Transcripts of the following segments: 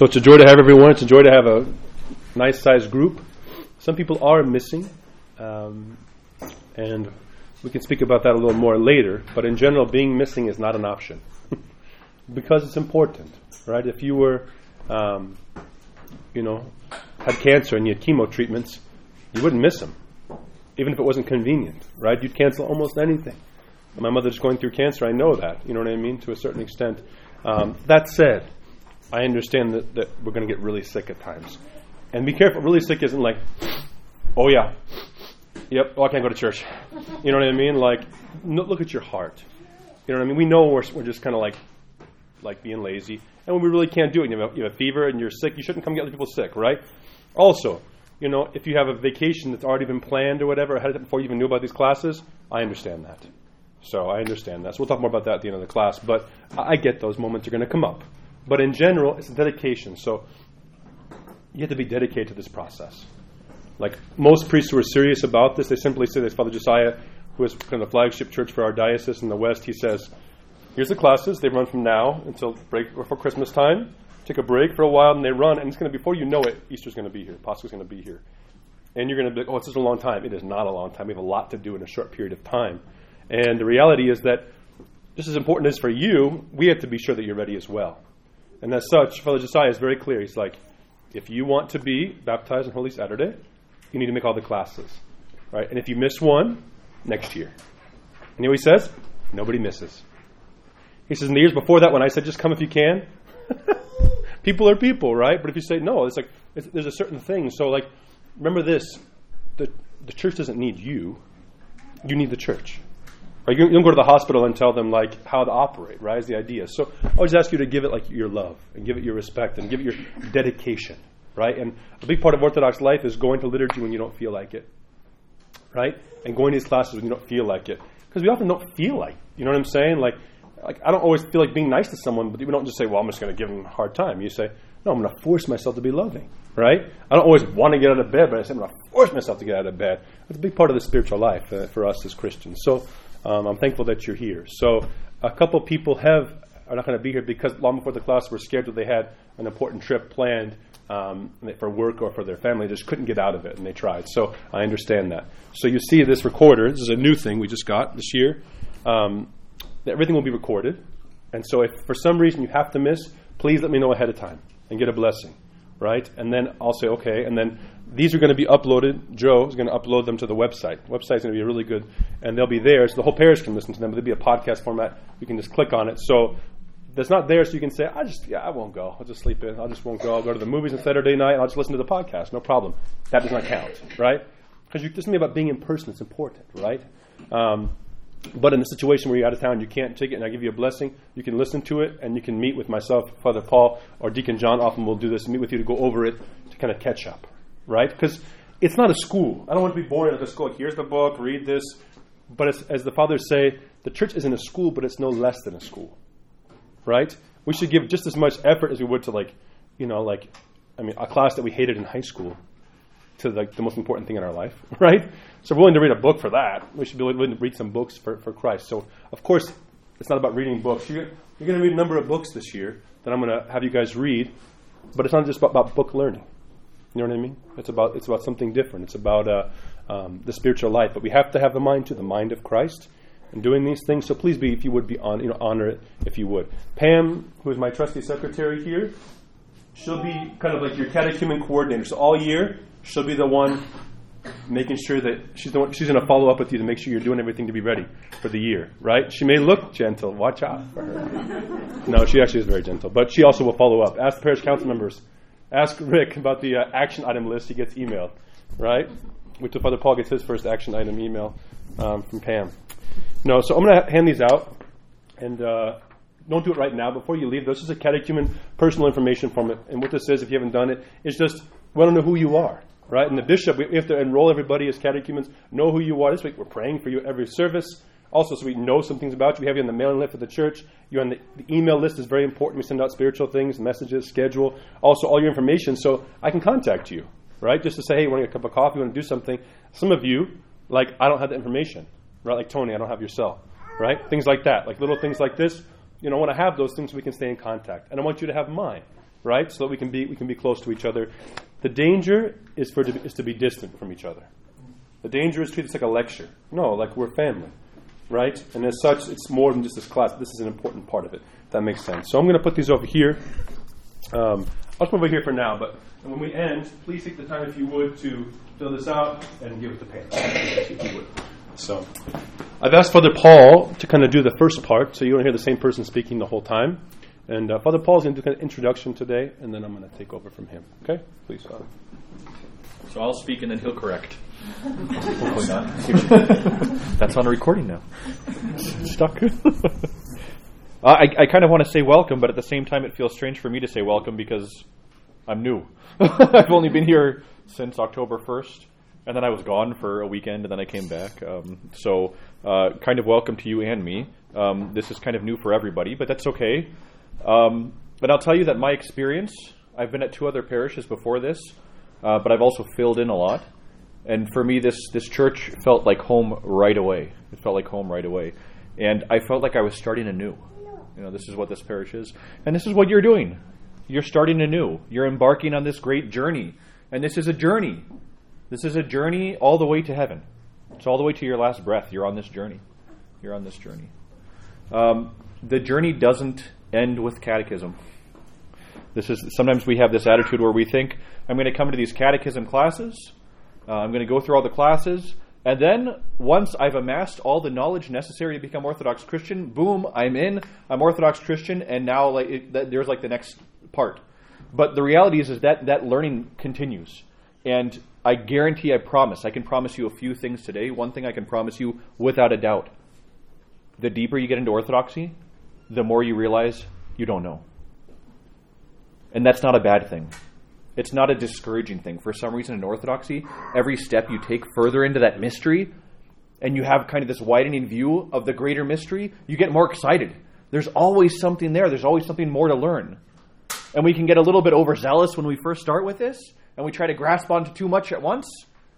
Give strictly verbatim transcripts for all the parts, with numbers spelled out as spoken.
So it's a joy to have everyone. It's a joy to have a nice-sized group. Some people are missing, um, and we can speak about that a little more later. But in general, being missing is not an option because it's important, right? If you were, um, you know, had cancer and you had chemo treatments, you wouldn't miss them, even if it wasn't convenient, right? You'd cancel almost anything. My mother's going through cancer. I know that, you know what I mean, to a certain extent. Um, that said, I understand that, that we're going to get really sick at times. And be careful. Really sick isn't like, oh, yeah, yep, oh, I can't go to church. You know what I mean? Like, no, look at your heart. You know what I mean? We know we're, we're just kind of like like being lazy. And when we really can't do it, you have, a, you have a fever and you're sick, you shouldn't come get other people sick, right? Also, you know, if you have a vacation that's already been planned or whatever ahead of time before you even knew about these classes, I understand that. So I understand that. So we'll talk more about that at the end of the class. But I get those moments are going to come up. But in general, it's a dedication. So you have to be dedicated to this process. Like most priests who are serious about this, they simply say this. Father Josiah, who is kind of the flagship church for our diocese in the West, he says, here's the classes. They run from now until break or for Christmas time. Take a break for a while, and they run. And it's going to be, before you know it, Easter's going to be here. Pascha's going to be here. And you're going to be like, oh, it's just a long time. It is not a long time. We have a lot to do in a short period of time. And the reality is that just as important as for you, we have to be sure that you're ready as well. And as such, Father Josiah is very clear. He's like, if you want to be baptized on Holy Saturday, you need to make all the classes. Right? And if you miss one, next year. And you know what he says? Nobody misses. He says, in the years before that, when I said just come if you can, people are people, right? But if you say no, it's like it's, there's a certain thing. So like, remember this, the, the church doesn't need you. You need the church. Right? You don't go to the hospital and tell them like how to operate, right? Is the idea. So I always ask you to give it like your love and give it your respect and give it your dedication, right? And a big part of Orthodox life is going to liturgy when you don't feel like it, right? And going to these classes when you don't feel like it. Because we often don't feel like, you know what I'm saying? Like, like I don't always feel like being nice to someone, but we don't just say, well, I'm just going to give them a hard time. You say, no, I'm going to force myself to be loving, right? I don't always want to get out of bed, but I say, I'm going to force myself to get out of bed. That's a big part of the spiritual life uh, for us as Christians. So um, I'm thankful that you're here. So a couple people have are not going to be here because long before the class were scared that they had an important trip planned um, for work or for their family. They just couldn't get out of it, and they tried. So I understand that. So you see this recorder. This is a new thing we just got this year. Um, everything will be recorded. And so if for some reason you have to miss, please let me know ahead of time and get a blessing, right? And then I'll say, okay. And then these are going to be uploaded. Joe is going to upload them to the website. The website is going to be really good. And they'll be there. So the whole parish can listen to them. But they'll be a podcast format. You can just click on it. So that's not there, so you can say, I just, yeah, I won't go. I'll just sleep in. I just won't go. I'll go to the movies on Saturday night, and I'll just listen to the podcast. No problem. That does not count, right? Because this is something about being in person. It's important, right? Um, but in the situation where you're out of town, you can't take it, and I give you a blessing, you can listen to it, and you can meet with myself, Father Paul, or Deacon John. Often will do this, meet with you to go over it to kind of catch up, right? Because it's not a school. I don't want to be boring like a school. Like, here's the book, read this. But as, as the fathers say, the church isn't a school, but it's no less than a school. Right? We should give just as much effort as we would to, like, you know, like, I mean, a class that we hated in high school to, like, the most important thing in our life, right? So we're willing to read a book for that. We should be willing to read some books for, for Christ. So, of course, it's not about reading books. You're, you're going to read a number of books this year that I'm going to have you guys read, but it's not just about, about book learning. You know what I mean? It's about it's about something different. It's about uh, um, the spiritual life. But we have to have the mind, too, the mind of Christ. And doing these things, so please be, if you would be on, you know, honor it if you would. Pam, who is my trusty secretary here, she'll be kind of like your catechumen coordinator. So all year, she'll be the one making sure that she's the one, she's going to follow up with you to make sure you're doing everything to be ready for the year, right? She may look gentle. Watch out for her. No, she actually is very gentle, but she also will follow up. Ask the parish council members. Ask Rick about the uh, action item list he gets emailed, right? Which Father Paul gets his first action item email um, from Pam. No, so I'm going to hand these out, and uh, don't do it right now. Before you leave, this is a catechumen personal information form. And what this is, if you haven't done it, is just we want to know who you are, right? And the bishop, we have to enroll everybody as catechumens, know who you are. This week we're praying for you every service. Also, so we know some things about you. We have you on the mailing list of the church. You're on the, the email list is very important. We send out spiritual things, messages, schedule, also all your information, so I can contact you, right? Just to say, hey, you want to get a cup of coffee, you want to do something. Some of you, like, I don't have the information. Right, like Tony, I don't have your cell, right? Things like that, like little things like this. You know, I want to have those things so we can stay in contact. And I want you to have mine. right? So that we can be we can be close to each other. The danger is for to, is to be distant from each other. The danger is treat this like a lecture. No, like we're family, right? And as such, it's more than just this class. This is an important part of it. If that makes sense. So I'm going to put these over here. Um, I'll just move over here for now. But when we end, please take the time, if you would, to fill this out and give it to Pam, if you would. So I've asked Father Paul to kind of do the first part, so you don't hear the same person speaking the whole time. And uh, Father Paul's going to do kind of introduction today, and then I'm going to take over from him. Okay? Please, Father. So I'll speak and then he'll correct. Hopefully not. That's on a recording now. Stuck. uh, I, I kind of want to say welcome, but at the same time it feels strange for me to say welcome because I'm new. I've only been here since October first, and then I was gone for a weekend, and then I came back. Um, so uh, kind of welcome to you and me. Um, this is kind of new for everybody, but that's okay. Um, but I'll tell you that my experience, I've been at two other parishes before this, uh, but I've also filled in a lot. And for me, this, this church felt like home right away. It felt like home right away. And I felt like I was starting anew. You know, this is what this parish is. And this is what you're doing. You're starting anew. You're embarking on this great journey. And this is a journey. This is a journey all the way to heaven. It's all the way to your last breath. You're on this journey. You're on this journey. Um, the journey doesn't end with catechism. This is sometimes we have this attitude where we think, I'm going to come to these catechism classes. Uh, I'm going to go through all the classes, and then once I've amassed all the knowledge necessary to become Orthodox Christian, boom, I'm in, I'm Orthodox Christian, and now like it, that, there's like the next part. But the reality is, is that that learning continues. And I guarantee, I promise, I can promise you a few things today. One thing I can promise you without a doubt. The deeper you get into Orthodoxy, the more you realize you don't know. And that's not a bad thing. It's not a discouraging thing. For some reason in Orthodoxy, every step you take further into that mystery, and you have kind of this widening view of the greater mystery, you get more excited. There's always something there. There's always something more to learn. And we can get a little bit overzealous when we first start with this, and we try to grasp onto too much at once.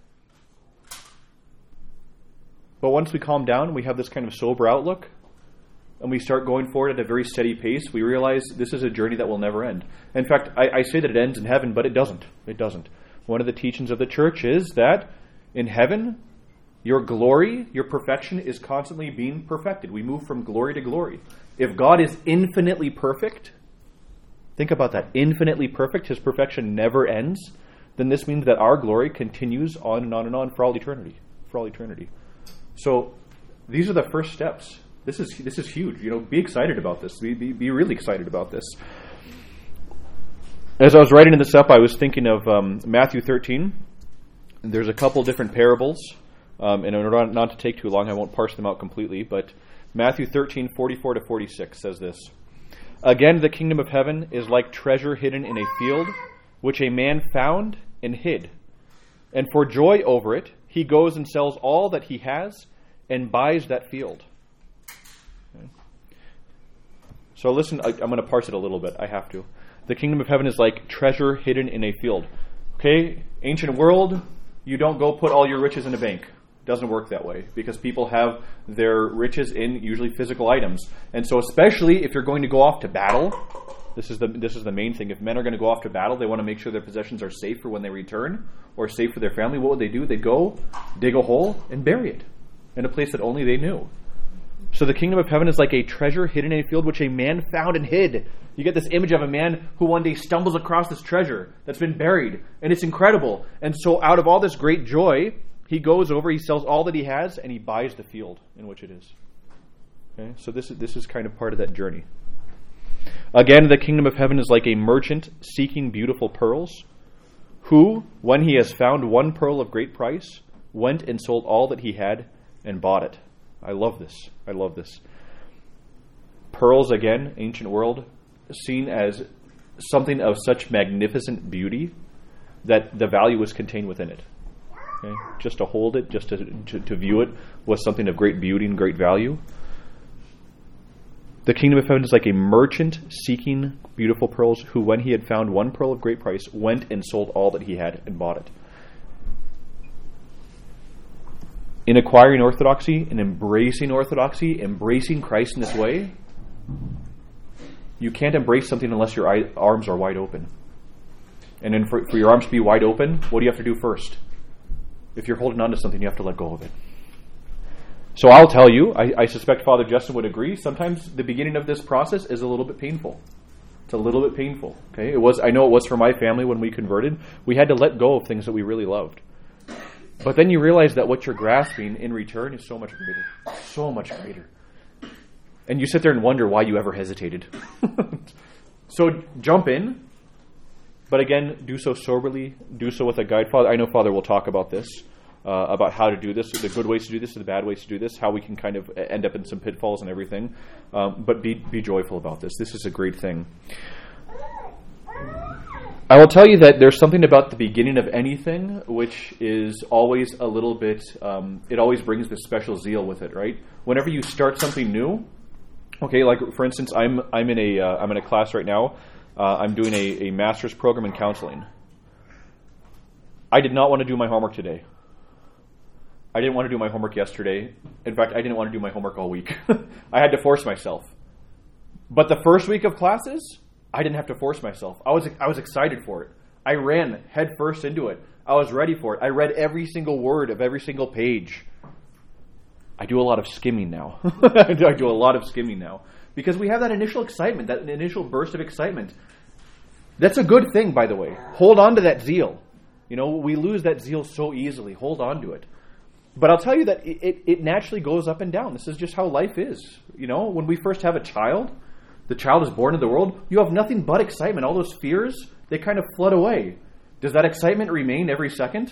But once we calm down, we have this kind of sober outlook, and we start going forward at a very steady pace, we realize this is a journey that will never end. In fact, I, I say that it ends in heaven, but it doesn't. It doesn't. One of the teachings of the church is that in heaven, your glory, your perfection is constantly being perfected. We move from glory to glory. If God is infinitely perfect, think about that, infinitely perfect, his perfection never ends, then this means that our glory continues on and on and on for all eternity. For all eternity. So these are the first steps. This is this is huge. You know, be excited about this. Be, be be really excited about this. As I was writing this up, I was thinking of um, Matthew thirteen. There's a couple different parables, um, and in order not to take too long, I won't parse them out completely. But Matthew thirteen, forty-four to forty-six says this: Again, the kingdom of heaven is like treasure hidden in a field, which a man found and hid. And for joy over it, he goes and sells all that he has and buys that field. Okay. So listen, I, I'm going to parse it a little bit. I have to. The kingdom of heaven is like treasure hidden in a field. Okay, ancient world, you don't go put all your riches in a bank. It doesn't work that way because people have their riches in usually physical items. And so especially if you're going to go off to battle, this is the this is the main thing. If men are going to go off to battle, they want to make sure their possessions are safe for when they return or safe for their family. What would they do? They'd go dig a hole and bury it in a place that only they knew. So the kingdom of heaven is like a treasure hidden in a field which a man found and hid. You get this image of a man who one day stumbles across this treasure that's been buried, and it's incredible. And so out of all this great joy, he goes over, he sells all that he has, and he buys the field in which it is. Okay? So this is, this is kind of part of that journey. Again, the kingdom of heaven is like a merchant seeking beautiful pearls, who, when he has found one pearl of great price, went and sold all that he had and bought it. I love this. I love this. Pearls, again, ancient world, seen as something of such magnificent beauty that the value was contained within it. Okay? Just to hold it, just to, to, to view it, was something of great beauty and great value. The kingdom of heaven is like a merchant seeking beautiful pearls, who, when he had found one pearl of great price, went and sold all that he had and bought it. In acquiring orthodoxy and embracing orthodoxy, embracing Christ in this way, You can't embrace something unless your eye, arms are wide open. And then for, for your arms to be wide open, what do you have to do first? If you're holding on to something, you have to let go of it. So I'll tell you, I, I suspect Father Justin would agree, sometimes the beginning of this process is a little bit painful. It's a little bit painful. Okay, it was. I know it was for my family when we converted. We had to let go of things that we really loved. But then you realize that what you're grasping in return is so much greater. So much greater. And you sit there and wonder why you ever hesitated. So jump in. But again, do so soberly. Do so with a guide. Father, I know Father will talk about this. Uh, about how to do this, the good ways to do this, the bad ways to do this, how we can kind of end up in some pitfalls and everything. Um, but be be joyful about this. This is a great thing. I will tell you that there's something about the beginning of anything which is always a little bit, um, it always brings this special zeal with it, right? Whenever you start something new, okay, like for instance, I'm I'm in a uh, I'm in a class right now. Uh, I'm doing a, a master's program in counseling. I did not want to do my homework today. I didn't want to do my homework yesterday. In fact, I didn't want to do my homework all week. I had to force myself. But the first week of classes, I didn't have to force myself. I was I was excited for it. I ran head first into it. I was ready for it. I read every single word of every single page. I do a lot of skimming now. I do a lot of skimming now. Because we have that initial excitement, that initial burst of excitement. That's a good thing, by the way. Hold on to that zeal. You know, we lose that zeal so easily. Hold on to it. But I'll tell you that it, it, it naturally goes up and down. This is just how life is. You know, when we first have a child, the child is born into the world, you have nothing but excitement. All those fears, they kind of flood away. Does that excitement remain every second?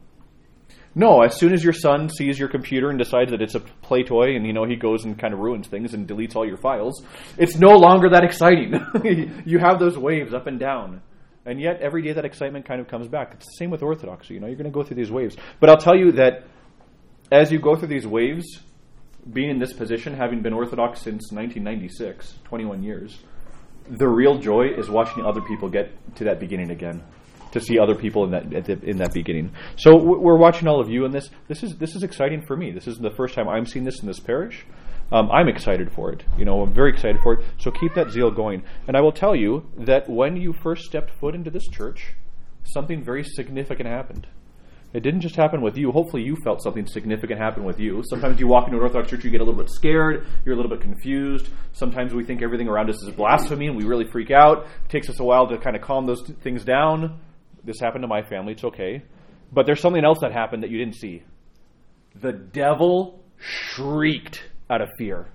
No, as soon as your son sees your computer and decides that it's a play toy and, you know, he goes and kind of ruins things and deletes all your files, it's no longer that exciting. You have those waves up and down. And yet, every day that excitement kind of comes back. It's the same with Orthodoxy. You know, you're going to go through these waves. But I'll tell you that as you go through these waves, being in this position, having been Orthodox since nineteen ninety-six, twenty-one years, the real joy is watching other people get to that beginning again, to see other people in that at the, in that beginning. So we're watching all of you in this. This is this is exciting for me. This isn't the first time I'm seeing this in this parish. Um, I'm excited for it. You know, I'm very excited for it. So keep that zeal going. And I will tell you that when you first stepped foot into this church, something very significant happened. It didn't just happen with you. Hopefully you felt something significant happen with you. Sometimes you walk into an Orthodox church, you get a little bit scared, you're a little bit confused. Sometimes we think everything around us is blasphemy and we really freak out. It takes us a while to kind of calm those things down. This happened to my family, it's okay. But there's something else that happened that you didn't see. The devil shrieked out of fear.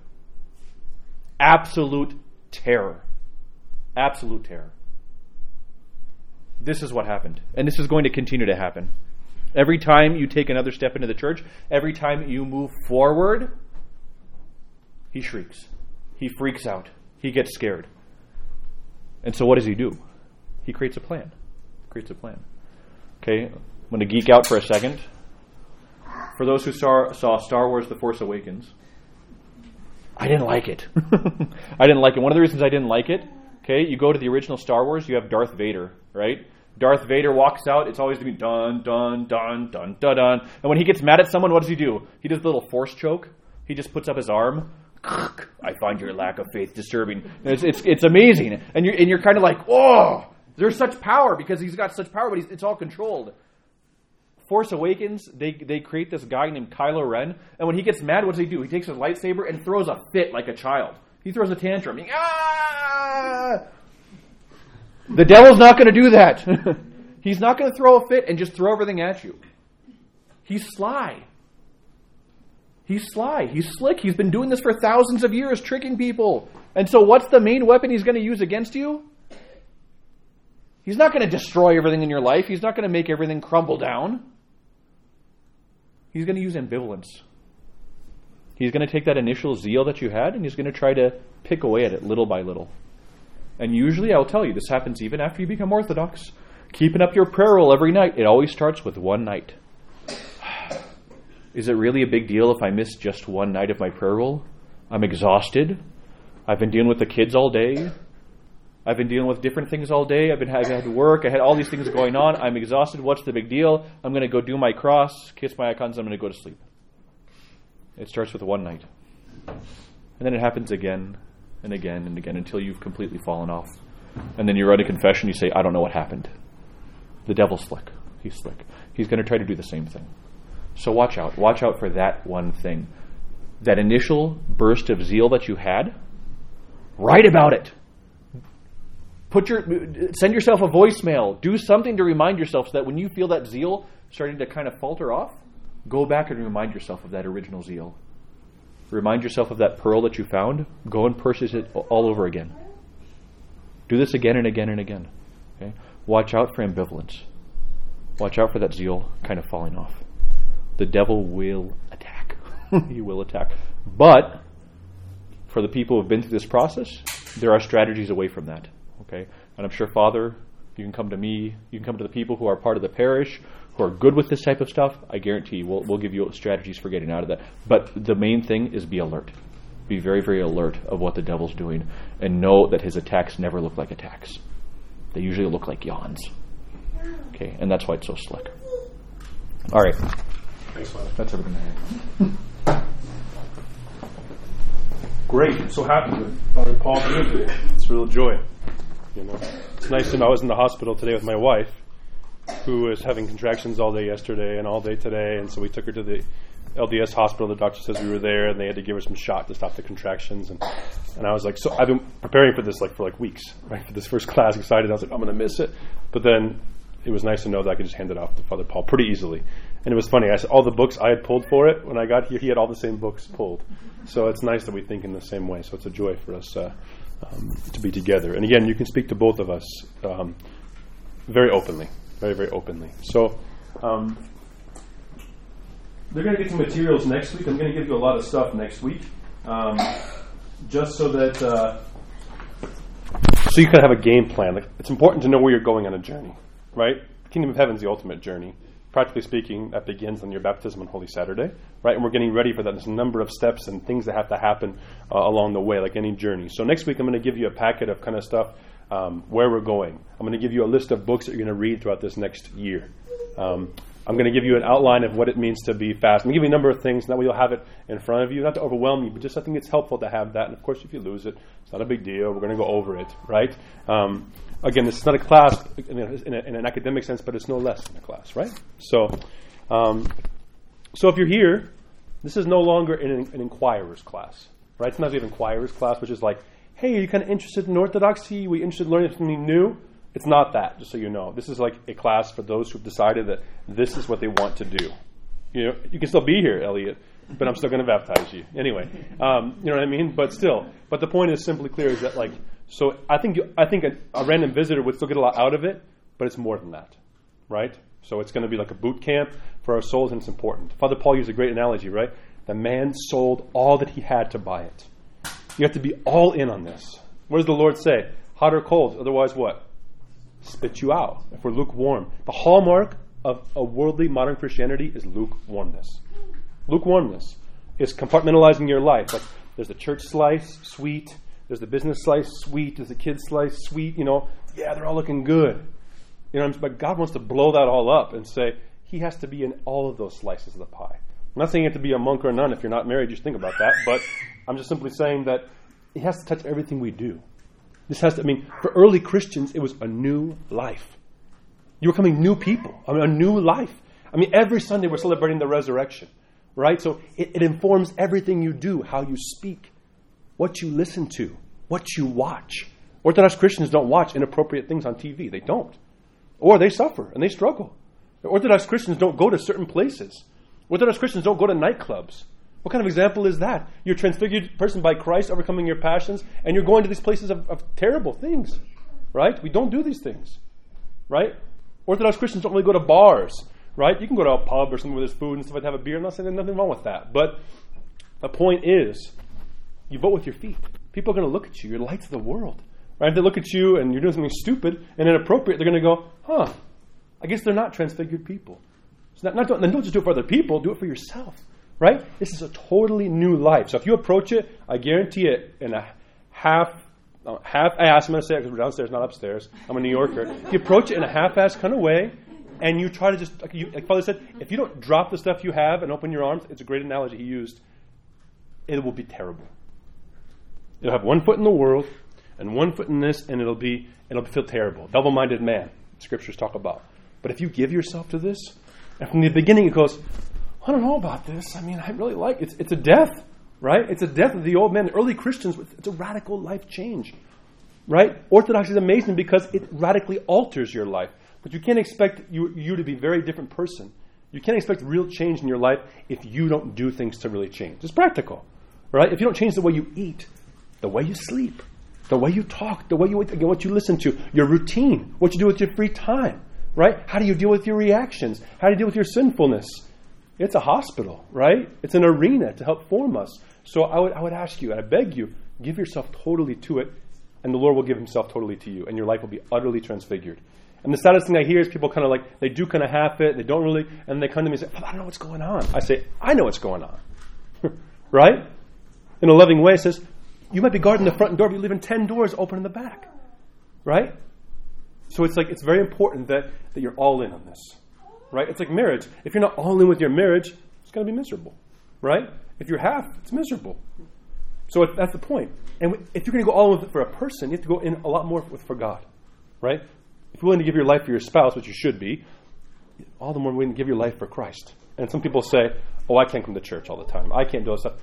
Absolute terror. Absolute terror. This is what happened. And this is going to continue to happen. Every time you take another step into the church, every time you move forward, he shrieks. He freaks out. He gets scared. And so what does he do? He creates a plan. Creates a plan. Okay, I'm going to geek out for a second. For those who saw, saw Star Wars The Force Awakens, I didn't like it. I didn't like it. One of the reasons I didn't like it, okay, you go to the original Star Wars, you have Darth Vader, right? Darth Vader walks out, it's always going to be dun, dun, dun, dun, dun, dun. And when he gets mad at someone, what does he do? He does the little force choke. He just puts up his arm. I find your lack of faith disturbing. It's it's, it's amazing. And you're, and you're kind of like, whoa, there's such power because he's got such power, but he's, it's all controlled. Force Awakens, they they create this guy named Kylo Ren, and when he gets mad, what does he do? He takes his lightsaber and throws a fit like a child. He throws a tantrum. He, ah! The devil's not going to do that. He's not going to throw a fit and just throw everything at you. He's sly. He's sly. He's slick. He's been doing this for thousands of years, tricking people. And so what's the main weapon he's going to use against you? He's not going to destroy everything in your life. He's not going to make everything crumble down. He's going to use ambivalence. He's going to take that initial zeal that you had and he's going to try to pick away at it little by little. And usually, I'll tell you, this happens even after you become Orthodox. Keeping up your prayer roll every night, it always starts with one night. Is it really a big deal if I miss just one night of my prayer roll? I'm exhausted. I've been dealing with the kids all day. I've been dealing with different things all day. I've been I've had to work. I had all these things going on. I'm exhausted. What's the big deal? I'm going to go do my cross, kiss my icons, I'm going to go to sleep. It starts with one night. And then it happens again and again and again until you've completely fallen off. And then you're at a confession, you say, I don't know what happened. The devil's slick. He's slick. He's going to try to do the same thing. So watch out. Watch out for that one thing. That initial burst of zeal that you had, write about it. Put your, send yourself a voicemail. Do something to remind yourself so that when you feel that zeal starting to kind of falter off, go back and remind yourself of that original zeal. Remind yourself of that pearl that you found. Go and purchase it all over again. Do this again and again and again. Okay? Watch out for ambivalence. Watch out for that zeal kind of falling off. The devil will attack. He will attack. But for the people who have been through this process, there are strategies away from that. Okay? And I'm sure, Father, you can come to me, you can come to the people who are part of the parish, who are good with this type of stuff. I guarantee you, we'll, we'll give you strategies for getting out of that. But the main thing is be alert. Be very, very alert of what the devil's doing. And know that his attacks never look like attacks. They usually look like yawns. Okay, and that's why it's so slick. All right. Thanks, Father. That's everything I have. Great. I'm so happy with Father Paul being today. It's a real joy. You know, it's nice to know I was in the hospital today with my wife, who was having contractions all day yesterday and all day today, and so we took her to the L D S hospital. The doctor says we were there, and they had to give her some shot to stop the contractions. And and I was like, so I've been preparing for this like for like weeks, right? For this first class, excited. I was like, I'm going to miss it. But then it was nice to know that I could just hand it off to Father Paul pretty easily. And it was funny. I said all the books I had pulled for it when I got here, he had all the same books pulled. So it's nice that we think in the same way. So it's a joy for us uh, um, to be together. And again, you can speak to both of us um, very openly, very very openly. So. Um, They're going to get some materials next week. I'm going to give you a lot of stuff next week, um, just so that uh, so you kind of have a game plan. Like, it's important to know where you're going on a journey, right? The Kingdom of Heaven is the ultimate journey. Practically speaking, that begins on your baptism on Holy Saturday, right? And we're getting ready for that. There's a number of steps and things that have to happen uh, along the way, like any journey. So next week, I'm going to give you a packet of kind of stuff um, where we're going. I'm going to give you a list of books that you're going to read throughout this next year. Um, I'm going to give you an outline of what it means to be fast. I'm going to give you a number of things, and that way you'll have it in front of you. Not to overwhelm you, but just I think it's helpful to have that. And of course, if you lose it, it's not a big deal. We're going to go over it, right? Um, again, this is not a class in, a, in, a, in an academic sense, but it's no less than a class, right? So, um, so if you're here, this is no longer an, an inquirer's class, right? Sometimes we have inquirer's class, which is like, hey, are you kind of interested in Orthodoxy? Are we interested in learning something new? It's not that, just so you know. This is like a class for those who've decided that this is what they want to do. You know, you can still be here, Elliot, but I'm still going to baptize you. Anyway, um, you know what I mean? But still, but the point is simply clear is that, like, so I think you, I think a, a random visitor would still get a lot out of it, but it's more than that, right? So it's going to be like a boot camp for our souls, and it's important. Father Paul used a great analogy, right? The man sold all that he had to buy it. You have to be all in on this. What does the Lord say? Hot or cold? Otherwise what? Spit you out. If we're lukewarm. The hallmark of a worldly modern Christianity is lukewarmness. Lukewarmness is compartmentalizing your life. Like, there's the church slice, sweet. There's the business slice, sweet. There's the kids slice, sweet. You know, yeah, they're all looking good. You know, but God wants to blow that all up and say He has to be in all of those slices of the pie. I'm not saying you have to be a monk or a nun if you're not married. Just think about that. But I'm just simply saying that it has to touch everything we do. This has to, I mean, for early Christians, it was a new life. You were becoming new people. I mean, a new life. I mean, every Sunday we're celebrating the resurrection, right? So it, it informs everything you do, how you speak, what you listen to, what you watch. Orthodox Christians don't watch inappropriate things on T V. They don't. Or they suffer and they struggle. Orthodox Christians don't go to certain places. Orthodox Christians don't go to nightclubs. What kind of example is that? You're a transfigured person by Christ, overcoming your passions, and you're going to these places of, of terrible things, right? We don't do these things, right? Orthodox Christians don't really go to bars, right? You can go to a pub or somewhere where there's food and stuff like that, have a beer. I'm not saying there's nothing wrong with that. But the point is, you vote with your feet. People are going to look at you. You're the lights of the world, right? If they look at you and you're doing something stupid and inappropriate, they're going to go, huh, I guess they're not transfigured people. So not, not, don't, don't just do it for other people. Do it for yourself. Right? This is a totally new life. So if you approach it, I guarantee it, in a half, uh, half-ass, I'm going to say it because we're downstairs, not upstairs. I'm a New Yorker. If you approach it in a half-ass kind of way, and you try to just, like, you, like Father said, if you don't drop the stuff you have and open your arms, it's a great analogy he used, it will be terrible. You'll have one foot in the world and one foot in this, and it'll be it'll feel terrible. Double-minded man, scriptures talk about. But if you give yourself to this, and from the beginning it goes, I don't know about this. I mean, I really like it. It's, it's a death, right? It's a death of the old man. The early Christians, it's a radical life change, right? Orthodoxy is amazing because it radically alters your life. But you can't expect you, you to be a very different person. You can't expect real change in your life if you don't do things to really change. It's practical, right? If you don't change the way you eat, the way you sleep, the way you talk, the way you again, what you listen to, your routine, what you do with your free time, right? How do you deal with your reactions? How do you deal with your sinfulness? It's a hospital, right? It's an arena to help form us. So I would I would ask you, and I beg you, give yourself totally to it, and the Lord will give himself totally to you, and your life will be utterly transfigured. And the saddest thing I hear is people kind of like, they do kind of half it, they don't really, and they come to me and say, I don't know what's going on. I say, I know what's going on. Right? In a loving way, it says, you might be guarding the front door, but you live in ten doors open in the back. Right? So it's like, it's very important that, that you're all in on this. Right? It's like marriage. If you're not all in with your marriage, it's going to be miserable. Right? If you're half, it's miserable. So it, that's the point. And if you're going to go all in with it for a person, you have to go in a lot more with for God. Right? If you're willing to give your life for your spouse, which you should be, all the more willing to give your life for Christ. And some people say, oh, I can't come to church all the time. I can't do all this stuff.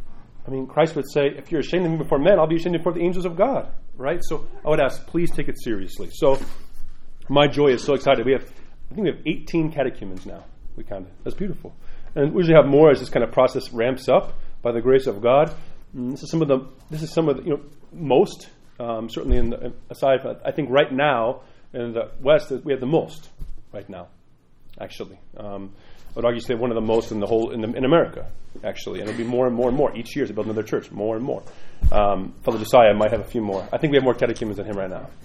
I mean, Christ would say, if you're ashamed of me before men, I'll be ashamed before the angels of God. Right? So I would ask, please take it seriously. So my joy is so excited. We have, I think we have eighteen catechumens now. We kind of, that's beautiful. And we usually have more as this kind of process ramps up by the grace of God. And this is some of the, this is some of the, you know, most, um, certainly in the, aside from, I think right now, in the West, we have the most right now, actually. Um, I would argue say one of the most in the whole in, the, in America, actually, and it'll be more and more and more each year as they build another church, more and more. Um, Father Josiah might have a few more. I think we have more catechumens than him right now.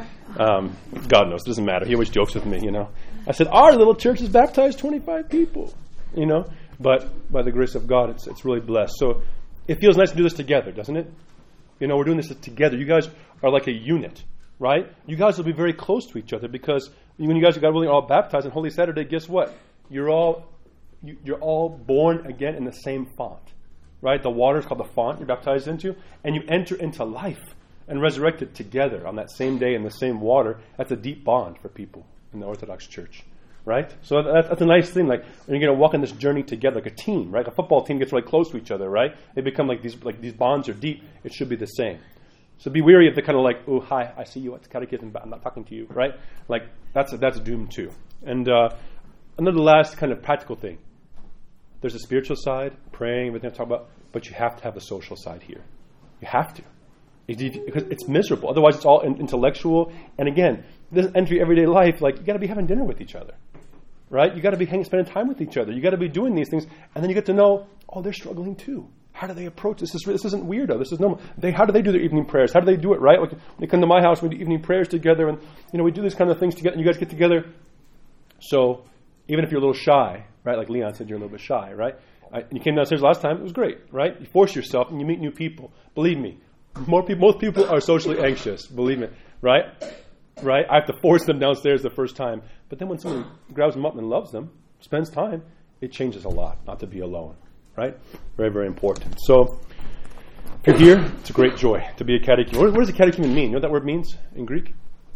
Um, God knows, it doesn't matter. He always jokes with me, you know. I said our little church has baptized twenty-five people, you know, but by the grace of God, it's it's really blessed. So it feels nice to do this together, doesn't it? You know, we're doing this together. You guys are like a unit. Right? You guys will be very close to each other because when you guys got really all baptized on Holy Saturday, guess what? You're all you, you're all born again in the same font. Right? The water is called the font you're baptized into, and you enter into life and resurrected together on that same day in the same water. That's a deep bond for people in the Orthodox Church. Right? So that's, that's a nice thing. Like when you're going to walk on this journey together, like a team, right? A football team gets really close to each other, right? They become like these like these bonds are deep. It should be the same. So be wary of the kind of like, oh, hi, I see you at the catechism, but I'm not talking to you, right? Like, that's a, that's doomed too. And uh, another last kind of practical thing. There's a spiritual side, praying, everything I talk about, but you have to have the social side here. You have to. Because it's miserable. Otherwise, it's all intellectual. And again, this entry everyday life, like, you got to be having dinner with each other, right? You got to be hanging, spending time with each other. You got to be doing these things. And then you get to know, oh, they're struggling too. How do they approach this? This, this isn't weirdo. This is normal. They, how do they do their evening prayers? How do they do it, right? Like, they come to my house, we do evening prayers together, and you know we do these kind of things together, and you guys get together. So even if you're a little shy, right? Like Leon said, you're a little bit shy, right? I, you came downstairs last time, it was great, right? You force yourself, and you meet new people. Believe me, more people, most people are socially anxious. Believe me, right? Right? I have to force them downstairs the first time. But then when somebody grabs them up and loves them, spends time, it changes a lot not to be alone. Right? Very, very important. So, if you're here, it's a great joy to be a catechumen. What, what does a catechumen mean? You know what that word means in Greek?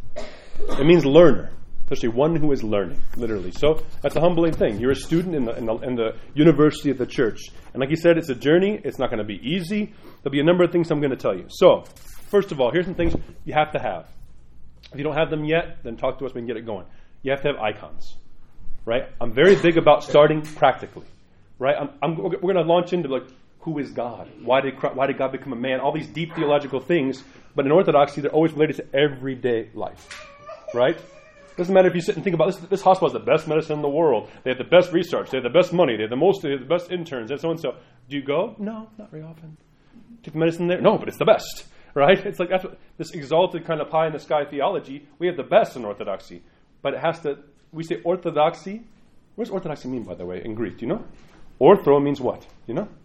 It means learner. Especially one who is learning, literally. So, that's a humbling thing. You're a student in the, in the, in the university of the church. And like he said, it's a journey. It's not going to be easy. There'll be a number of things I'm going to tell you. So, first of all, here's some things you have to have. If you don't have them yet, then talk to us. We can get it going. You have to have icons. Right? I'm very big about starting practically. Right, I'm, I'm, we're going to launch into like, who is God? Why did why did God become a man? All these deep theological things, but in Orthodoxy, they're always related to everyday life. Right? Doesn't matter if you sit and think about this. This hospital has the best medicine in the world. They have the best research. They have the best money. They have the most. They have the best interns and so and so. Do you go? No, not very often. Take the medicine there? No, but it's the best. Right? It's like that's what, this exalted kind of pie in the sky theology. We have the best in Orthodoxy, but it has to. We say Orthodoxy. What does Orthodoxy mean, by the way, in Greek? Do you know? Ortho means what? You know?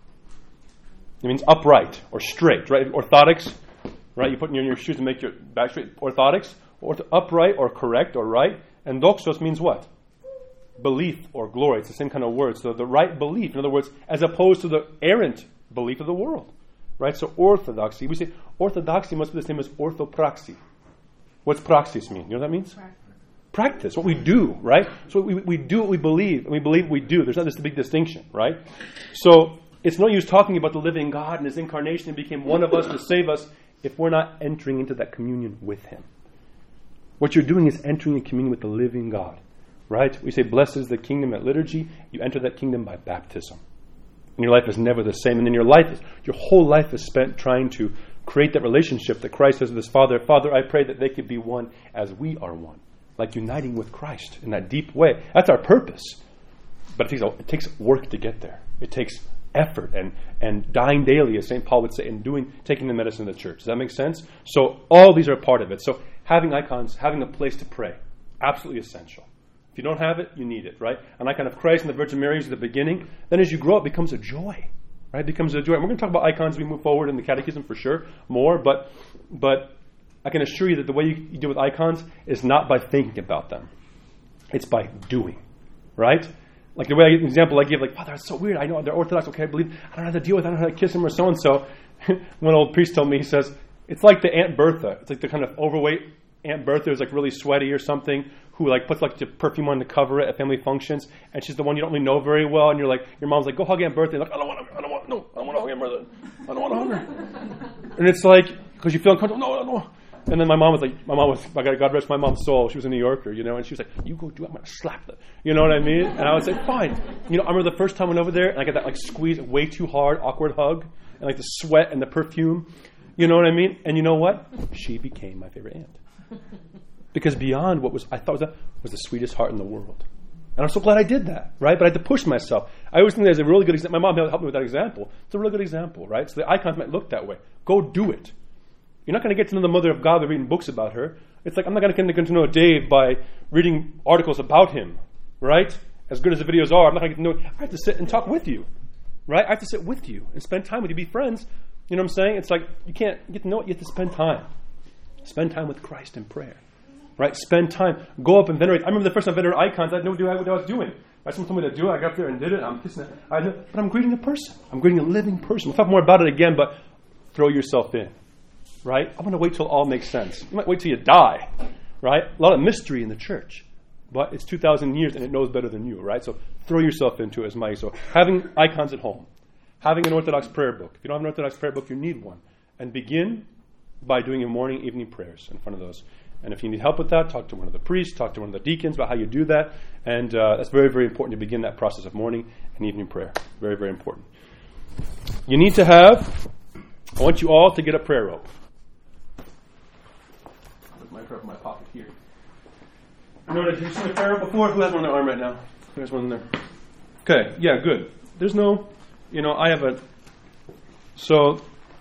It means upright or straight, right? Orthotics, right? You put in your, your shoes to make your back straight. Orthotics, ortho, upright or correct or right. And doxos means what? Belief or glory. It's the same kind of word. So the right belief, in other words, as opposed to the errant belief of the world. right? So orthodoxy, we say orthodoxy must be the same as orthopraxy. What's praxis mean? You know what that means? Practice. Practice, what we do, right? So we, we do what we believe, and we believe what we do. There's not this big distinction, right? So it's no use talking about the living God and His incarnation and became one of us to save us if we're not entering into that communion with Him. What you're doing is entering in communion with the living God, right? We say, blessed is the kingdom at liturgy. You enter that kingdom by baptism. And your life is never the same. And then your life is, your whole life is spent trying to create that relationship that Christ has with His Father. Father, I pray that they could be one as we are one. Like uniting with Christ in that deep way. That's our purpose. But it takes, it takes work to get there. It takes effort and, and dying daily, as Saint Paul would say, and doing taking the medicine of the church. Does that make sense? So all these are part of it. So having icons, having a place to pray, absolutely essential. If you don't have it, you need it, right? An icon of Christ and the Virgin Mary is the beginning. Then as you grow, it becomes a joy, right? It becomes a joy. And we're going to talk about icons as we move forward in the catechism for sure, more, but but I can assure you that the way you, you deal with icons is not by thinking about them. It's by doing, right? Like the way I give an example I give, like, Father, that's so weird. I know they're Orthodox. Okay, I believe. I don't know how to deal with it. I don't know how to kiss him or so-and-so. One old priest told me, he says, it's like the Aunt Bertha. It's like the kind of overweight Aunt Bertha who's like really sweaty or something, who like puts like the perfume on to cover it at family functions, and she's the one you don't really know very well, and you're like, your mom's like, go hug Aunt Bertha. And you're like, I don't want to, I don't want, no, I don't want to hug Aunt Bertha. I don't want to hug her. And it's like, because you feel uncomfortable. No, no, no. And then my mom was like, my mom was, God rest my mom's soul, she was a New Yorker, you know, and she was like, you go do it, I'm going to slap them. You know what I mean? And I would say, fine. You know, I remember the first time I went over there, and I got that like squeeze, way too hard, awkward hug, and like the sweat and the perfume. You know what I mean? And you know what? She became my favorite aunt. Because beyond what was I thought was, a, was the sweetest heart in the world. And I'm so glad I did that, right? But I had to push myself. I always think there's a really good example. My mom helped me with that example. It's a really good example, right? So the icons might look that way. Go do it. You're not going to get to know the Mother of God by reading books about her. It's like I'm not going to get to know Dave by reading articles about him, right? As good as the videos are, I'm not going to get to know. I have to sit and talk with you, right? I have to sit with you and spend time with you, be friends. You know what I'm saying? It's like you can't get to know it. You have to spend time. Spend time with Christ in prayer, right? Spend time. Go up and venerate. I remember the first time I venerated icons. I had no idea what I was doing. Someone told me to do it. I got up there and did it. I'm kissing it. I know, but I'm greeting a person. I'm greeting a living person. We'll talk more about it again, but throw yourself in. Right? I'm going to wait till all makes sense. You might wait till you die, right? A lot of mystery in the church, but it's two thousand years and it knows better than you, right? So throw yourself into it as mighty. So having icons at home, having an Orthodox prayer book. If you don't have an Orthodox prayer book, you need one. And begin by doing your morning, evening prayers in front of those. And if you need help with that, talk to one of the priests, talk to one of the deacons about how you do that. And uh, that's very, very important to begin that process of morning and evening prayer. Very, very important. You need to have, I want you all to get a prayer rope. My prayer in my pocket here. Notice, have you seen a prayer rope before? Who has one on their arm right now? Who has one in there? Okay, yeah, good. There's no, you know, I have a, so,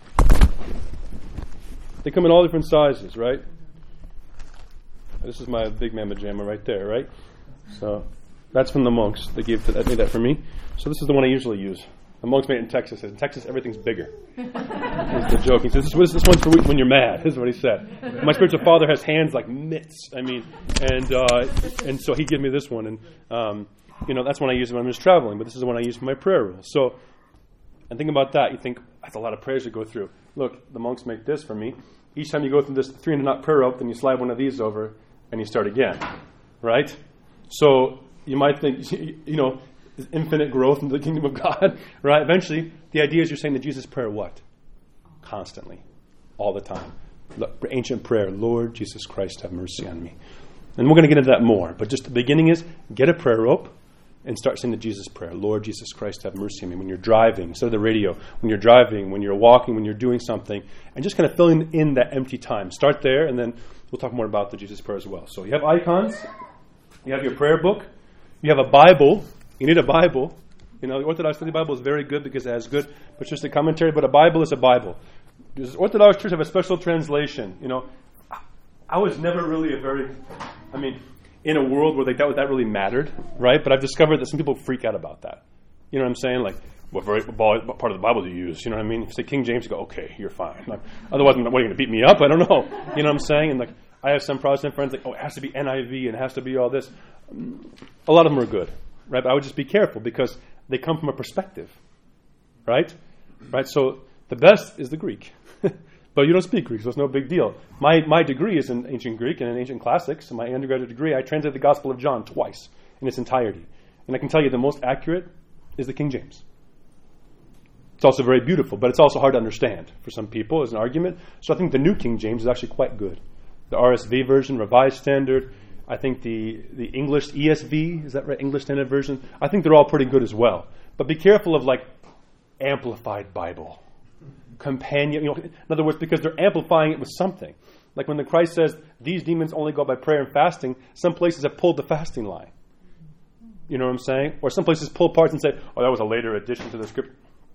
they come in all different sizes, right? This is my big mamma jamma right there, right? So, that's from the monks. They gave that, made that for me. So this is the one I usually use. The monks made it in Texas. In Texas, everything's bigger. That's the joke. He says, this, this one's for when you're mad. This is what he said. My spiritual father has hands like mitts. I mean, and uh, and so he gave me this one. And, um, you know, that's one I use when I'm just traveling. But this is the one I use for my prayer rule. So, and think about that. You think, that's a lot of prayers to go through. Look, the monks make this for me. Each time you go through this three hundred knot prayer rope, then you slide one of these over and you start again. Right? So, you might think, you know, there's infinite growth in the kingdom of God, right? Eventually, the idea is you're saying the Jesus prayer what? Constantly. All the time. Look, ancient prayer, Lord Jesus Christ, have mercy on me. And we're going to get into that more. But just the beginning is, get a prayer rope and start saying the Jesus prayer. Lord Jesus Christ, have mercy on me. When you're driving, instead of the radio, when you're driving, when you're walking, when you're doing something, and just kind of filling in that empty time. Start there, and then we'll talk more about the Jesus prayer as well. So you have icons. You have your prayer book. You have a Bible. You need a Bible. You know, the Orthodox Study Bible is very good because it has good patristic commentary, but a Bible is a Bible. Does Orthodox Church have a special translation? You know, I was never really a very, I mean, in a world where like that, that really mattered, right? But I've discovered that some people freak out about that. You know what I'm saying? Like, what, very, what part of the Bible do you use? You know what I mean? If you say King James, you go, okay, you're fine. Like, otherwise, what, are you going to beat me up? I don't know. You know what I'm saying? And like, I have some Protestant friends like, oh, it has to be N I V and it has to be all this. A lot of them are good. Right, but I would just be careful because they come from a perspective, right? Right. So, The best is the Greek. But you don't speak Greek, so it's no big deal. My my degree is in ancient Greek and in ancient classics. In my undergraduate degree, I translated the Gospel of John twice in its entirety. And I can tell you the most accurate is the King James. It's also very beautiful, but it's also hard to understand for some people as an argument. So I think the New King James is actually quite good. The R S V version, Revised Standard, I think the, the English E S V, is that right? English Standard Version. I think they're all pretty good as well. But be careful of like Amplified Bible. Companion, you know, in other words, because they're amplifying it with something. Like when the Christ says, these demons only go by prayer and fasting, some places have pulled the fasting line. You know what I'm saying? Or some places pull parts and say, oh, that was a later addition to the script.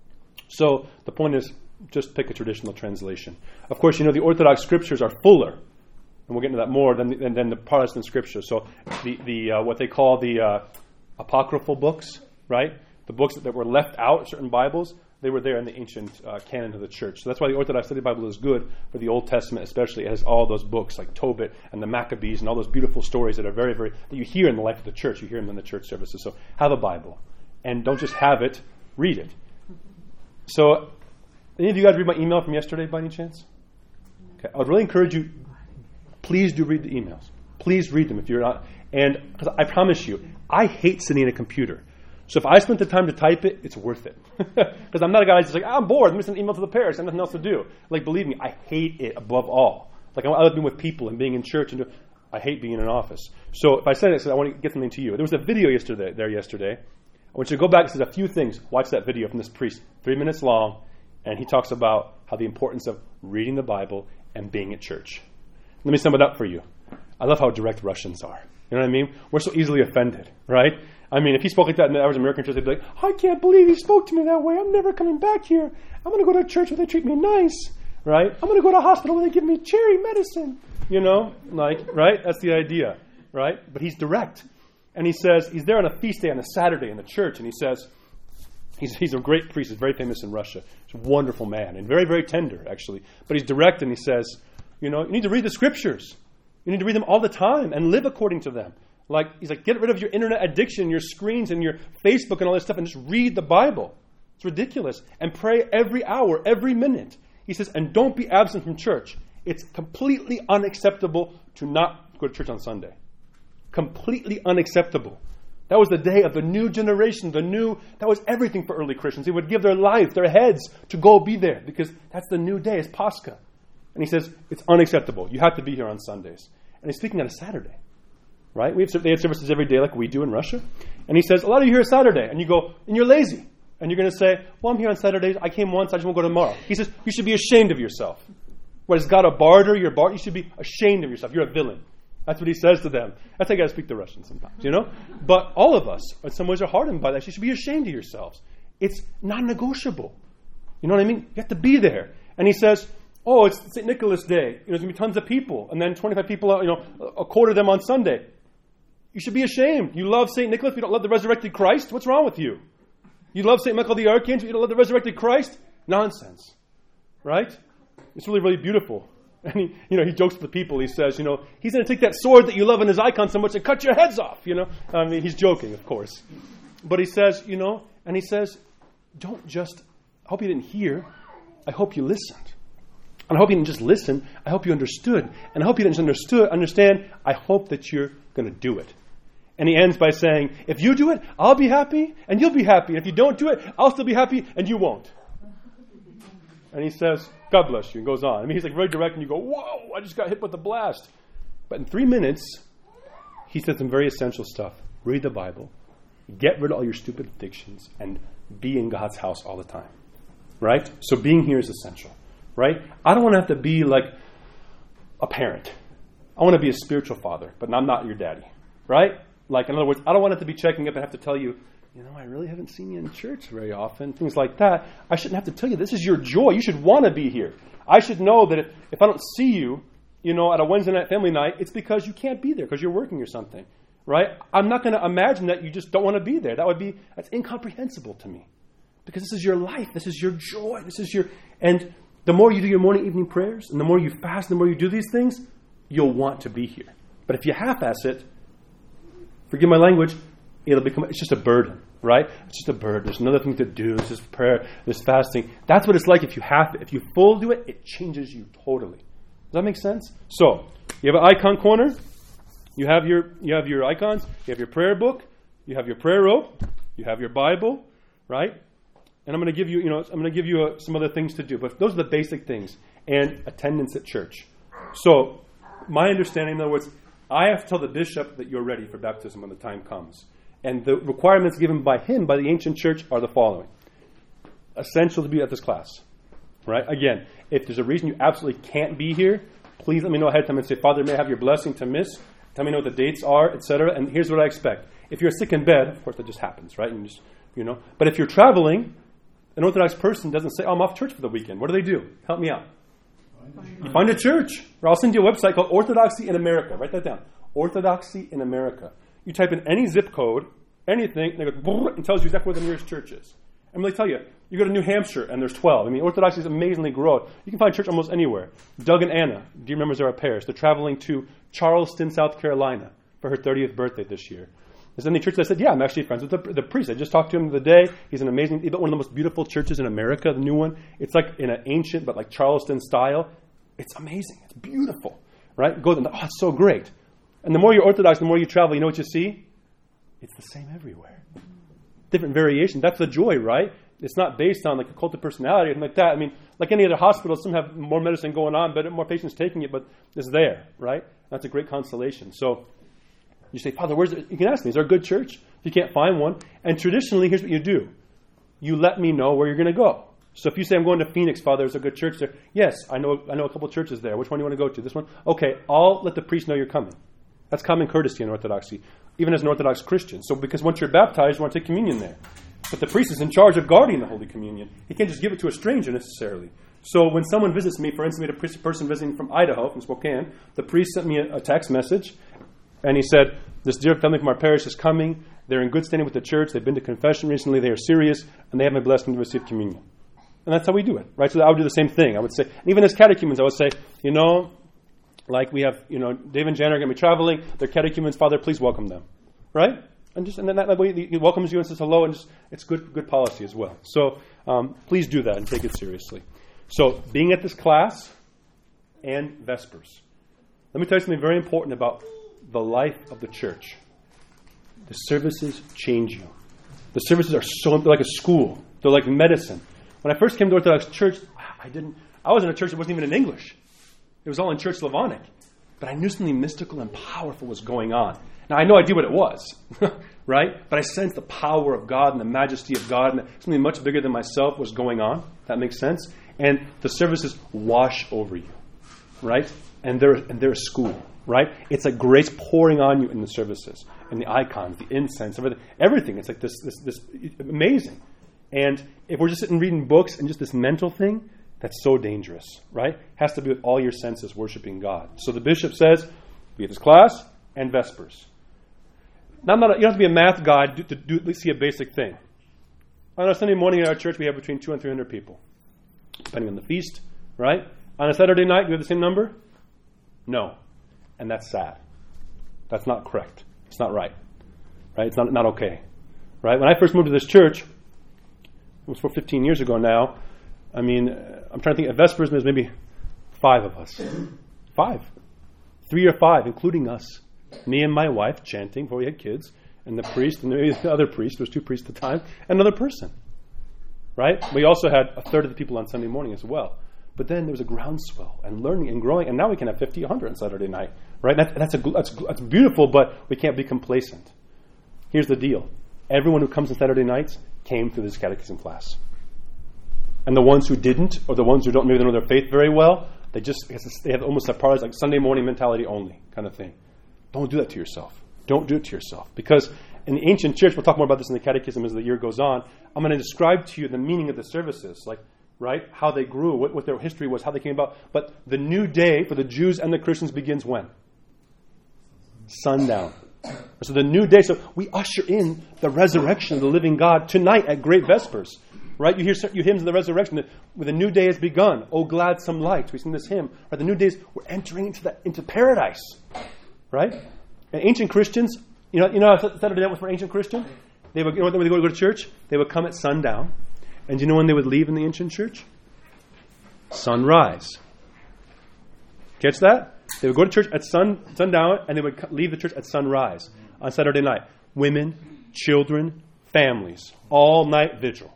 So the point is, just pick a traditional translation. Of course, you know, the Orthodox scriptures are fuller, and we'll get into that more, than the, than, than the Protestant scriptures. So the, the uh, what they call the uh, apocryphal books, right? The books that, that were left out, certain Bibles, they were there in the ancient uh, canon of the church. So that's why the Orthodox Study Bible is good for the Old Testament, especially. It has all those books like Tobit and the Maccabees and all those beautiful stories that are very, very, that you hear in the life of the church. You hear them in the church services. So have a Bible. And don't just have it, read it. So, any of you guys read my email from yesterday by any chance? Okay, I would really encourage you, please do read the emails. Please read them if you're not. And because I promise you, I hate sitting at a computer. So if I spent the time to type it, it's worth it. Because I'm not a guy who's just like, I'm bored, let me send an email to the parish, I have nothing else to do. Like, believe me, I hate it above all. Like, I love being with people and being in church, and do, I hate being in an office. So if I send it, I, I want to get something to you. There was a video yesterday there yesterday. I want you to go back and say a few things. Watch that video from this priest, three minutes long, and he talks about how the importance of reading the Bible and being at church. Let me sum it up for you. I love how direct Russians are. You know what I mean? We're so easily offended, right? I mean, if he spoke like that in the average American church, they'd be like, I can't believe he spoke to me that way. I'm never coming back here. I'm going to go to a church where they treat me nice, right? I'm going to go to a hospital where they give me cherry medicine, you know? Like, right? That's the idea, right? But he's direct. And he says, he's there on a feast day on a Saturday in the church, and he says, he's, he's a great priest. He's very famous in Russia. He's a wonderful man, and very, very tender, actually. But he's direct, and he says, you know, you need to read the scriptures. You need to read them all the time and live according to them. Like, he's like, get rid of your internet addiction, your screens and your Facebook and all this stuff, and just read the Bible. It's ridiculous. And pray every hour, every minute. He says, and don't be absent from church. It's completely unacceptable to not go to church on Sunday. Completely unacceptable. That was the day of the new generation, the new, that was everything for early Christians. They would give their life, their heads, to go be there, because that's the new day, it's Pascha. And he says, it's unacceptable. You have to be here on Sundays. And he's speaking on a Saturday. Right? We have, they have services every day like we do in Russia. And he says, a lot of you here are Saturday. And you go, and you're lazy. And you're going to say, well, I'm here on Saturdays. I came once. I just won't go tomorrow. He says, you should be ashamed of yourself. What, has God a barter? You're a barter? You should be ashamed of yourself. You're a villain. That's what he says to them. That's how you got to speak to Russian sometimes, you know? But all of us, in some ways, are hardened by that. You should be ashamed of yourselves. It's non-negotiable. You know what I mean? You have to be there. And he says, oh, it's Saint Nicholas Day. You know, there's going to be tons of people. And then twenty-five people, you know, a quarter of them on Sunday. You should be ashamed. You love Saint Nicholas, but you don't love the resurrected Christ? What's wrong with you? You love Saint Michael the Archangel, but you don't love the resurrected Christ? Nonsense. Right? It's really, really beautiful. And he, you know, he jokes with the people. He says, you know, he's going to take that sword that you love in his icon so much and cut your heads off, you know. I mean, he's joking, of course. But he says, you know, and he says, don't just, I hope you didn't hear, I hope you listened. And I hope you didn't just listen, I hope you understood. And I hope you didn't just understood, understand, I hope that you're going to do it. And he ends by saying, if you do it, I'll be happy, and you'll be happy. And if you don't do it, I'll still be happy, and you won't. And he says, God bless you, and goes on. I mean, he's like very direct, and you go, whoa, I just got hit with a blast. But in three minutes, he said some very essential stuff. Read the Bible, get rid of all your stupid addictions, and be in God's house all the time. Right? So being here is essential. Right? I don't want to have to be like a parent. I want to be a spiritual father, but I'm not your daddy. Right? Like, in other words, I don't want it to be checking up and have to tell you, you know, I really haven't seen you in church very often, things like that. I shouldn't have to tell you, this is your joy. You should want to be here. I should know that if, if I don't see you, you know, at a Wednesday night family night, it's because you can't be there, because you're working or something. Right? I'm not going to imagine that you just don't want to be there. That would be, that's incomprehensible to me. Because this is your life. This is your joy. This is your, and the more you do your morning, evening prayers, and the more you fast, the more you do these things, you'll want to be here. But if you half-ass it, forgive my language, it'll become, it's just a burden, right? It's just a burden. There's another thing to do. There's this prayer, there's fasting. That's what it's like if you have to. If you full do it, it changes you totally. Does that make sense? So, you have an icon corner. You have your you have your icons. You have your prayer book. You have your prayer rope. You have your Bible, right? And I'm going to give you, you know, I'm going to give you uh, some other things to do. But those are the basic things. And attendance at church. So, my understanding, in other words, I have to tell the bishop that you're ready for baptism when the time comes. And the requirements given by him, by the ancient church, are the following. Essential to be at this class. Right? Again, if there's a reason you absolutely can't be here, please let me know ahead of time and say, Father, may I have your blessing to miss? Tell me what the dates are, et cetera. And here's what I expect. If you're sick in bed, of course that just happens, right? And just, you know. But if you're traveling, an Orthodox person doesn't say, oh, I'm off church for the weekend. What do they do? Help me out. You find a church. Or I'll send you a website called Orthodoxy in America. Write that down. Orthodoxy in America. You type in any zip code, anything, and it goes, and tells you exactly where the nearest church is. And let me tell you, you go to New Hampshire and there's twelve. I mean, Orthodoxy is amazingly grown. You can find church almost anywhere. Doug and Anna, dear members of our parish, they're traveling to Charleston, South Carolina for her thirtieth birthday this year. Is there any church that said, yeah, I'm actually friends with the, the priest. I just talked to him the other day. He's an amazing, one of the most beautiful churches in America, the new one. It's like in an ancient, but like Charleston style. It's amazing. It's beautiful, right? Go there, oh, it's so great. And the more you're Orthodox, the more you travel, you know what you see? It's the same everywhere. Different variation. That's the joy, right? It's not based on like a cult of personality or anything like that. I mean, like any other hospital, some have more medicine going on, but more patients taking it, but it's there, right? That's a great consolation. So you say, Father, where's it? You can ask me, is there a good church? If you can't find one. And traditionally, here's what you do. You let me know where you're going to go. So if you say, I'm going to Phoenix, Father, there's a good church there. Yes, I know I know a couple of churches there. Which one do you want to go to? This one? Okay, I'll let the priest know you're coming. That's common courtesy in Orthodoxy, even as an Orthodox Christian. So because once you're baptized, you want to take communion there. But the priest is in charge of guarding the Holy Communion. He can't just give it to a stranger necessarily. So when someone visits me, for instance, we had a person visiting from Idaho, from Spokane, the priest sent me a, a text message, and he said, this dear family from our parish is coming. They're in good standing with the church. They've been to confession recently. They are serious, and they have my blessing to receive communion. And that's how we do it, right? So I would do the same thing. I would say, and even as catechumens, I would say, you know, like we have, you know, Dave and Jan are going to be traveling. They're catechumens. Father, please welcome them, right? And just and then that, that way he welcomes you and says hello, and just it's good good policy as well. So um, please do that and take it seriously. So being at this class and Vespers. Let me tell you something very important about the life of the church. The services change you. The services are so they're like a school. They're like medicine. When I first came to Orthodox Church, I didn't. I was in a church that wasn't even in English. It was all in Church Slavonic. But I knew something mystical and powerful was going on. Now, I had no idea what it was, right? But I sensed the power of God and the majesty of God, and something much bigger than myself was going on. That makes sense? And the services wash over you, right? And they're, and they're a school, right? It's like grace pouring on you in the services, and the icons, the incense, everything. Everything. It's like this, this, this amazing. And if we're just sitting reading books and just this mental thing, that's so dangerous, right? Has to be with all your senses worshiping God. So the bishop says, be at this class and Vespers. Now, I'm not a, you don't have to be a math guy to, to, do, to see a basic thing. On a Sunday morning at our church, we have between two and three hundred people, depending on the feast, right? On a Saturday night, do we have the same number? No. And that's sad. That's not correct. It's not right. Right? It's not, not okay. Right? When I first moved to this church, it was for fifteen years ago now, I mean, I'm trying to think, at Vespers, there's maybe five of us. Five. Three or five, including us. Me and my wife chanting before we had kids, and the priest, and maybe the other priest, there was two priests at the time, and another person. Right? We also had a third of the people on Sunday morning as well. But then there was a groundswell, and learning and growing, and now we can have fifty, one hundred on Saturday night. Right? That, that's, a, that's, that's beautiful, but we can't be complacent. Here's the deal. Everyone who comes on Saturday nights came to this catechism class. And the ones who didn't, or the ones who don't maybe know their faith very well, they just they have almost a part like Sunday morning mentality only kind of thing. Don't do that to yourself. Don't do it to yourself. Because in the ancient church, we'll talk more about this in the catechism as the year goes on, I'm going to describe to you the meaning of the services, like, right, how they grew, what, what their history was, how they came about. But the new day for the Jews and the Christians begins when? Sundown. So the new day, so we usher in the resurrection of the living God tonight at Great Vespers. Right? You hear you hymns of the resurrection. That when the new day has begun, oh gladsome light. We sing this hymn. Right? The new days, we're entering into the, into paradise. Right? And ancient Christians You know, you know how Saturday night was for ancient Christian? They would, you know, when they would go to church, they would come at sundown. And do you know when they would leave in the ancient church? Sunrise. Catch that? They would go to church at sun sundown, and they would leave the church at sunrise on Saturday night. Women, children, families, all night vigil.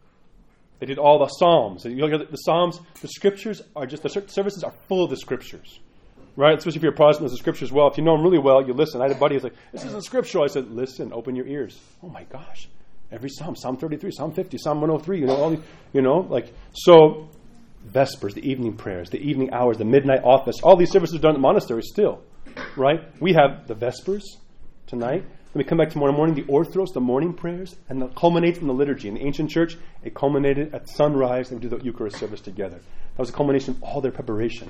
They did all the Psalms. You look at the Psalms, the Scriptures are just, the services are full of the Scriptures. Right? Especially if you're a Protestant, the Scriptures well. If you know them really well, you listen. I had a buddy who's like, this isn't scriptural. I said, listen, open your ears. Oh my gosh. Every Psalm, Psalm thirty-three, Psalm fifty, Psalm one oh three, you know, all these, you know, like, so, Vespers, the evening prayers, the evening hours, the midnight office, all these services are done at monasteries still, right? We have the Vespers tonight. Then we come back tomorrow morning, the Orthros, the morning prayers, and that culminates in the liturgy. In the ancient church, it culminated at sunrise. They would do the Eucharist service together. That was a culmination of all their preparation.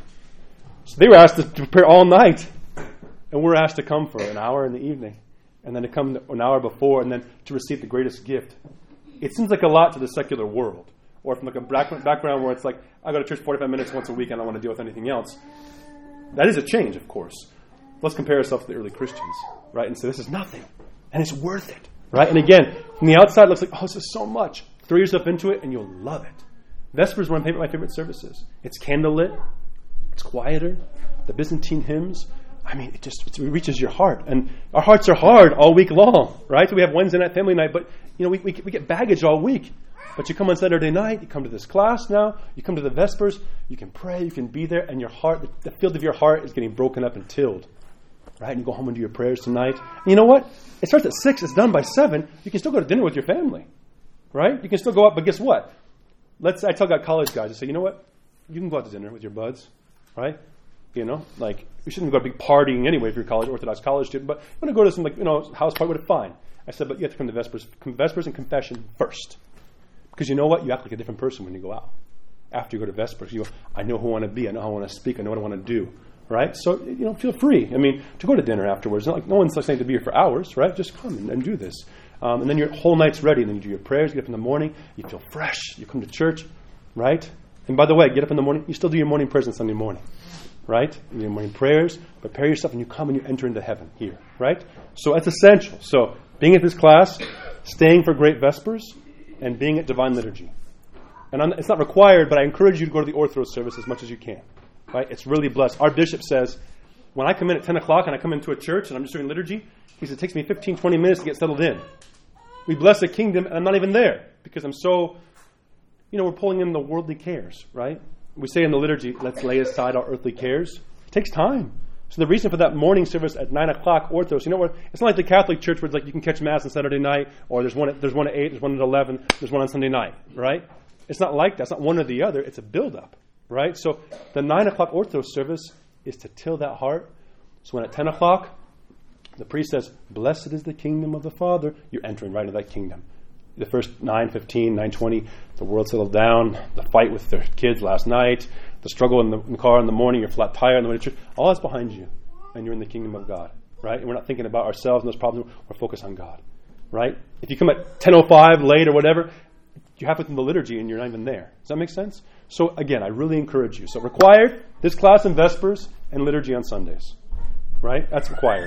So they were asked to prepare all night, and we're asked to come for an hour in the evening, and then to come an hour before, and then to receive the greatest gift. It seems like a lot to the secular world, or from like a background where it's like, I go to church forty-five minutes once a week and I don't want to deal with anything else. That is a change, of course. Let's compare ourselves to the early Christians, right? And say, this is nothing, and it's worth it, right? And again, from the outside, it looks like, oh, this is so much. Throw yourself into it, and you'll love it. Vespers were my favorite services. It's candlelit. It's quieter. The Byzantine hymns, I mean, it just it reaches your heart. And our hearts are hard all week long, right? So we have Wednesday night, family night, but you know, we, we we get baggage all week. But you come on Saturday night, you come to this class now, you come to the Vespers, you can pray, you can be there, and your heart, the, the field of your heart is getting broken up and tilled, right? And you go home and do your prayers tonight. And you know what? It starts at six, it's done by seven. You can still go to dinner with your family, right? You can still go out, but guess what? Let's. I tell college guys, I say, you know what? You can go out to dinner with your buds. Right? You know, like, we shouldn't go to big partying anyway if you're a college, Orthodox college student, but I'm going to go to some, like, you know, house party, but fine. I said, but you have to come to Vespers, Vespers and confession first. Because you know what? You act like a different person when you go out. After you go to Vespers, you go, I know who I want to be, I know how I want to speak, I know what I want to do. Right? So, you know, feel free. I mean, to go to dinner afterwards. Not like, no one's saying to be here for hours, right? Just come and, and do this. Um, and then your whole night's ready, and then you do your prayers, you get up in the morning, you feel fresh, you come to church, right? And by the way, get up in the morning, you still do your morning prayers on Sunday morning, right? You do your morning prayers, prepare yourself, and you come and you enter into heaven here, right? So that's essential. So being at this class, staying for great Vespers, and being at Divine Liturgy. And I'm, it's not required, but I encourage you to go to the Orthros service as much as you can, right? It's really blessed. Our bishop says, when I come in at ten o'clock and I come into a church and I'm just doing liturgy, he says, it takes me fifteen, twenty minutes to get settled in. We bless the kingdom, and I'm not even there because I'm so... You know, we're pulling in the worldly cares, right? We say in the liturgy, let's lay aside our earthly cares. It takes time. So the reason for that morning service at nine o'clock Orthros, you know what? It's not like the Catholic Church where it's like you can catch Mass on Saturday night, or there's one at, there's one at eight, there's one at eleven, there's one on Sunday night, right? It's not like that. It's not one or the other. It's a build-up, right? So the nine o'clock Orthros service is to till that heart. So when at ten o'clock, the priest says, blessed is the kingdom of the Father, you're entering right into that kingdom. The first nine fifteen, nine twenty, the world settled down, the fight with their kids last night, the struggle in the, in the car in the morning, your flat tire on the way to church, all that's behind you, and you're in the kingdom of God, right? And we're not thinking about ourselves and those problems, we're focused on God, right? If you come at ten oh five late or whatever, you're halfway through the liturgy and you're not even there. Does that make sense? So again, I really encourage you. So required, this class in Vespers and liturgy on Sundays, right? That's required.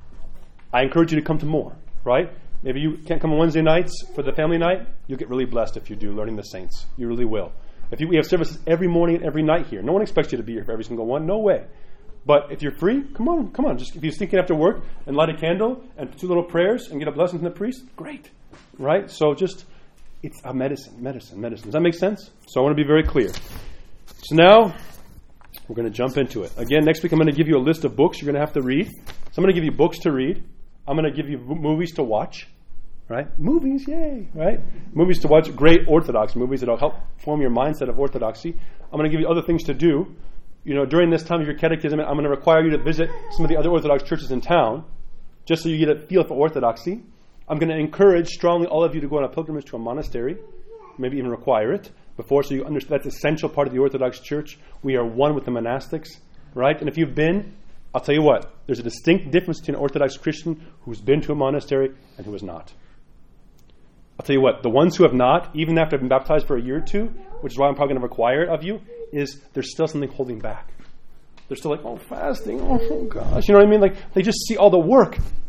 I encourage you to come to more, right? Maybe you can't come on Wednesday nights for the family night. You'll get really blessed if you do, learning the saints. You really will. If you, we have services every morning and every night here. No one expects you to be here for every single one. No way. But if you're free, come on, come on. Just if you're thinking after work and light a candle and two little prayers and get a blessing from the priest, great. Right? So just, it's a medicine, medicine, medicine. Does that make sense? So I want to be very clear. So now, we're going to jump into it. Again, next week I'm going to give you a list of books you're going to have to read. So I'm going to give you books to read. I'm going to give you movies to watch. Right? Movies, yay, right? Movies to watch, great Orthodox movies that will help form your mindset of Orthodoxy. I'm going to give you other things to do. You know, during this time of your catechism, I'm going to require you to visit some of the other Orthodox churches in town, just so you get a feel for Orthodoxy. I'm going to encourage strongly all of you to go on a pilgrimage to a monastery, maybe even require it before, so you understand that's an essential part of the Orthodox Church. We are one with the monastics, right? And if you've been, I'll tell you what, there's a distinct difference between an Orthodox Christian who's been to a monastery and who has not. I'll tell you what, the ones who have not, even after they've been baptized for a year or two, which is why I'm probably going to require it of you, is there's still something holding back. They're still like, oh, fasting, oh gosh. You know what I mean? Like, they just see all the work.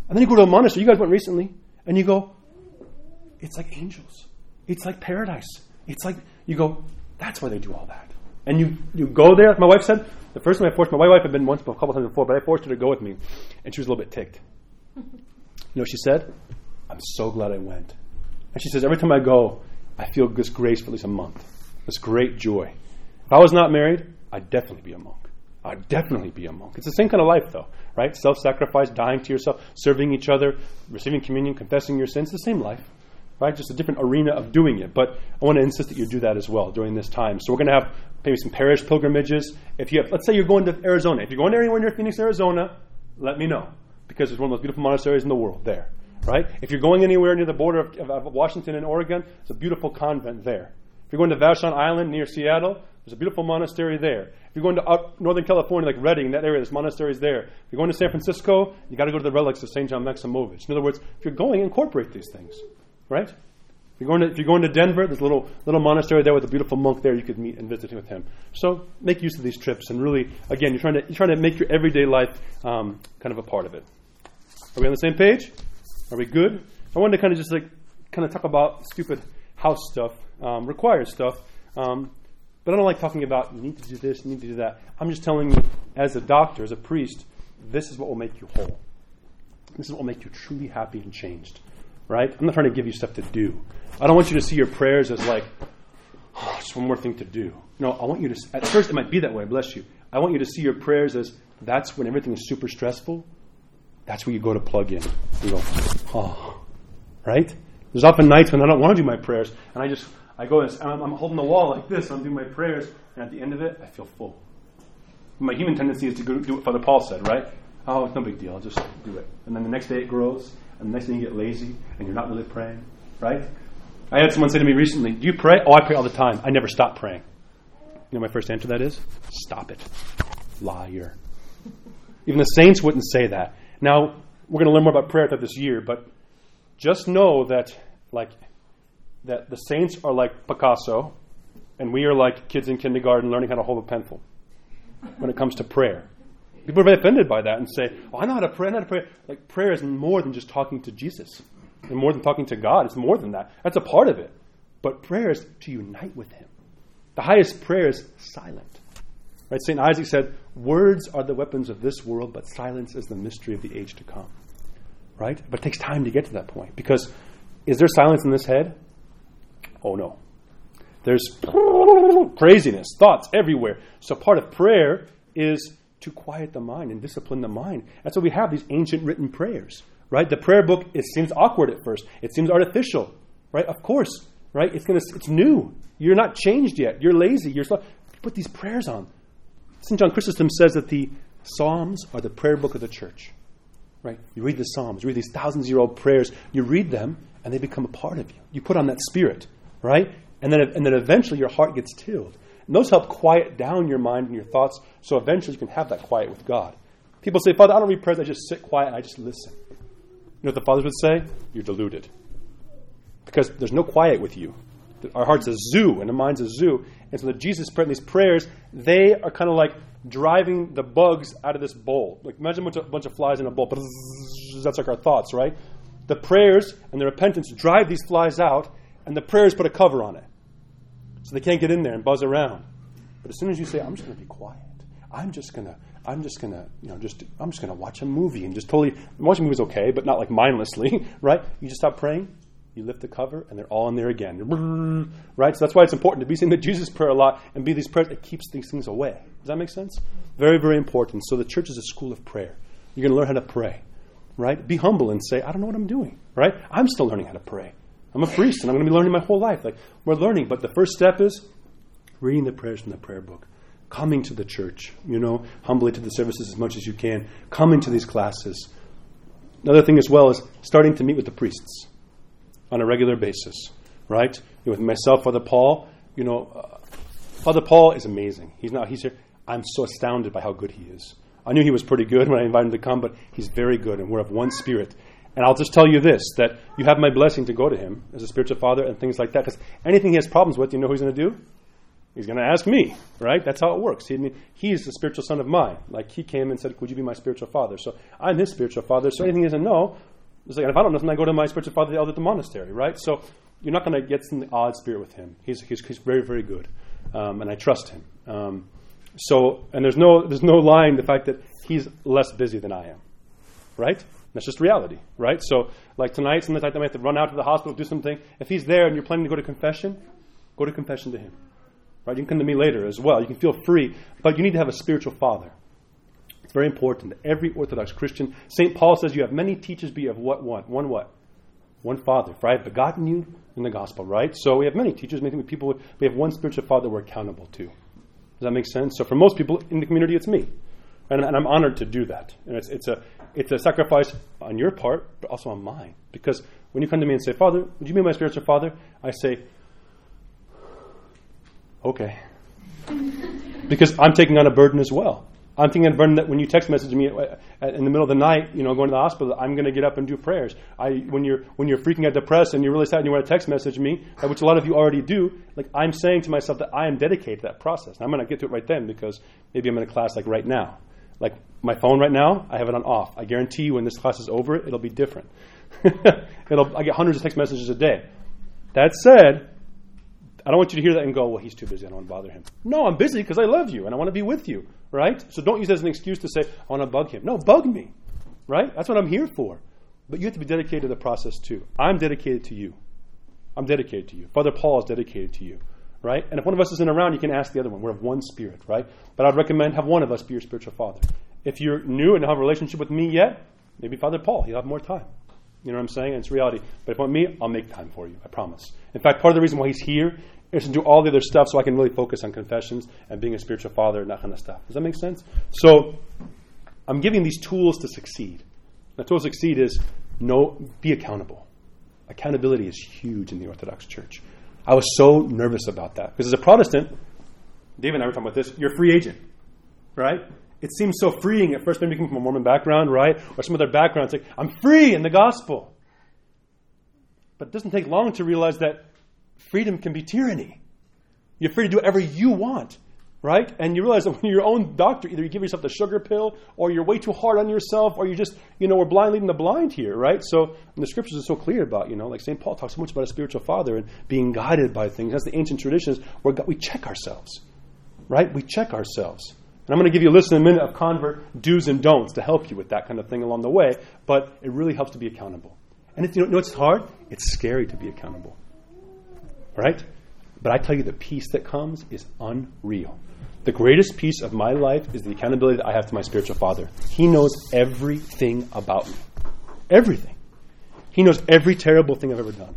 And then you go to a monastery. You guys went recently. And you go, it's like angels. It's like paradise. It's like, you go, that's why they do all that. And you, you go there, like my wife said, the first time I forced, my wife had been once, a couple times before, but I forced her to go with me. And she was a little bit ticked. You know what she said? I'm so glad I went. And she says, every time I go, I feel this grace for at least a month. This great joy. If I was not married, I'd definitely be a monk. I'd definitely be a monk. It's the same kind of life, though, right? Self-sacrifice, dying to yourself, serving each other, receiving communion, confessing your sins. It's the same life, right? Just a different arena of doing it. But I want to insist that you do that as well during this time. So we're going to have maybe some parish pilgrimages. If you have, let's say you're going to Arizona. If you're going anywhere near Phoenix, Arizona, let me know, because it's one of those beautiful monasteries in the world there, right? If you're going anywhere near the border of, of, of Washington and Oregon, it's a beautiful convent there. If you're going to Vashon Island near Seattle, there's a beautiful monastery there. If you're going to up Northern California, like Redding, that area, there's monasteries there. If you're going to San Francisco, you got to go to the relics of Saint John Maximovich. In other words, if you're going, incorporate these things, right? If you're going to, if you're going to Denver, there's a little little monastery there with a beautiful monk there. You could meet and visit with him. So make use of these trips, and really, again, you're trying to you're trying to make your everyday life um, kind of a part of it. Are we on the same page? Are we good? I wanted to kind of just like kind of talk about stupid house stuff, um, required stuff. Um, But I don't like talking about, you need to do this, you need to do that. I'm just telling you, as a doctor, as a priest, this is what will make you whole. This is what will make you truly happy and changed. Right? I'm not trying to give you stuff to do. I don't want you to see your prayers as like, oh, just one more thing to do. No, I want you to, at first it might be that way, bless you. I want you to see your prayers as, that's when everything is super stressful. That's where you go to plug in. You go, oh. Right? There's often nights when I don't want to do my prayers, and I just... I go and I'm, I'm holding the wall like this. I'm doing my prayers, and at the end of it, I feel full. My human tendency is to go do what Father Paul said, right? Oh, it's no big deal. I'll just do it. And then the next day it grows, and the next day you get lazy, and you're not really praying, right? I had someone say to me recently, "Do you pray?" "Oh, I pray all the time. I never stop praying." You know what my first answer to that is? Stop it, liar. Even the saints wouldn't say that. Now we're going to learn more about prayer throughout this year, but just know that, like. that the saints are like Picasso, and we are like kids in kindergarten learning how to hold a pencil when it comes to prayer. People are very offended by that and say, oh, I know how to pray, I know how to pray. Like, prayer is more than just talking to Jesus, and more than talking to God. It's more than that. That's a part of it. But prayer is to unite with Him. The highest prayer is silent. Right? Saint Isaac said, words are the weapons of this world, but silence is the mystery of the age to come. Right? But it takes time to get to that point, because is there silence in this head? Oh no. There's craziness, thoughts everywhere. So part of prayer is to quiet the mind and discipline the mind. That's why we have these ancient written prayers, right? The prayer book, it seems awkward at first. It seems artificial, right? Of course, right? It's gonna, it's new. You're not changed yet. You're lazy. You're slow. Put these prayers on. Saint John Chrysostom says that the Psalms are the prayer book of the church, right? You read the Psalms, you read these thousands-year-old prayers. You read them, and they become a part of you. You put on that spirit. Right? And then and then eventually your heart gets tilled. And those help quiet down your mind and your thoughts, so eventually you can have that quiet with God. People say, Father, I don't read prayers, I just sit quiet and I just listen. You know what the fathers would say? You're deluded. Because there's no quiet with you. Our heart's a zoo, and the mind's a zoo. And so the Jesus prayer, these prayers, they are kind of like driving the bugs out of this bowl. Like imagine a bunch of, bunch of flies in a bowl. That's like our thoughts, right? The prayers and the repentance drive these flies out, and the prayers put a cover on it. So they can't get in there and buzz around. But as soon as you say, I'm just going to be quiet. I'm just going to, I'm just going to, you know, just, I'm just going to watch a movie and just totally, watching movies okay, but not like mindlessly, right? You just stop praying, you lift the cover, and they're all in there again. Right? So that's why it's important to be saying the Jesus prayer a lot and be these prayers. It keeps these things away. Does that make sense? Very, very important. So the church is a school of prayer. You're going to learn how to pray. Right? Be humble and say, I don't know what I'm doing. Right? I'm still learning how to pray. I'm a priest, and I'm going to be learning my whole life. Like, we're learning, but the first step is reading the prayers from the prayer book, coming to the church, you know, humbly to the services as much as you can, coming to these classes. Another thing as well is starting to meet with the priests on a regular basis, right? You know, with myself, Father Paul, you know, uh, Father Paul is amazing. He's not, he's here. I'm so astounded by how good he is. I knew he was pretty good when I invited him to come, but he's very good, and we're of one spirit. And I'll just tell you this, that you have my blessing to go to him as a spiritual father and things like that. Because anything he has problems with, you know who he's going to do? He's going to ask me, right? That's how it works. He, he is the spiritual son of mine. Like he came and said, would you be my spiritual father? So I'm his spiritual father. So anything he doesn't know, it's like, if I don't know something, I go to my spiritual father out at the monastery, right? So you're not going to get some odd spirit with him. He's he's, he's very, very good. Um, and I trust him. Um, so, and there's no there's no lying the fact that he's less busy than I am, right? That's just reality, right? So like tonight, sometimes I might have to run out to the hospital, do something. If he's there and you're planning to go to confession, go to confession to him. Right? You can come to me later as well. You can feel free. But you need to have a spiritual father. It's very important that every Orthodox Christian, Saint Paul says you have many teachers, but you have what one? One what? One father. For I have begotten you in the gospel, right? So we have many teachers, many people. We have one spiritual father we're accountable to. Does that make sense? So for most people in the community, it's me. And, and I'm honored to do that. And it's, it's, a, it's a sacrifice on your part, but also on mine. Because when you come to me and say, Father, would you be my spiritual father? I say, okay. Because I'm taking on a burden as well. I'm taking on a burden that when you text message me in the middle of the night, you know, going to the hospital, I'm going to get up and do prayers. I, when you're when you're freaking out, depressed, and you're really sad, and you want to text message me, which a lot of you already do. Like I'm saying to myself that I am dedicated to that process. And I'm going to get to it right then because maybe I'm in a class like right now. Like my phone right now, I have it on off. I guarantee you, when this class is over, it'll be different. it'll I get hundreds of text messages a day. That said, I don't want you to hear that and go, well, he's too busy. I don't want to bother him. No, I'm busy because I love you and I want to be with you, right? So don't use that as an excuse to say, I want to bug him. No, bug me, right? That's what I'm here for. But you have to be dedicated to the process too. I'm dedicated to you. I'm dedicated to you. Father Paul is dedicated to you, right? And if one of us isn't around, you can ask the other one. We're of one spirit, right? But I'd recommend have one of us be your spiritual father. If you're new and don't have a relationship with me yet, maybe Father Paul. He'll have more time. You know what I'm saying? And it's reality. But if you want me, I'll make time for you. I promise. In fact, part of the reason why he's here is to do all the other stuff so I can really focus on confessions and being a spiritual father and that kind of stuff. Does that make sense? So I'm giving these tools to succeed. The tool to succeed is no, be accountable. Accountability is huge in the Orthodox Church. I was so nervous about that. Because as a Protestant, Dave and I were talking about this, you're a free agent, right? It seems so freeing at first, maybe coming from a Mormon background, right? Or some other background. It's like, I'm free in the gospel. But it doesn't take long to realize that freedom can be tyranny. You're free to do whatever you want, right? And you realize that when you're your own doctor, either you give yourself the sugar pill, or you're way too hard on yourself, or you just, you know, we're blind leading the blind here, right? So, and the scriptures are so clear about, you know, like Saint Paul talks so much about a spiritual father and being guided by things. That's the ancient traditions where we check ourselves, right? We check ourselves. And I'm going to give you a list in a minute of convert do's and don'ts to help you with that kind of thing along the way, but it really helps to be accountable. And it, you know, you know what's hard? It's scary to be accountable. Right? But I tell you, the peace that comes is unreal. The greatest peace of my life is the accountability that I have to my spiritual father. He knows everything about me. Everything. He knows every terrible thing I've ever done.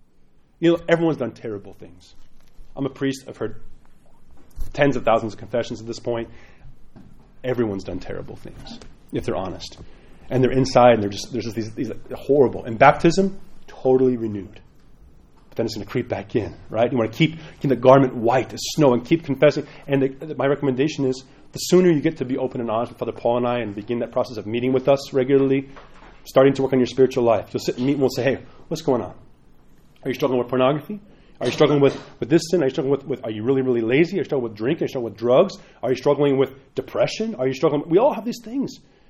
You know, everyone's done terrible things. I'm a priest. I've heard tens of thousands of confessions at this point. Everyone's done terrible things, if they're honest. And they're inside, and they're just there's just these, these horrible. And baptism, totally renewed. Then it's going to creep back in, right? You want to keep, keep the garment white as snow and keep confessing. And the, my recommendation is the sooner you get to be open and honest with Father Paul and I and begin that process of meeting with us regularly, starting to work on your spiritual life. You'll sit and meet and we'll say, hey, what's going on? Are you struggling with pornography? Are you struggling with, with this sin? Are you struggling with, with, are you really, really lazy? Are you struggling with drinking? Are you struggling with drugs? Are you struggling with depression? Are you struggling? We all have these things.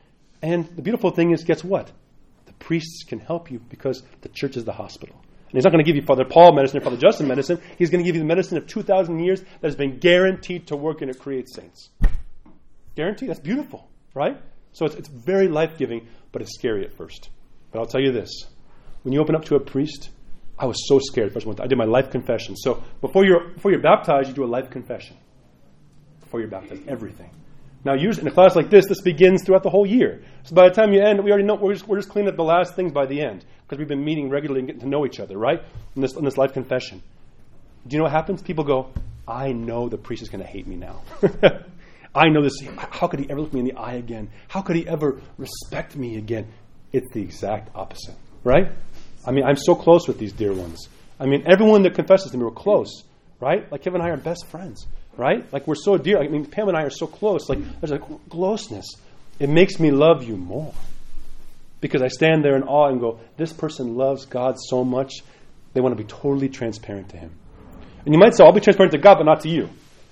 And the beautiful thing is, guess what? The priests can help you because the church is the hospital. And he's not going to give you Father Paul medicine or Father Justin medicine. He's going to give you the medicine of two thousand years that has been guaranteed to work and it creates saints. Guaranteed? That's beautiful, right? So it's, it's very life-giving, but it's scary at first. But I'll tell you this. When you open up to a priest, I was so scared. First one, I did my life confession. So before you're, before you're baptized, you do a life confession. Before you're baptized, everything. Now, usually in a class like this, this begins throughout the whole year. So by the time you end, we already know we're just, we're just cleaning up the last things by the end because we've been meeting regularly and getting to know each other, right? In this, in this life confession. Do you know what happens? People go, I know the priest is going to hate me now. I know this. How could he ever look me in the eye again? How could he ever respect me again? It's the exact opposite, right? I mean, I'm so close with these dear ones. I mean, everyone that confesses to me, we're close, right? Like Kevin and I are best friends. Right? Like we're so dear. I mean, Pam and I are so close. Like there's a closeness. It makes me love you more. Because I stand there in awe and go, this person loves God so much, they want to be totally transparent to him. And you might say, I'll be transparent to God, but not to you.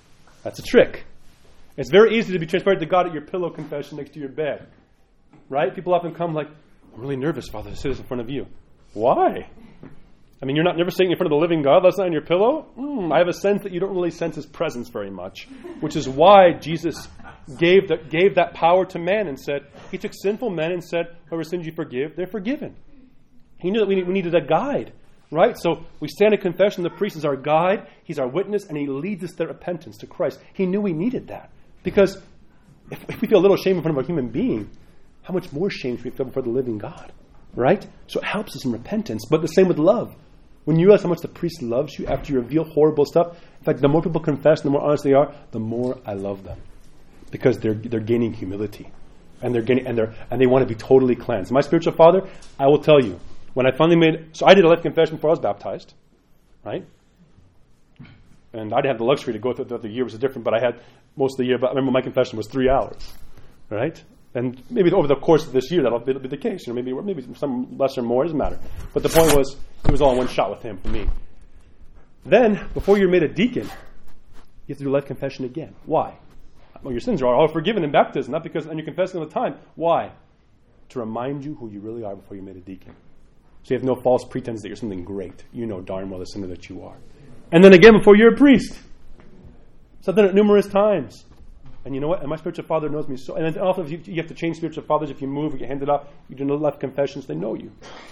That's a trick. It's very easy to be transparent to God at your pillow confession next to your bed. Right? People often come like, I'm really nervous, Father, to sit this in front of you. Why? I mean, you're not never sitting in front of the living God. That's not on your pillow? Mm, I have a sense that you don't really sense His presence very much, which is why Jesus gave, the, gave that power to man and said, He took sinful men and said, whoever sins you forgive, they're forgiven. He knew that we, we needed a guide, right? So we stand in confession. The priest is our guide. He's our witness, and he leads us to repentance, to Christ. He knew we needed that. Because if, if we feel a little shame in front of a human being, how much more shame should we feel before the living God, right? So it helps us in repentance. But the same with love. When you realize how much the priest loves you after you reveal horrible stuff, in fact, the more people confess, the more honest they are, the more I love them. Because they're they're gaining humility. And they're getting and they're and they want to be totally cleansed. My spiritual father, I will tell you, when I finally made so I did a life confession before I was baptized, right? And I didn't have the luxury to go through the, the year was different, but I had most of the year. But I remember my confession was three hours, right? And maybe over the course of this year that'll be, that'll be the case. You know, maybe maybe some less or more, it doesn't matter. But the point was, it was all in one shot with him for me. Then, before you're made a deacon, you have to do life confession again. Why? Well, your sins are all forgiven in baptism, not because and you're confessing all the time. Why? To remind you who you really are before you're made a deacon. So you have no false pretense that you're something great. You know darn well the sinner that you are. And then again before you're a priest. So I've done it numerous times. And you know what? And my spiritual father knows me so. And then often if you, you have to change spiritual fathers if you move or get handed off. You do no life confessions. They know you.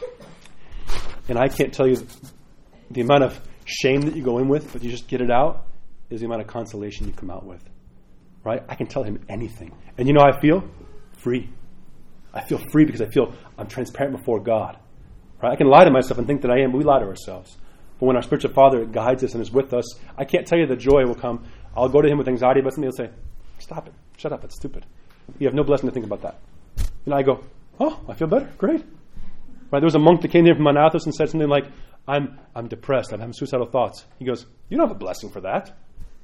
And I can't tell you the amount of shame that you go in with, but you just get it out, is the amount of consolation you come out with. Right? I can tell him anything. And you know how I feel? Free. I feel free because I feel I'm transparent before God. Right? I can lie to myself and think that I am, but we lie to ourselves. But when our spiritual father guides us and is with us, I can't tell you the joy will come. I'll go to him with anxiety about something. He'll say, stop it. Shut up. It's stupid. You have no blessing to think about that. And I go, oh, I feel better. Great. Right? There was a monk that came in from Mount Athos and said something like, I'm I'm depressed. I'm having suicidal thoughts. He goes, you don't have a blessing for that.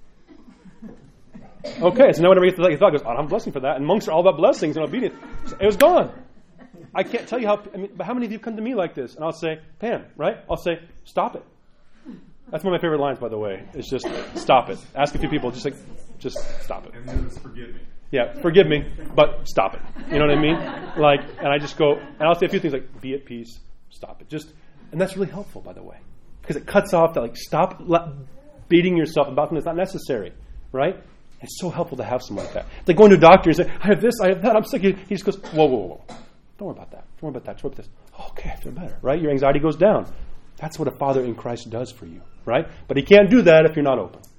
Okay, so now whenever I get to that thought, he goes, I don't have a blessing for that. And monks are all about blessings and obedience. So it was gone. I can't tell you how, I mean, but how many of you come to me like this? And I'll say, Pam, right? I'll say, stop it. That's one of my favorite lines, by the way. It's just, stop it. Ask a few people, just like, just stop it. And then it's forgive me. Yeah, forgive me, but stop it. You know what I mean? Like, and I just go, and I'll say a few things like, be at peace, stop it. Just, and that's really helpful, by the way. Because it cuts off that, like, stop beating yourself about something that's not necessary, right? It's so helpful to have someone like that. It's like going to a doctor and say, I have this, I have that, I'm sick. He just goes, whoa, whoa, whoa. Don't worry about that. Don't worry about that. Don't worry about this. Oh, okay, I feel better, right? Your anxiety goes down. That's what a father in Christ does for you, right? But he can't do that if you're not open.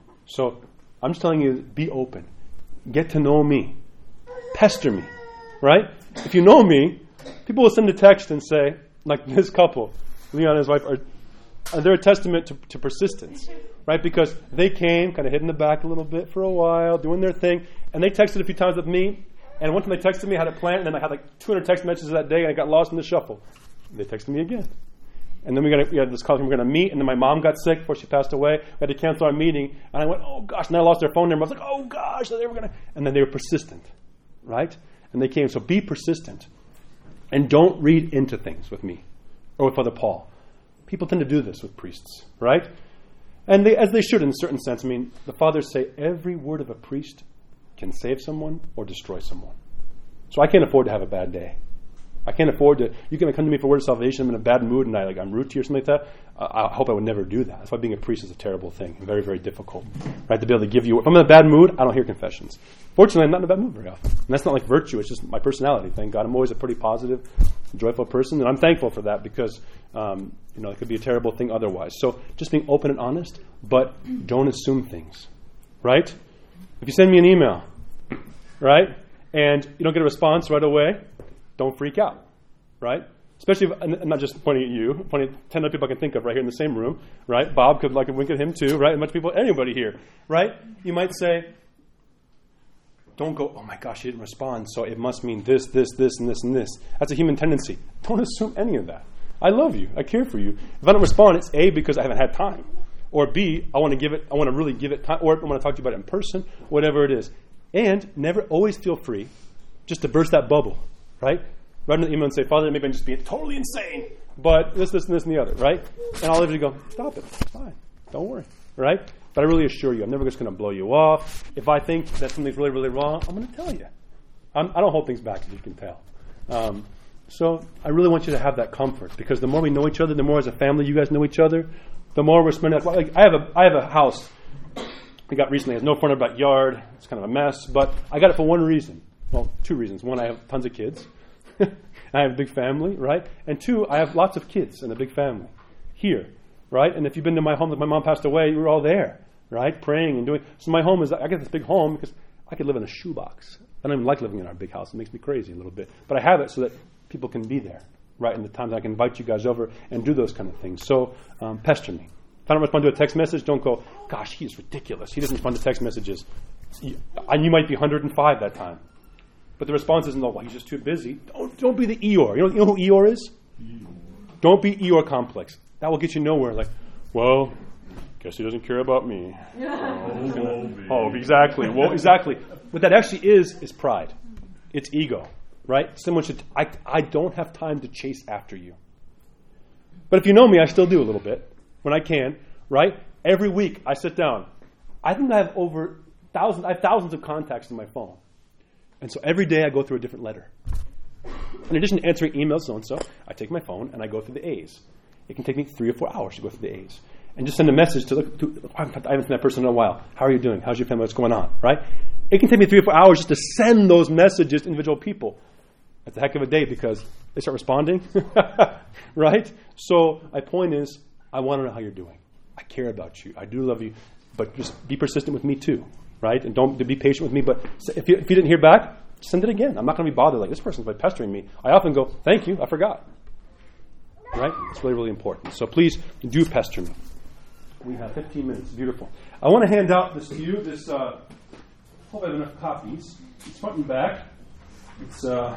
So I'm just telling you, be open. Get to know me. Pester me, right? If you know me, people will send a text and say, like this couple, Leon and his wife, are, are they're a testament to, to persistence, right? Because they came, kind of hid in the back a little bit for a while, doing their thing, and they texted a few times with me, and one time they texted me, I had a plan, and then I had like two hundred text messages that day, and I got lost in the shuffle. They texted me again. And then we got we had this call, we were going to meet, and then my mom got sick before she passed away. We had to cancel our meeting, and I went, oh gosh, and I lost their phone number. I was like, oh gosh, so they were going to, and then they were persistent, right? And they came. So be persistent, and don't read into things with me or with Father Paul. People tend to do this with priests, right? And they, as they should in a certain sense. I mean, the fathers say every word of a priest can save someone or destroy someone. So I can't afford to have a bad day. I can't afford to, you can come to me for word of salvation, I'm in a bad mood and I, like, I'm rude to you or something like that. Uh, I hope I would never do that. That's why being a priest is a terrible thing and very, very difficult. Right? To be able to give you, if I'm in a bad mood, I don't hear confessions. Fortunately, I'm not in a bad mood very often. And that's not like virtue, it's just my personality, thank God. I'm always a pretty positive, joyful person, and I'm thankful for that because, um, you know, it could be a terrible thing otherwise. So just being open and honest, but don't assume things. Right? If you send me an email, right, and you don't get a response right away, don't freak out, right? Especially, if, I'm not just pointing at you, pointing at ten other people I can think of right here in the same room, right? Bob could like wink at him too, right? And much people, anybody here, right? You might say, don't go, oh my gosh, he didn't respond, so it must mean this, this, this, and this, and this. That's a human tendency. Don't assume any of that. I love you. I care for you. If I don't respond, it's A, because I haven't had time. Or B, I want to give it, I want to really give it time, or I want to talk to you about it in person, whatever it is. And never, always feel free just to burst that bubble. Right? Rather than email and say, Father, maybe I'm just being totally insane, but this, this, and this, and the other, right? And I'll literally go, stop it. It's fine. Don't worry. Right? But I really assure you, I'm never just going to blow you off. If I think that something's really, really wrong, I'm going to tell you. I'm, I don't hold things back, as you can tell. Um, so I really want you to have that comfort, because the more we know each other, the more as a family you guys know each other, the more we're spending. Like, like I have a I have a house I got recently. It has no front or backyard. It's kind of a mess, but I got it for one reason. Well, two reasons. One, I have tons of kids. I have a big family, right? And two, I have lots of kids and a big family here, right? And if you've been to my home, like my mom passed away, we were all there, right? Praying and doing. So my home is, I get this big home because I could live in a shoebox. I don't even like living in our big house. It makes me crazy a little bit. But I have it so that people can be there, right? And the times I can invite you guys over and do those kind of things. So um, pester me. If I don't respond to a text message, don't go, gosh, he's ridiculous. He doesn't respond to text messages. And you might be one hundred five that time. But the response isn't, oh, well, he's just too busy. Don't, don't be the Eeyore. You know, you know who Eeyore is? Eeyore. Don't be Eeyore complex. That will get you nowhere. Like, well, guess he doesn't care about me. oh, oh, exactly. Well, exactly. What that actually is, is pride. It's ego, right? Someone should, I, I don't have time to chase after you. But if you know me, I still do a little bit when I can, right? Every week I sit down. I think I have over thousands, I have thousands of contacts in my phone. And so every day I go through a different letter. In addition to answering emails, so-and-so, I take my phone and I go through the A's. It can take me three or four hours to go through the A's. And just send a message to, look, to I haven't seen that person in a while. How are you doing? How's your family? What's going on? Right? It can take me three or four hours just to send those messages to individual people. That's a heck of a day because they start responding. Right? So my point is, I want to know how you're doing. I care about you. I do love you. But just be persistent with me too. Right? And don't be patient with me. But if you, if you didn't hear back, send it again. I'm not going to be bothered like this person's like pestering me. I often go, thank you, I forgot. Right? It's really, really important. So please do pester me. We have fifteen minutes. Beautiful. I want to hand out this to you. This, uh, hope I have enough copies. It's front and back. It's, uh,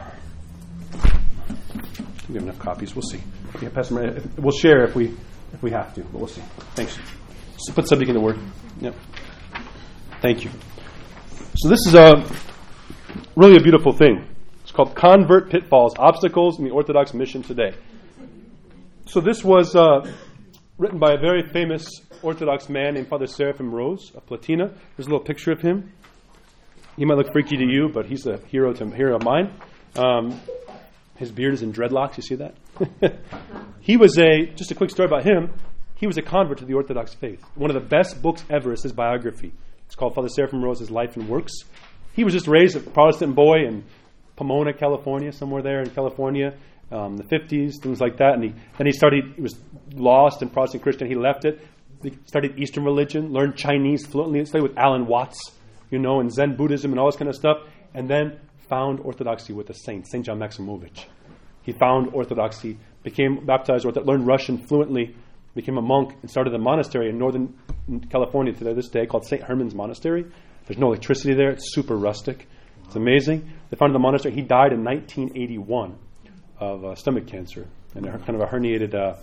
we have enough copies. We'll see. Yeah, Pastor Maria, we'll share if we if we have to, but we'll see. Thanks. Just put subject in the word. Yep. Thank you. So this is a really a beautiful thing. It's called Convert Pitfalls, Obstacles in the Orthodox Mission Today. So this was uh, written by a very famous Orthodox man named Father Seraphim Rose of Platina. There's a little picture of him. He might look freaky to you, but he's a hero to hero of mine. Um, his beard is in dreadlocks. You see that? He was a, just a quick story about him. He was a convert to the Orthodox faith. One of the best books ever is his biography. It's called Father Seraphim Rose's Life and Works. He was just raised a Protestant boy in Pomona, California, somewhere there in California, um, the fifties, things like that. And he, then he started, he was lost in Protestant Christian. He left it. He studied Eastern religion, learned Chinese fluently, studied with Alan Watts, you know, and Zen Buddhism and all this kind of stuff, and then found Orthodoxy with the saint, Saint John Maximovich. He found Orthodoxy, became baptized, learned Russian fluently, became a monk, and started a monastery in northern California to this day called Saint Herman's Monastery. There's no electricity there. It's super rustic. It's amazing. They founded the monastery. He died in nineteen eighty-one of uh, stomach cancer and a, kind of a herniated, uh,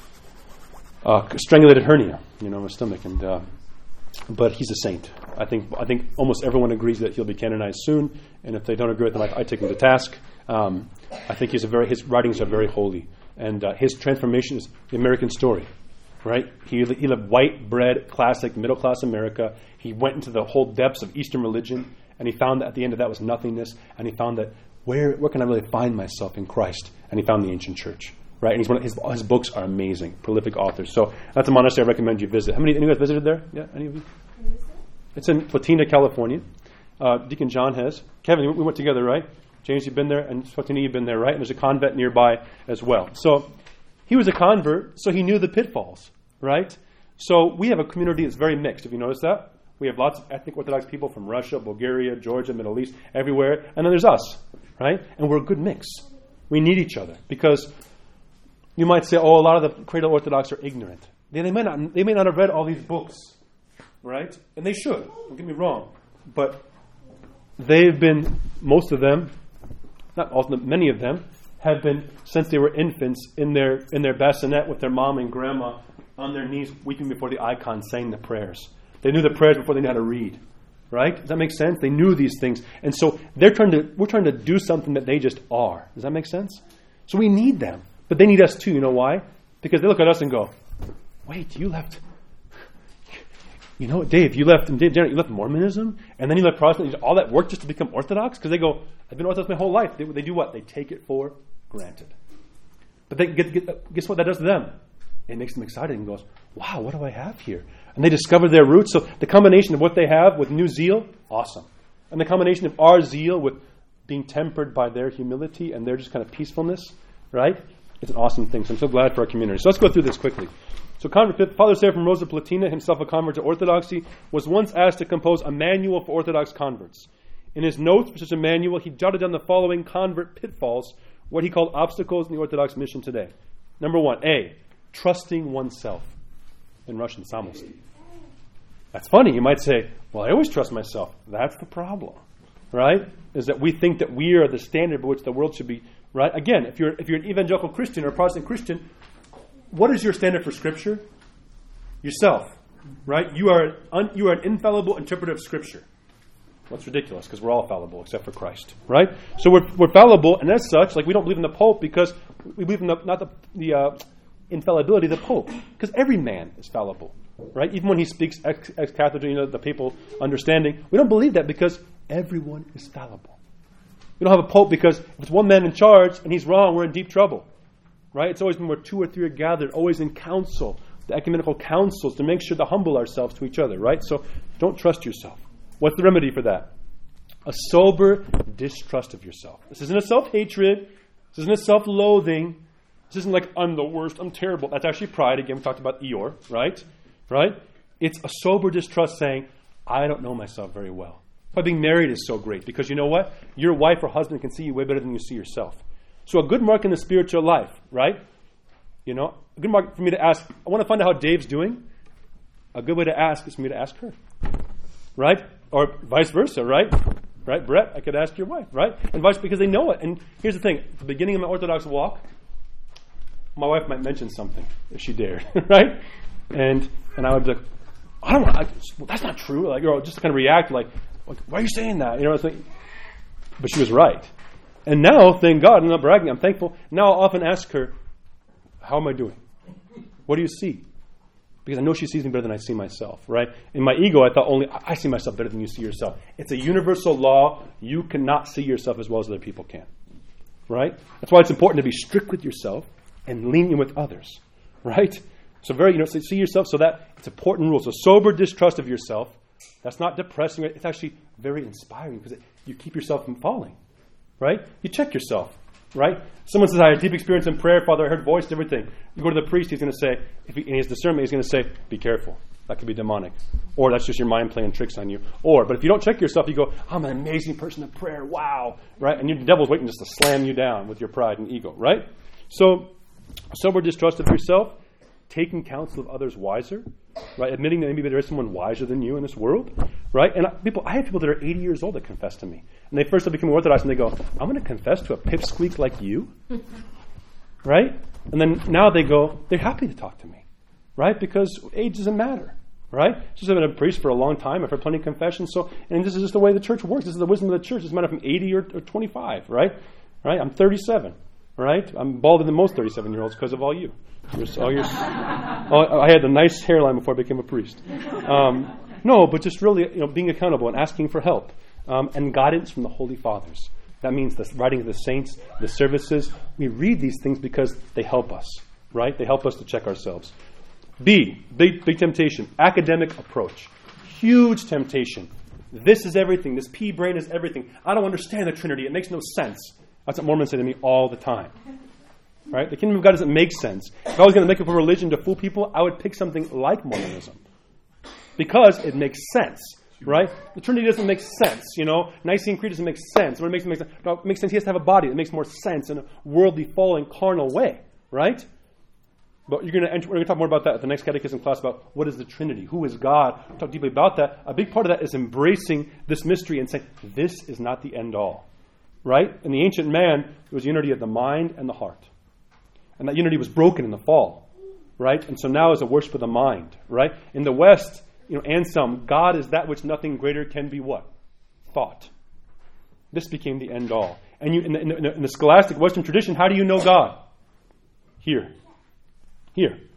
uh, strangulated hernia, you know, in his stomach. And uh, but he's a saint. I think I think almost everyone agrees that he'll be canonized soon. And if they don't agree with him, I, I take him to task. Um, I think he's a very his writings are very holy, and uh, his transformation is the American story. Right? He he lived white bread, classic middle class America. He went into the whole depths of Eastern religion, and he found that at the end of that was nothingness. And he found that where where can I really find myself in Christ? And he found the ancient church. Right? And he's one of his his books are amazing, prolific authors. So that's a monastery I recommend you visit. How many any of you guys visited there? Yeah, any of you? It's in Platina, California. Uh, Deacon John has. Kevin, we went together, right? James, you've been there, and Platina, you've been there, right? And there's a convent nearby as well. So he was a convert, so he knew the pitfalls, right? So we have a community that's very mixed. Have you noticed that? We have lots of ethnic Orthodox people from Russia, Bulgaria, Georgia, Middle East, everywhere. And then there's us, right? And we're a good mix. We need each other because you might say, oh, a lot of the cradle Orthodox are ignorant. They, they, may not, they may not have read all these books, right? And they should. Don't get me wrong. But they've been, most of them, not all, many of them, have been, since they were infants, in their in their bassinet with their mom and grandma on their knees, weeping before the icon, saying the prayers. They knew the prayers before they knew how to read. Right? Does that make sense? They knew these things. And so they're trying to we're trying to do something that they just are. Does that make sense? So we need them. But they need us too. You know why? Because they look at us and go, wait, you left you know, Dave, you left, and Dave, Janet, you left Mormonism, and then you left Protestantism, all that work just to become Orthodox? Because they go, I've been Orthodox my whole life. They, they do what? They take it for granted. But they get, get, guess what that does to them? It makes them excited and goes, wow, what do I have here? And they discover their roots. So the combination of what they have with new zeal, awesome. And the combination of our zeal with being tempered by their humility and their just kind of peacefulness, right? It's an awesome thing. So I'm so glad for our community. So let's go through this quickly. So convert, Father Seraphim Rosa Platina, himself a convert to Orthodoxy, was once asked to compose a manual for Orthodox converts. In his notes for such a manual, he jotted down the following convert pitfalls, what he called obstacles in the Orthodox mission today. Number one, A, trusting oneself. In Russian, samosti. That's funny. You might say, well, I always trust myself. That's the problem, right? Is that we think that we are the standard by which the world should be, right? Again, if you're if you're an evangelical Christian or a Protestant Christian, what is your standard for Scripture? Yourself, right? You are un, you are an infallible interpreter of Scripture. Well, that's ridiculous because we're all fallible except for Christ, right? So we're we're fallible, and as such, like we don't believe in the Pope because we believe in the not the the uh, infallibility of the Pope, because every man is fallible, right? Even when he speaks ex, ex cathedra, you know, the papal understanding, we don't believe that because everyone is fallible. We don't have a Pope because if it's one man in charge and he's wrong, we're in deep trouble. Right? It's always been where two or three are gathered, always in council, the ecumenical councils, to make sure to humble ourselves to each other, right? So don't trust yourself. What's the remedy for that? A sober distrust of yourself. This isn't a self-hatred. This isn't a self-loathing. This isn't like, I'm the worst, I'm terrible. That's actually pride. Again, we talked about Eeyore, right? Right? It's a sober distrust saying, I don't know myself very well. But being married is so great because you know what? Your wife or husband can see you way better than you see yourself. So a good mark in the spiritual life, right? You know, a good mark for me to ask, I want to find out how Dave's doing. A good way to ask is for me to ask her, right? Or vice versa, right? Right, Brett, I could ask your wife, right? And vice because they know it. And here's the thing, at the beginning of my Orthodox walk, my wife might mention something if she dared, right? And and I would be like, I don't want. Well, that's not true. Like, or just kind of react like, why are you saying that? You know, it's like, but she was right. And now, thank God, I'm not bragging, I'm thankful. Now I'll often ask her, how am I doing? What do you see? Because I know she sees me better than I see myself, right? In my ego, I thought only, I see myself better than you see yourself. It's a universal law. You cannot see yourself as well as other people can, right? That's why it's important to be strict with yourself and lenient with others, right? So very, you know, so see yourself, so that it's an important rule. So sober distrust of yourself, that's not depressing. It's actually very inspiring because it, you keep yourself from falling. Right? You check yourself, right? Someone says, I had deep experience in prayer, Father, I heard voice and everything. You go to the priest, he's going to say, if he, in his discernment, he's going to say, be careful. That could be demonic. Or that's just your mind playing tricks on you. Or, but if you don't check yourself, you go, I'm an amazing person of prayer, wow. Right? And your devil's waiting just to slam you down with your pride and ego, right? So, sober distrust of yourself, taking counsel of others wiser, right? Admitting that maybe there is someone wiser than you in this world, right? And people, I have people that are eighty years old that confess to me. And they first have become Orthodox and they go, I'm going to confess to a pipsqueak like you, right? And then now they go, they're happy to talk to me, right? Because age doesn't matter, right? Just been a priest for a long time. I've heard plenty of confessions. So, and this is just the way the church works. This is the wisdom of the church. It doesn't matter if I'm eighty or, or twenty-five, right? Right? I'm thirty-seven, right? I'm balder than most thirty-seven-year-olds because of all you. You're, all your, all, I had a nice hairline before I became a priest. Um, no, but just really, you know, being accountable and asking for help um, and guidance from the Holy Fathers. That means the writing of the saints, the services. We read these things because they help us, right? They help us to check ourselves. B, big, big temptation, academic approach. Huge temptation. This is everything. This pea brain is everything. I don't understand the Trinity. It makes no sense. That's what Mormons say to me all the time. Right? The kingdom of God doesn't make sense. If I was going to make up a religion to fool people, I would pick something like Mormonism. Because it makes sense. Right? The Trinity doesn't make sense. You know, Nicene Creed doesn't make sense. What it makes it make sense? No, it makes sense. He has to have a body that makes more sense in a worldly, fallen, carnal way. Right? But you're going to enter, we're going to talk more about that at the next catechism class about what is the Trinity, who is God. We'll talk deeply about that. A big part of that is embracing this mystery and saying this is not the end all. Right? In the ancient man, it was unity of the mind and the heart. And that unity was broken in the fall, right? And so now is a worship of the mind, right? In the West, you know, Anselm, God is that which nothing greater can be what? Thought. This became the end all. And you, in the, in the, in the scholastic Western tradition, how do you know God? Here. Here.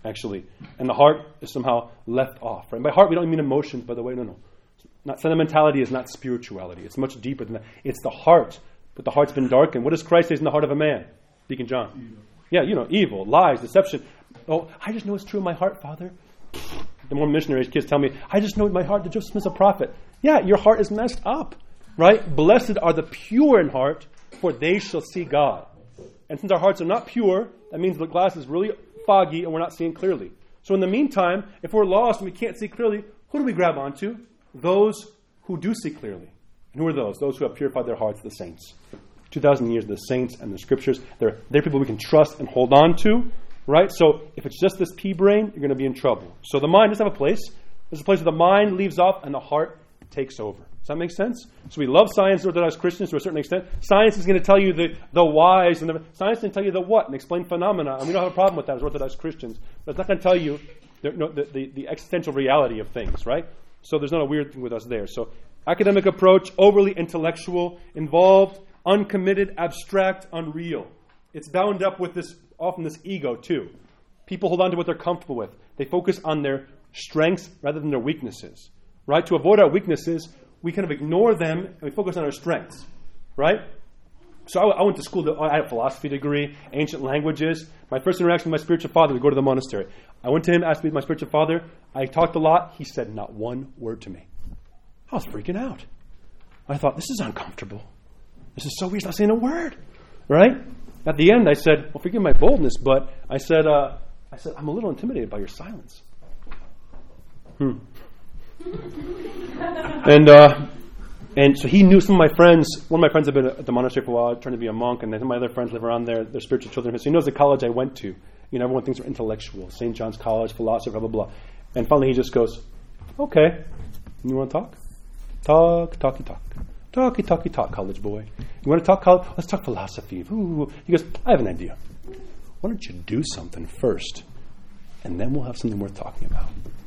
actually. And the heart is somehow left off. Right? By heart, we don't mean emotions, by the way. No, no. Not, sentimentality is not spirituality. It's much deeper than that. It's the heart. But the heart's been darkened. What does Christ say is in the heart of a man? Deacon John. Evil. Yeah, you know, evil, lies, deception. Oh, I just know it's true in my heart, Father. The more missionaries kids tell me, I just know in my heart that Joseph Smith's a prophet. Yeah, your heart is messed up. Right? Blessed are the pure in heart, for they shall see God. And since our hearts are not pure, that means the glass is really foggy and we're not seeing clearly. So in the meantime, if we're lost and we can't see clearly, who do we grab onto? Those who do see clearly. And who are those? Those who have purified their hearts, the saints. two thousand years, the saints and the scriptures. They're, they're people we can trust and hold on to. Right? So if it's just this pea brain, you're going to be in trouble. So the mind doesn't have a place. There's a place where the mind leaves off and the heart takes over. Does that make sense? So we love science, Orthodox Christians, to a certain extent. Science is going to tell you the, the whys, and the, science is going to tell you the what, and explain phenomena, and we don't have a problem with that as Orthodox Christians. But it's not going to tell you the, no, the, the, the existential reality of things, right? So there's not a weird thing with us there. So academic approach, overly intellectual, involved, uncommitted, abstract, unreal. It's bound up with this, often this ego too. People hold on to what they're comfortable with. They focus on their strengths rather than their weaknesses, right? To avoid our weaknesses, we kind of ignore them and we focus on our strengths, right? So I, I went to school, to, I had a philosophy degree, ancient languages. My first interaction with my spiritual father was to go to the monastery. I went to him, asked me my spiritual father. I talked a lot. He said not one word to me. I was freaking out. I thought, this is uncomfortable. This is so weird. He's not saying a word, right? At the end, I said, well, forgive my boldness, but I said, uh, I said, I'm a little intimidated by your silence. Hmm. and uh, and so he knew some of my friends. One of my friends had been at the monastery for a while, trying to be a monk, and then my other friends live around there. They're spiritual children. So he knows the college I went to. You know, everyone thinks we're intellectual. Saint John's College, philosophy, blah, blah, blah. And finally he just goes, okay, you want to talk? Talk, talky, talk. Talky, talky, talk, college boy. You want to talk college? Let's talk philosophy. Ooh. He goes, I have an idea. Why don't you do something first, and then we'll have something worth talking about.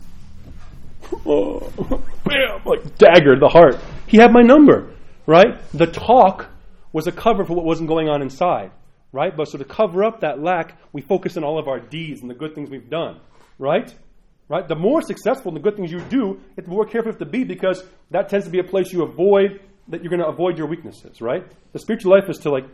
Oh, bam, like dagger to the heart. He had my number, right? The talk was a cover for what wasn't going on inside, right? But so to cover up that lack, we focus on all of our deeds and the good things we've done, right? Right? The more successful in the good things you do, the more careful you have to be, because that tends to be a place you avoid, that you're going to avoid your weaknesses, right? The spiritual life is to like,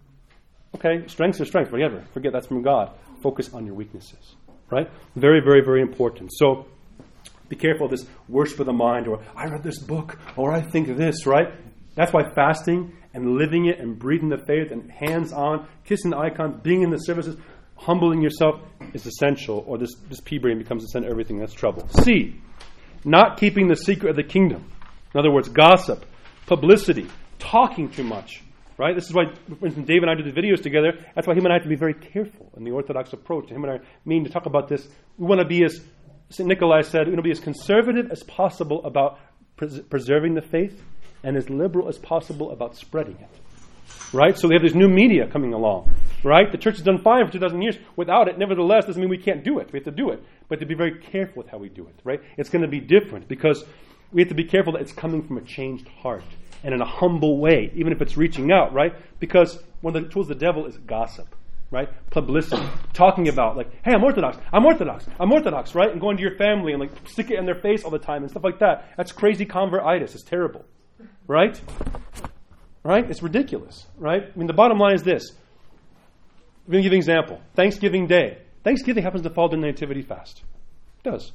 okay, strengths are strengths, whatever. Forget that's from God. Focus on your weaknesses, right? Very, very, very important. So be careful of this worship of the mind, or I read this book, or I think this, right? That's why fasting and living it and breathing the faith and hands-on, kissing the icons, being in the services, humbling yourself is essential, or this, this pea brain becomes the center of everything. That's trouble. C, not keeping the secret of the kingdom. In other words, gossip, publicity, talking too much. Right? This is why, for instance, Dave and I do the videos together. That's why him and I have to be very careful in the Orthodox approach. Him and I mean to talk about this. We want to be, as Saint Nikolai said, we want to be as conservative as possible about pres- preserving the faith, and as liberal as possible about spreading it. Right? So we have this new media coming along. Right? The church has done fine for two thousand years. Without it, nevertheless, doesn't mean we can't do it. We have to do it. But to be very careful with how we do it. Right? It's going to be different, because we have to be careful that it's coming from a changed heart and in a humble way, even if it's reaching out, right? Because one of the tools of the devil is gossip, right? Publicity. Talking about, like, hey, I'm Orthodox, I'm Orthodox, I'm Orthodox, right? And going to your family and, like, stick it in their face all the time and stuff like that. That's crazy convertitis. It's terrible, right? Right? It's ridiculous, right? I mean, the bottom line is this. I'm going to give you an example. Thanksgiving Day. Thanksgiving happens to fall during the Nativity fast. It does.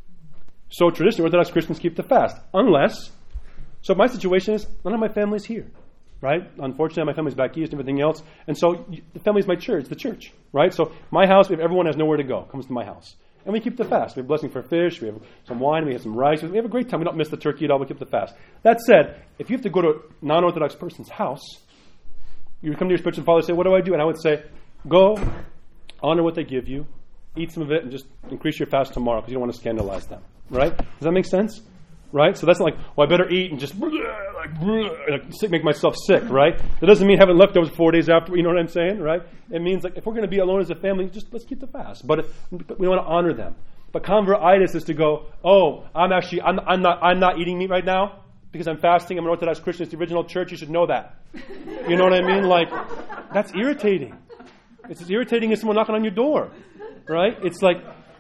So traditionally, Orthodox Christians keep the fast, unless... So my situation is, none of my family's here, right? Unfortunately, my family's back east and everything else. And so the family's my church, the church, right? So my house, if everyone has nowhere to go, comes to my house. And we keep the fast. We have blessing for fish, we have some wine, we have some rice. We have a great time. We don't miss the turkey at all. We keep the fast. That said, if you have to go to a non-Orthodox person's house, you would come to your spiritual father and say, what do I do? And I would say, go, honor what they give you, eat some of it, and just increase your fast tomorrow, because you don't want to scandalize them, right? Does that make sense? Right? So that's not like, well, I better eat and just like, like sick, make myself sick, right? That doesn't mean having leftovers four days after, you know what I'm saying, right? It means like if we're going to be alone as a family, just let's keep the fast. But, if, but we want to honor them. But convertitis is to go, oh, I'm actually, I'm, I'm not I'm not eating meat right now because I'm fasting. I'm an Orthodox Christian. It's the original church. You should know that. You know what I mean? Like, that's irritating. It's as irritating as someone knocking on your door, right? It's like,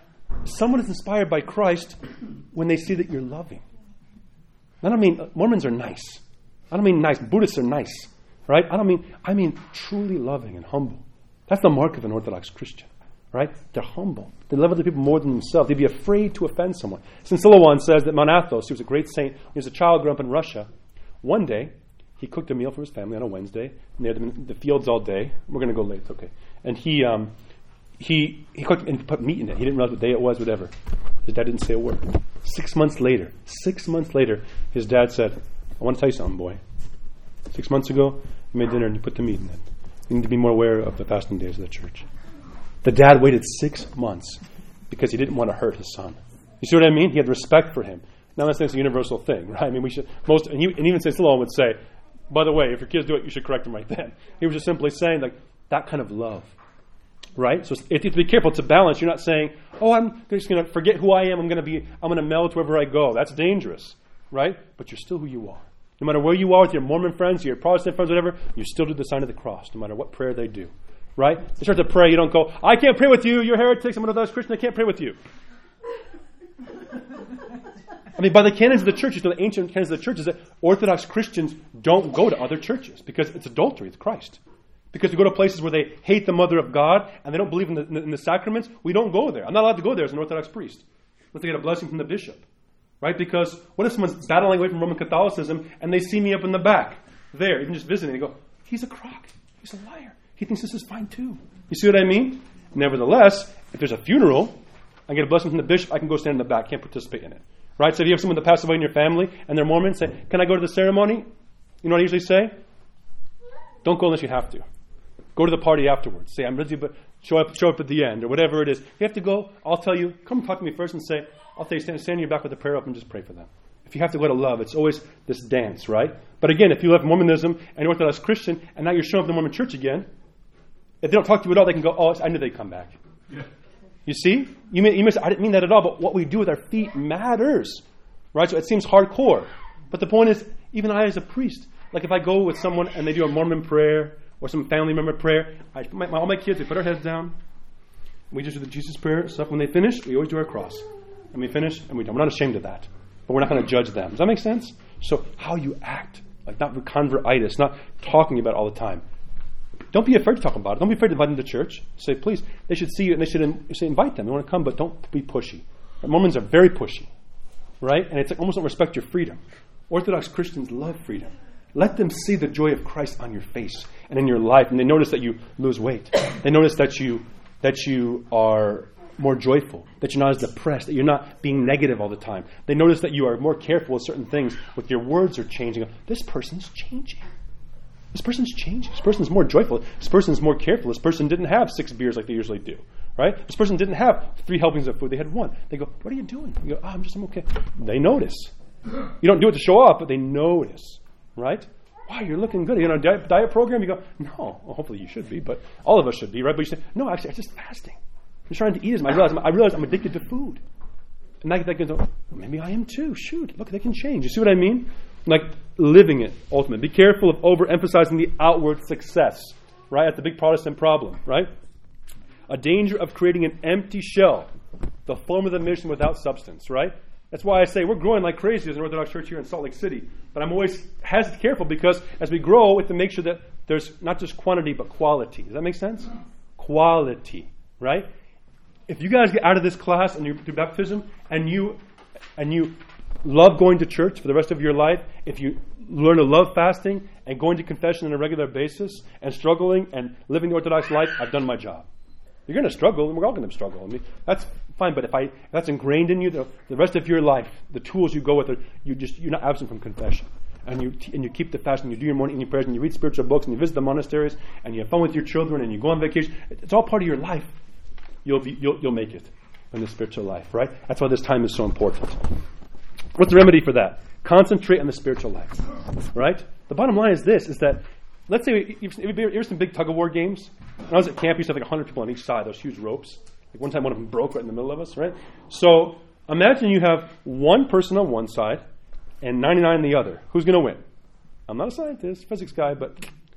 someone is inspired by Christ when they see that you're loving. I don't mean Mormons are nice. I don't mean nice. Buddhists are nice, right? I don't mean, I mean truly loving and humble. That's the mark of an Orthodox Christian, right? They're humble. They love other people more than themselves. They'd be afraid to offend someone. Saint Silouan says that Mount Athos, he was a great saint, he was a child growing up in Russia. One day, he cooked a meal for his family on a Wednesday, and they had them in the fields all day. We're going to go late, it's okay. And he um, he he cooked and put meat in it. He didn't realize what day it was, whatever. His dad didn't say a word. Six months later, six months later, his dad said, I want to tell you something, boy. Six months ago, you made dinner and you put the meat in it. You need to be more aware of the fasting days of the church. The dad waited six months because he didn't want to hurt his son. You see what I mean? He had respect for him. Now that's a universal thing, right? I mean, we should most, and, he, and even Saint Silouan would say, by the way, if your kids do it, you should correct them right then. He was just simply saying, like, that kind of love, right? So you have to be careful. It's a balance. You're not saying, oh, I'm just going to forget who I am. I'm going to be, I'm going to meld wherever I go. That's dangerous, right? But you're still who you are. No matter where you are with your Mormon friends, your Protestant friends, whatever, you still do the sign of the cross, no matter what prayer they do, right? They start to pray. You don't go, I can't pray with you. You're heretics. I'm an Orthodox Christian. I can't pray with you. I mean, by the canons of the church, you know, the ancient canons of the church is that Orthodox Christians don't go to other churches because it's adultery with Christ. Because we go to places where they hate the Mother of God and they don't believe in the, in the, in the sacraments, we don't go there. I'm not allowed to go there as an Orthodox priest unless I get a blessing from the bishop. Right? Because what if someone's battling away from Roman Catholicism and they see me up in the back there, even just visiting, they go, he's a crock. He's a liar. He thinks this is fine too. You see what I mean? Nevertheless, if there's a funeral, I get a blessing from the bishop, I can go stand in the back, can't participate in it. Right? So if you have someone that passed away in your family and they're Mormon, say, can I go to the ceremony? You know what I usually say? Don't go unless you have to. Go to the party afterwards. Say, I'm busy, but show up, show up at the end, or whatever it is. If you have to go, I'll tell you, come talk to me first and say, I'll tell you, stand, stand in your back with a prayer up and just pray for them. If you have to go to love, it's always this dance, right? But again, if you left Mormonism and Orthodox Christian, and now you're showing up at the Mormon church again, if they don't talk to you at all, they can go, oh, I knew they'd come back. Yeah. You see? You may, you may say, I didn't mean that at all, but what we do with our feet matters. Right? So it seems hardcore. But the point is, even I as a priest, like if I go with someone and they do a Mormon prayer or some family member prayer, I, my, my, all my kids, they put our heads down. We just do the Jesus prayer stuff. When they finish, we always do our cross. And we finish, and we don't. We're not ashamed of that. But we're not going to judge them. Does that make sense? So how you act, like not convertitis, not talking about it all the time. Don't be afraid to talk about it. Don't be afraid to invite them to church. Say, please, they should see you, and they should in, say, invite them. They want to come, but don't be pushy. But Mormons are very pushy, right? And it's like almost don't respect your freedom. Orthodox Christians love freedom. Let them see the joy of Christ on your face and in your life, and they notice that you lose weight. They notice that you that you are more joyful, that you're not as depressed, that you're not being negative all the time. They notice that you are more careful with certain things, with your words are changing. This person's changing. This person's changing. This person's more joyful. This person's more careful. This person didn't have six beers like they usually do. Right? This person didn't have three helpings of food. They had one. They go, what are you doing? You go, oh, I'm just, I'm okay. They notice. You don't do it to show off, but they notice. Right? Wow, you're looking good. Are you on a diet, diet program? You go, no. Well, hopefully you should be, but all of us should be, right? But you say, no, actually, I'm just fasting. I'm trying to eat as I realize, I realize I'm addicted to food. And I get that, well, maybe I am too. Shoot, look, they can change. You see what I mean? Like living it, ultimately. Be careful of overemphasizing the outward success, right? That's the big Protestant problem, right? A danger of creating an empty shell, the form of the mission without substance, right? That's why I say we're growing like crazy as an Orthodox church here in Salt Lake City. But I'm always has careful because as we grow, we have to make sure that there's not just quantity but quality. Does that make sense? Quality, right? If you guys get out of this class and you do baptism and you and you love going to church for the rest of your life, if you learn to love fasting and going to confession on a regular basis and struggling and living the Orthodox life, I've done my job. You're going to struggle, and we're all going to struggle. I mean, that's fine, but if I if that's ingrained in you, the, the rest of your life, the tools you go with, are, you just you're not absent from confession, and you t- and you keep the fast, and you do your morning evening prayers, and you read spiritual books, and you visit the monasteries, and you have fun with your children, and you go on vacation. It's all part of your life. You'll be you'll you'll make it in the spiritual life, right? That's why this time is so important. What's the remedy for that? Concentrate on the spiritual life, right? The bottom line is this: is that let's say you've ever seen big tug of war games. When I was at camp, you used to have like one hundred people on each side, those huge ropes. Like one time one of them broke right in the middle of us, right? So imagine you have one person on one side and ninety-nine on the other. Who's going to win? I'm not a scientist, physics guy, but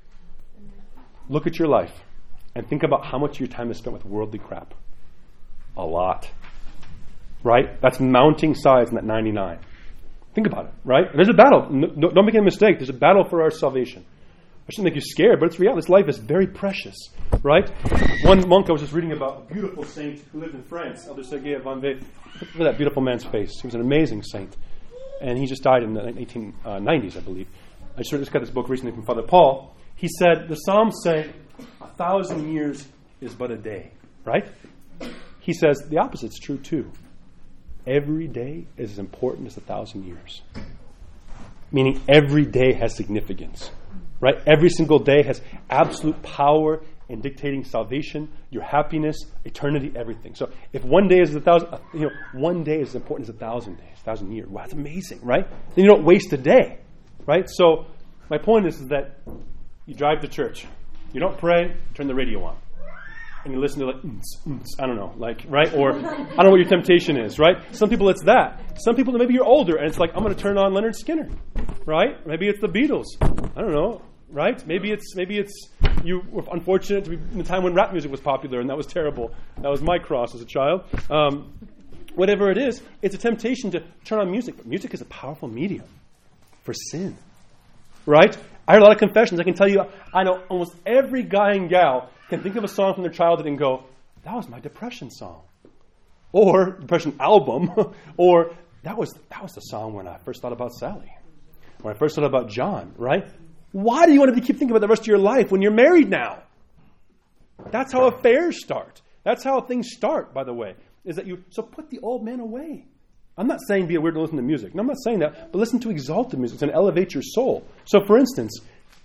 look at your life and think about how much of your time is spent with worldly crap. A lot. right? That's mounting sides in that ninety-nine. Think about it, right? There's a battle. No, don't make any mistake. There's a battle for our salvation. I shouldn't make you scared, but it's reality. This life is very precious, right? One monk I was just reading about, a beautiful saint who lived in France, Elder Sergei Van Vey. Look at that beautiful man's face. He was an amazing saint. And he just died in the eighteen nineties, I believe. I just got this book recently from Father Paul. He said, the Psalms say, a thousand years is but a day, right? He says, the opposite's true too. Every day is as important as a thousand years. Meaning every day has significance, right? Every single day has absolute power in dictating salvation, your happiness, eternity, everything. So if one day is a thousand, you know, one day is as important as a thousand days, a thousand years. Wow, that's amazing, right? Then you don't waste a day, right? So my point is, is that you drive to church, you don't pray, turn the radio on. And you listen to like, mm, mm, I don't know, like, right? Or, I don't know what your temptation is, right? Some people it's that. Some people, maybe you're older, and it's like, I'm going to turn on Leonard Skinner, right? Maybe it's the Beatles. I don't know, right? Maybe it's, maybe it's, you were unfortunate to be in the time when rap music was popular, and that was terrible. That was my cross as a child. Um, whatever it is, it's a temptation to turn on music. But music is a powerful medium for sin, right? I heard a lot of confessions. I can tell you, I know almost every guy and gal can think of a song from their childhood and go, that was my depression song. Or depression album. Or that was that was the song when I first thought about Sally. When I first thought about John, right? Why do you want to keep thinking about the rest of your life when you're married now? That's how affairs start. That's how things start, by the way. Is that you so put the old man away. I'm not saying be weird to listen to music. No, I'm not saying that. But listen to exalted music. It's going to elevate your soul. So for instance,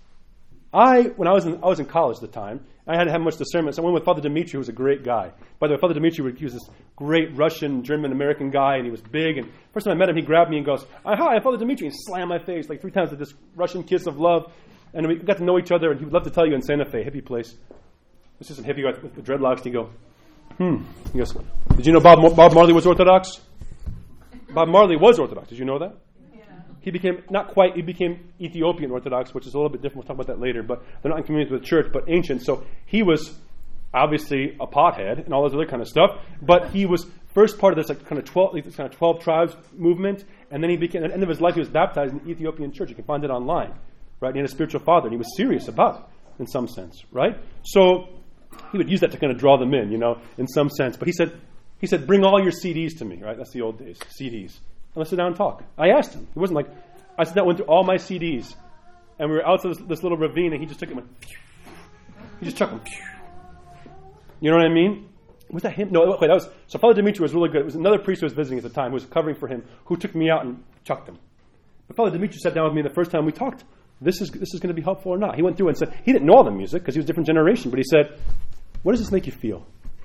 I, when I was in, I was in college at the time, I hadn't had much discernment, so I went with Father Dimitri, who was a great guy. By the way, Father Dimitri, he was this great Russian, German, American guy, and he was big. And first time I met him, he grabbed me and goes, hi, I'm Father Dimitri, and slammed my face like three times with this Russian kiss of love. And we got to know each other, and he would love to tell you in Santa Fe, hippie place. This is some hippie guy with the dreadlocks, and he go, hmm. He goes, did you know Bob, Bob Marley was Orthodox? Bob Marley was Orthodox. Did you know that? He became, not quite, he became Ethiopian Orthodox, which is a little bit different. We'll talk about that later. But they're not in community with the church, but ancient. So he was obviously a pothead and all this other kind of stuff. But he was first part of this like kind of twelve, this kind of twelve tribes movement. And then he became, at the end of his life, he was baptized in the Ethiopian church. You can find it online, right? And he had a spiritual father, and he was serious about it in some sense, right? So he would use that to kind of draw them in, you know, in some sense. But he said, he said, bring all your C Ds to me, right? That's the old days, C Ds. And let's sit down and talk. I asked him. It wasn't like, I sat down, went through all my C Ds, and we were outside this, this little ravine, and he just took it and went, he just chucked them. You know what I mean? Was that him? No, wait, that was, so Father Dimitri was really good. It was another priest who was visiting at the time, who was covering for him, who took me out and chucked them. But Father Dimitri sat down with me the first time we talked. This is this is going to be helpful or not? He went through and said, he didn't know all the music, because he was a different generation, but he said, what does this make you feel?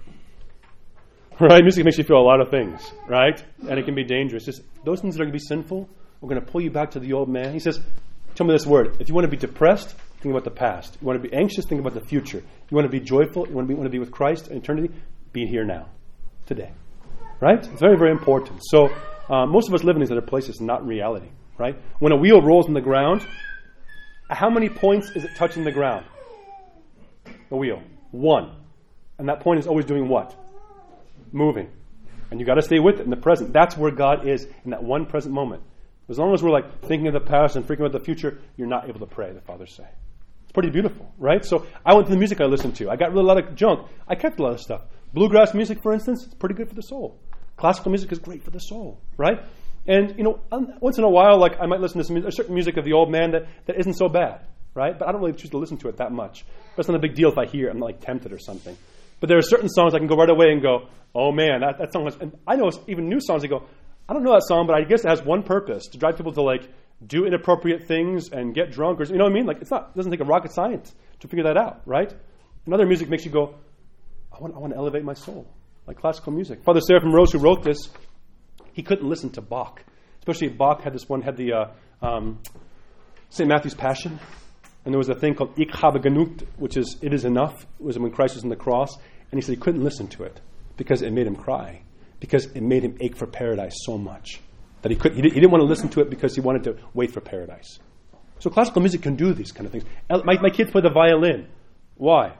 Right? Music makes you feel a lot of things, right? And it can be dangerous. Just those things that are going to be sinful are going to pull you back to the old man. He says, tell me this word. If you want to be depressed, think about the past. You want to be anxious, think about the future. You want to be joyful, you want to be, want to be with Christ in eternity, be here now, today. Right? It's very, very important. So uh, most of us live in these other places, not reality. Right? When a wheel rolls in the ground, how many points is it touching the ground? The wheel. One. And that point is always doing what? Moving. And you got to stay with it in the present. That's where God is in that one present moment. As long as we're like thinking of the past and freaking about the future, you're not able to pray, the fathers say. It's pretty beautiful, right? So I went to the music I listened to. I got really a lot of junk. I kept a lot of stuff. Bluegrass music, for instance, it's pretty good for the soul. Classical music is great for the soul, right? And, you know, once in a while, like I might listen to some a certain music of the old man that, that isn't so bad, right? But I don't really choose to listen to it that much. That's not a big deal if I hear it. I'm not like tempted or something. But there are certain songs I can go right away and go, oh man, that, that song has, and I know even new songs I go, I don't know that song, but I guess it has one purpose, to drive people to like do inappropriate things and get drunk, or you know what I mean? Like it's not, it doesn't take a rocket science to figure that out, right? Another music makes you go, I want, I want to elevate my soul, like classical music. Father Seraphim Rose, who wrote this, he couldn't listen to Bach, especially Bach had this one, had the uh, um, Saint Matthew's Passion. And there was a thing called Ich habe genug, which is, it is enough. It was when Christ was on the cross. And he said he couldn't listen to it because it made him cry. Because it made him ache for paradise so much. That he, could, he, did, he didn't want to listen to it because he wanted to wait for paradise. So classical music can do these kind of things. My, my kids play the violin. Why?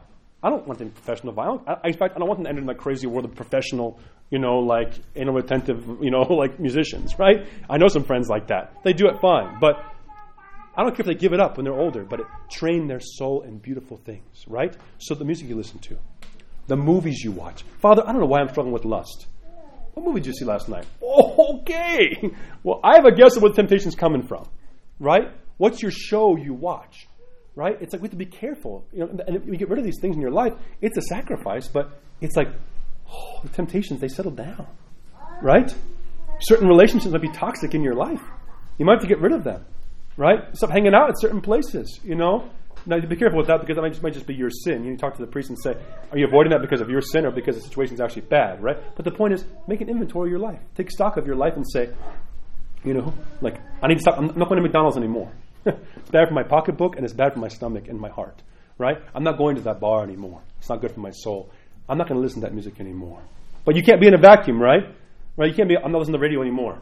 I don't want them professional violence. I, in fact, I don't want them to enter in that crazy world of professional, you know, like anal retentive, you know, like musicians, right? I know some friends like that. They do it fine, but I don't care if they give it up when they're older, but it train their soul in beautiful things, right? So the music you listen to, the movies you watch. Father, I don't know why I'm struggling with lust. What movie did you see last night? Oh, okay. Well, I have a guess of where the temptation's coming from, right? What's your show you watch, right? It's like we have to be careful. You know, and if you get rid of these things in your life, it's a sacrifice, but it's like, oh, the temptations, they settle down, right? Certain relationships might be toxic in your life. You might have to get rid of them, right? Stop hanging out at certain places, you know? Now, be careful with that because that might just, might just be your sin. You need to talk to the priest and say, are you avoiding that because of your sin or because the situation is actually bad, right? But the point is, make an inventory of your life. Take stock of your life and say, you know, like, I need to stop. I'm not going to McDonald's anymore. It's bad for my pocketbook and it's bad for my stomach and my heart, right? I'm not going to that bar anymore. It's not good for my soul. I'm not going to listen to that music anymore. But you can't be in a vacuum, right? Right? You can't be, I'm not listening to the radio anymore.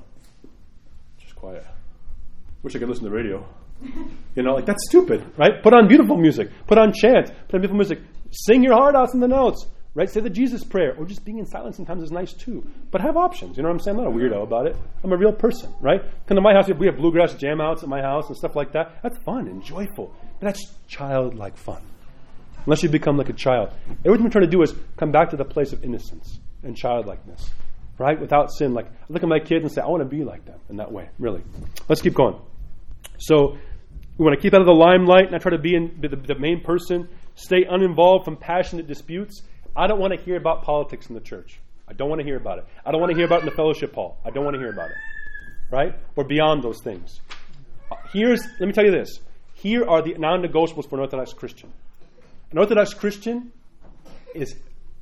Just quiet. Wish I could listen to the radio. You know, like that's stupid, right? Put on beautiful music. Put on chant. Put on beautiful music. Sing your heart out in the notes, right? Say the Jesus prayer. Or just being in silence sometimes is nice too. But have options. You know what I'm saying? I'm not a weirdo about it. I'm a real person, right? Come to my house. We have bluegrass jam outs at my house and stuff like that. That's fun and joyful. But that's childlike fun. Unless you become like a child. Everything we're trying to do is come back to the place of innocence and childlikeness, right? Without sin. Like, I look at my kids and say, I want to be like them in that way, really. Let's keep going. So, we want to keep out of the limelight, not try to be in the, the main person. Stay uninvolved from passionate disputes. I don't want to hear about politics in the church. I don't want to hear about it. I don't want to hear about it in the fellowship hall. I don't want to hear about it. Right? We're beyond those things. Here's, let me tell you this. Here are the non-negotiables for an Orthodox Christian. An Orthodox Christian is,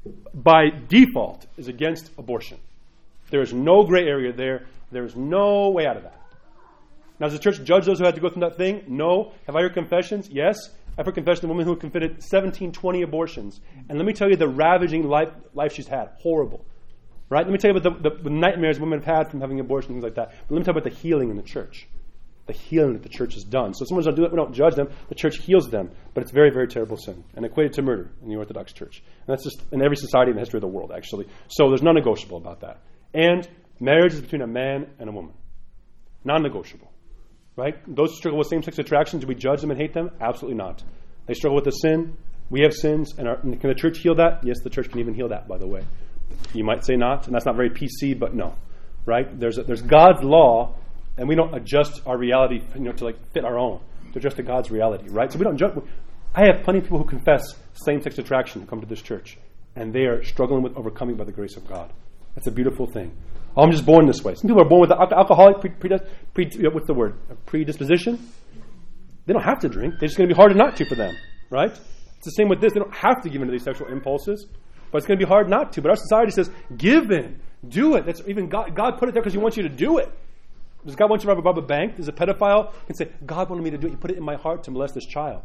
by default, is against abortion. There is no gray area there. There is no way out of that. Now, does the church judge those who had to go through that thing? No. Have I heard confessions? Yes. I've heard confession of a woman who committed seventeen, twenty abortions. And let me tell you the ravaging life, life she's had. Horrible. Right? Let me tell you about the, the, the nightmares women have had from having abortion and things like that. But let me tell you about the healing in the church. The healing that the church has done. So if someone doesn't do that, we don't judge them. The church heals them. But it's very, very terrible sin. And equated to murder in the Orthodox Church. And that's just in every society in the history of the world, actually. So there's non-negotiable about that. And marriage is between a man and a woman. Non-negotiable. Right? Those who struggle with same-sex attraction, do we judge them and hate them? Absolutely not. They struggle with the sin. We have sins. And, our, and can the church heal that? Yes, the church can even heal that, by the way. You might say not, and that's not very P C, but no. Right? There's a, there's God's law, and we don't adjust our reality, you know, to like fit our own. To adjust to God's reality, right? So we don't judge. I have plenty of people who confess same-sex attraction who come to this church, and they are struggling with overcoming by the grace of God. That's a beautiful thing. Oh, I'm just born this way. Some people are born with the alcoholic pre, pre, pre, what's the word? A predisposition. They don't have to drink. They're just going to be harder not to for them, right? It's the same with this. They don't have to give in to these sexual impulses, but it's going to be hard not to. But our society says, give in, do it. That's even God. God put it there because He wants you to do it. Does God want you to rob a bank? Does a pedophile can say, God wanted me to do it. He put it in my heart to molest this child.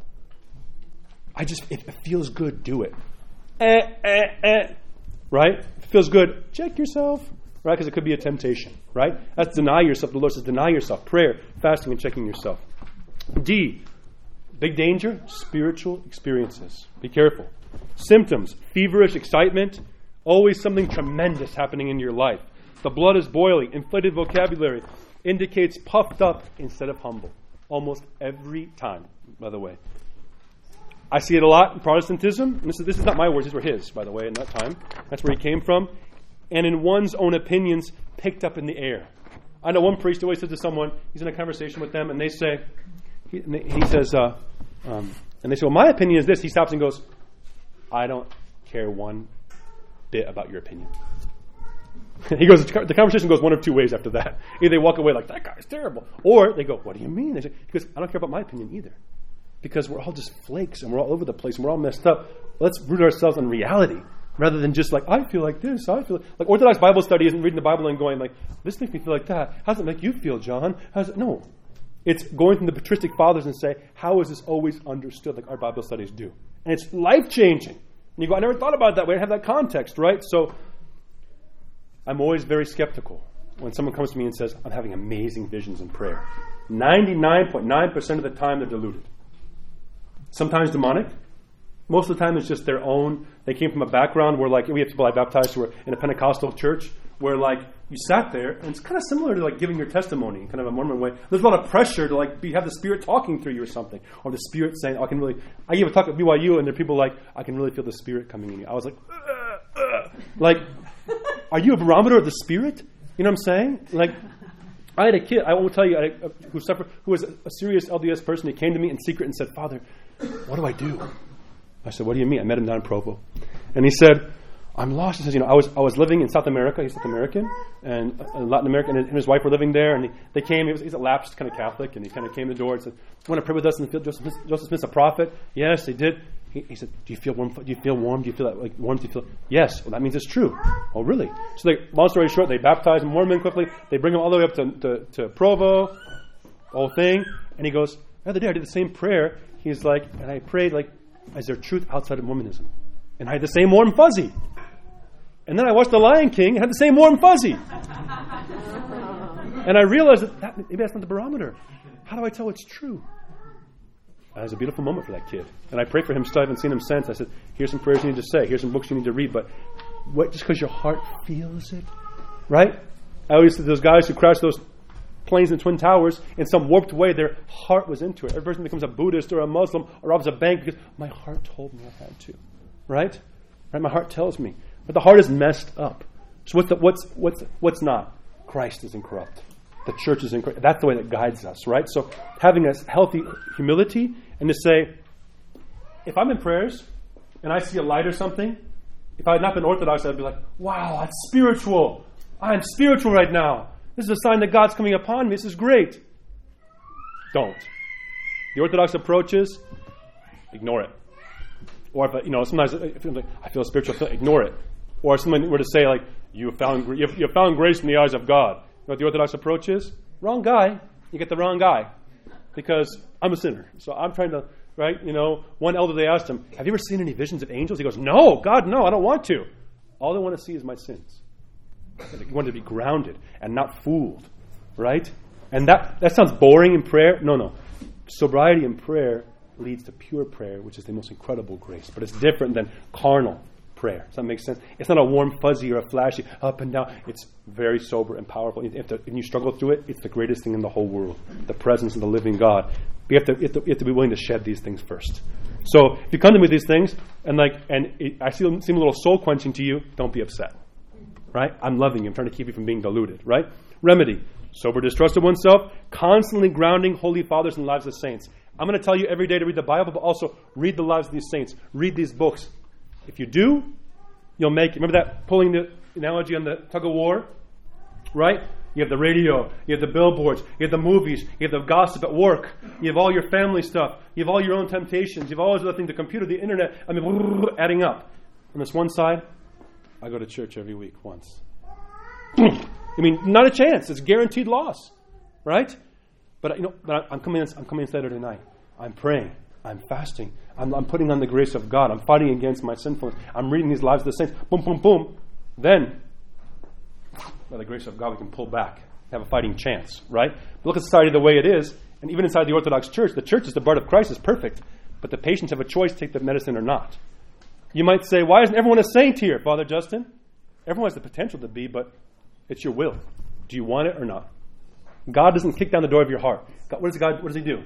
I just, if it feels good, do it. Eh, eh, eh. Right? If it feels good, check yourself. Right? Because it could be a temptation. Right? That's deny yourself. The Lord says deny yourself. Prayer, fasting, and checking yourself. D. Big danger, spiritual experiences. Be careful. Symptoms, feverish excitement, always something tremendous happening in your life. The blood is boiling, inflated vocabulary, indicates puffed up instead of humble. Almost every time, by the way. I see it a lot in Protestantism. This is, this is not my words, these were his, by the way, in that time. That's where he came from. And in one's own opinions, picked up in the air. I know one priest always says to someone, he's in a conversation with them, and they say, he, he says, uh, um, and they say, well, my opinion is this. He stops and goes, I don't care one bit about your opinion. He goes, the conversation goes one of two ways after that. Either they walk away like, that guy's terrible. Or they go, what do you mean? They say, he goes, I don't care about my opinion either. Because we're all just flakes and we're all over the place and we're all messed up. Let's root ourselves in reality rather than just like, I feel like this, I feel like... Like Orthodox Bible study isn't reading the Bible and going like, this makes me feel like that. How does it make you feel, John? How does it... No. It's going from the patristic fathers and say, how is this always understood like our Bible studies do? And it's life-changing. And you go, I never thought about it that way. I don't have that context, right? So I'm always very skeptical when someone comes to me and says, I'm having amazing visions in prayer. ninety-nine point nine percent of the time they're deluded. Sometimes demonic, Most of the time it's just their own. They came from a background where, like, we have people I baptized who were in a Pentecostal church where, like, you sat there, and it's kind of similar to, like, giving your testimony in kind of a Mormon way. There's a lot of pressure to, like, be, have the Spirit talking through you or something. Or the Spirit saying, oh, I can really... I gave a talk at B Y U, and there are people like, I can really feel the Spirit coming in you. I was like, uh, uh. like, are you a barometer of the Spirit? You know what I'm saying? Like, I had a kid, I won't tell you, I had a, who suffered, who was a serious L D S person. He came to me in secret and said, Father, what do I do? I said, what do you mean? I met him down in Provo. And he said, I'm lost. He says, you know, I was I was living in South America. He's South American. And uh, Latin America. And his, and his wife were living there. And he, they came. He was, he's a lapsed kind of Catholic. And he kind of came to the door and said, you want to pray with us in the field? Joseph, Joseph Smith's a prophet. Yes, they did. He, he said, do you feel warm? Do you feel warm? Do you feel that, like warm? Do you feel? Yes. Well, that means it's true. Oh, really? So, they, long story short, they baptize him, Mormon quickly. They bring him all the way up to, to, to Provo, whole thing. And he goes, the other day I did the same prayer. He's like, and I prayed like, is there truth outside of Mormonism? And I had the same warm fuzzy. And then I watched The Lion King and had the same warm fuzzy. And I realized that, that maybe that's not the barometer. How do I tell it's true? That was a beautiful moment for that kid. And I prayed for him, still haven't seen him since. I said, here's some prayers you need to say. Here's some books you need to read. But what, just because your heart feels it, right? I always said those guys who crashed those planes in Twin Towers, in some warped way, their heart was into it. Every person becomes a Buddhist or a Muslim or robs a bank because my heart told me I had to. Right? Right? My heart tells me. But the heart is messed up. So what's the, what's what's what's not? Christ is incorrupt. The church is incorrupt. That's the way that guides us, right? So having a healthy humility and to say, if I'm in prayers and I see a light or something, if I had not been Orthodox, I'd be like, wow, that's spiritual. I'm spiritual right now. This is a sign that God's coming upon me. This is great. Don't. The Orthodox approach is ignore it. Or if, you know, sometimes I feel, like, I feel spiritual, I feel, ignore it. Or if someone were to say, like, you have found you have, you have found grace in the eyes of God. You know what the Orthodox approach is? Wrong guy. You get the wrong guy. Because I'm a sinner. So I'm trying to, right? You know, one elder, they asked him, have you ever seen any visions of angels? He goes, no, God, no, I don't want to. All they want to see is my sins. They want to be grounded and not fooled, right? And that, that sounds boring in prayer. No, no. Sobriety in prayer leads to pure prayer, which is the most incredible grace. But it's different than carnal prayer. Does that make sense? It's not a warm, fuzzy, or a flashy up and down. It's very sober and powerful. If, to, if you struggle through it, it's the greatest thing in the whole world. The presence of the living God. But you have to, you have to, you have to be willing to shed these things first. So if you come to me with these things, and like, and it, I see them seem a little soul quenching to you, don't be upset. Right? I'm loving you. I'm trying to keep you from being deluded. Right? Remedy. Sober distrust of oneself. Constantly grounding holy fathers and lives of saints. I'm going to tell you every day to read the Bible, but also read the lives of these saints. Read these books. If you do, you'll make it. Remember that pulling the analogy on the tug of war? Right? You have the radio. You have the billboards. You have the movies. You have the gossip at work. You have all your family stuff. You have all your own temptations. You have all those other things. The computer, the internet. I mean, adding up. On this one side, I go to church every week once. I mean, not a chance. It's guaranteed loss, right? But you know, but I'm coming. In, I'm coming in Saturday night. I'm praying. I'm fasting. I'm, I'm putting on the grace of God. I'm fighting against my sinfulness. I'm reading these lives of the saints. Boom, boom, boom. Then, by the grace of God, we can pull back, have a fighting chance, right? But look at society the way it is, and even inside the Orthodox Church, the church is the body of Christ is perfect, but the patients have a choice to take the medicine or not. You might say, why isn't everyone a saint here, Father Justin? Everyone has the potential to be, but it's your will. Do you want it or not? God doesn't kick down the door of your heart. God, what does God? What does He do?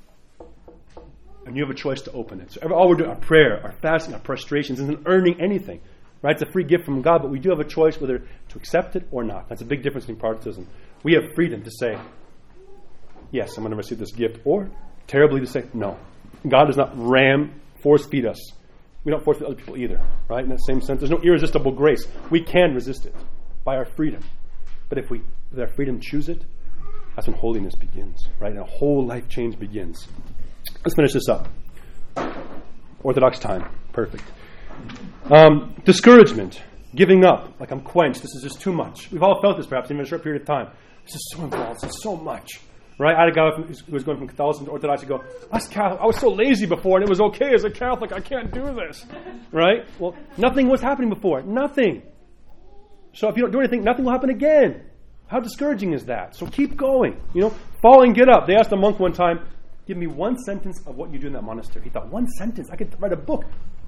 And you have a choice to open it. So every, all we're doing, our prayer, our fasting, our prostrations, isn't earning anything. Right? It's a free gift from God, but we do have a choice whether to accept it or not. That's a big difference in Protestantism. We have freedom to say, yes, I'm going to receive this gift, or terribly to say, no. God does not ram, force feed us. We don't force feed other people either. Right? In that same sense, there's no irresistible grace. We can resist it by our freedom. But if we, with our freedom, choose it, that's when holiness begins. Right? And a whole life change begins. Let's finish this up. Orthodox time. Perfect. Um, discouragement. Giving up. Like I'm quenched. This is just too much. We've all felt this perhaps even in a short period of time. This is so involved. It's so much. Right? I had a guy who was going from Catholicism to Orthodox to go, I was, Catholic, I was so lazy before and it was okay as a Catholic. I can't do this. Right? Well, nothing was happening before. Nothing. So if you don't do anything, nothing will happen again. How discouraging is that? So keep going. You know, fall and get up. They asked a monk one time, give me one sentence of what you do in that monastery. He thought, one sentence? I could write a book.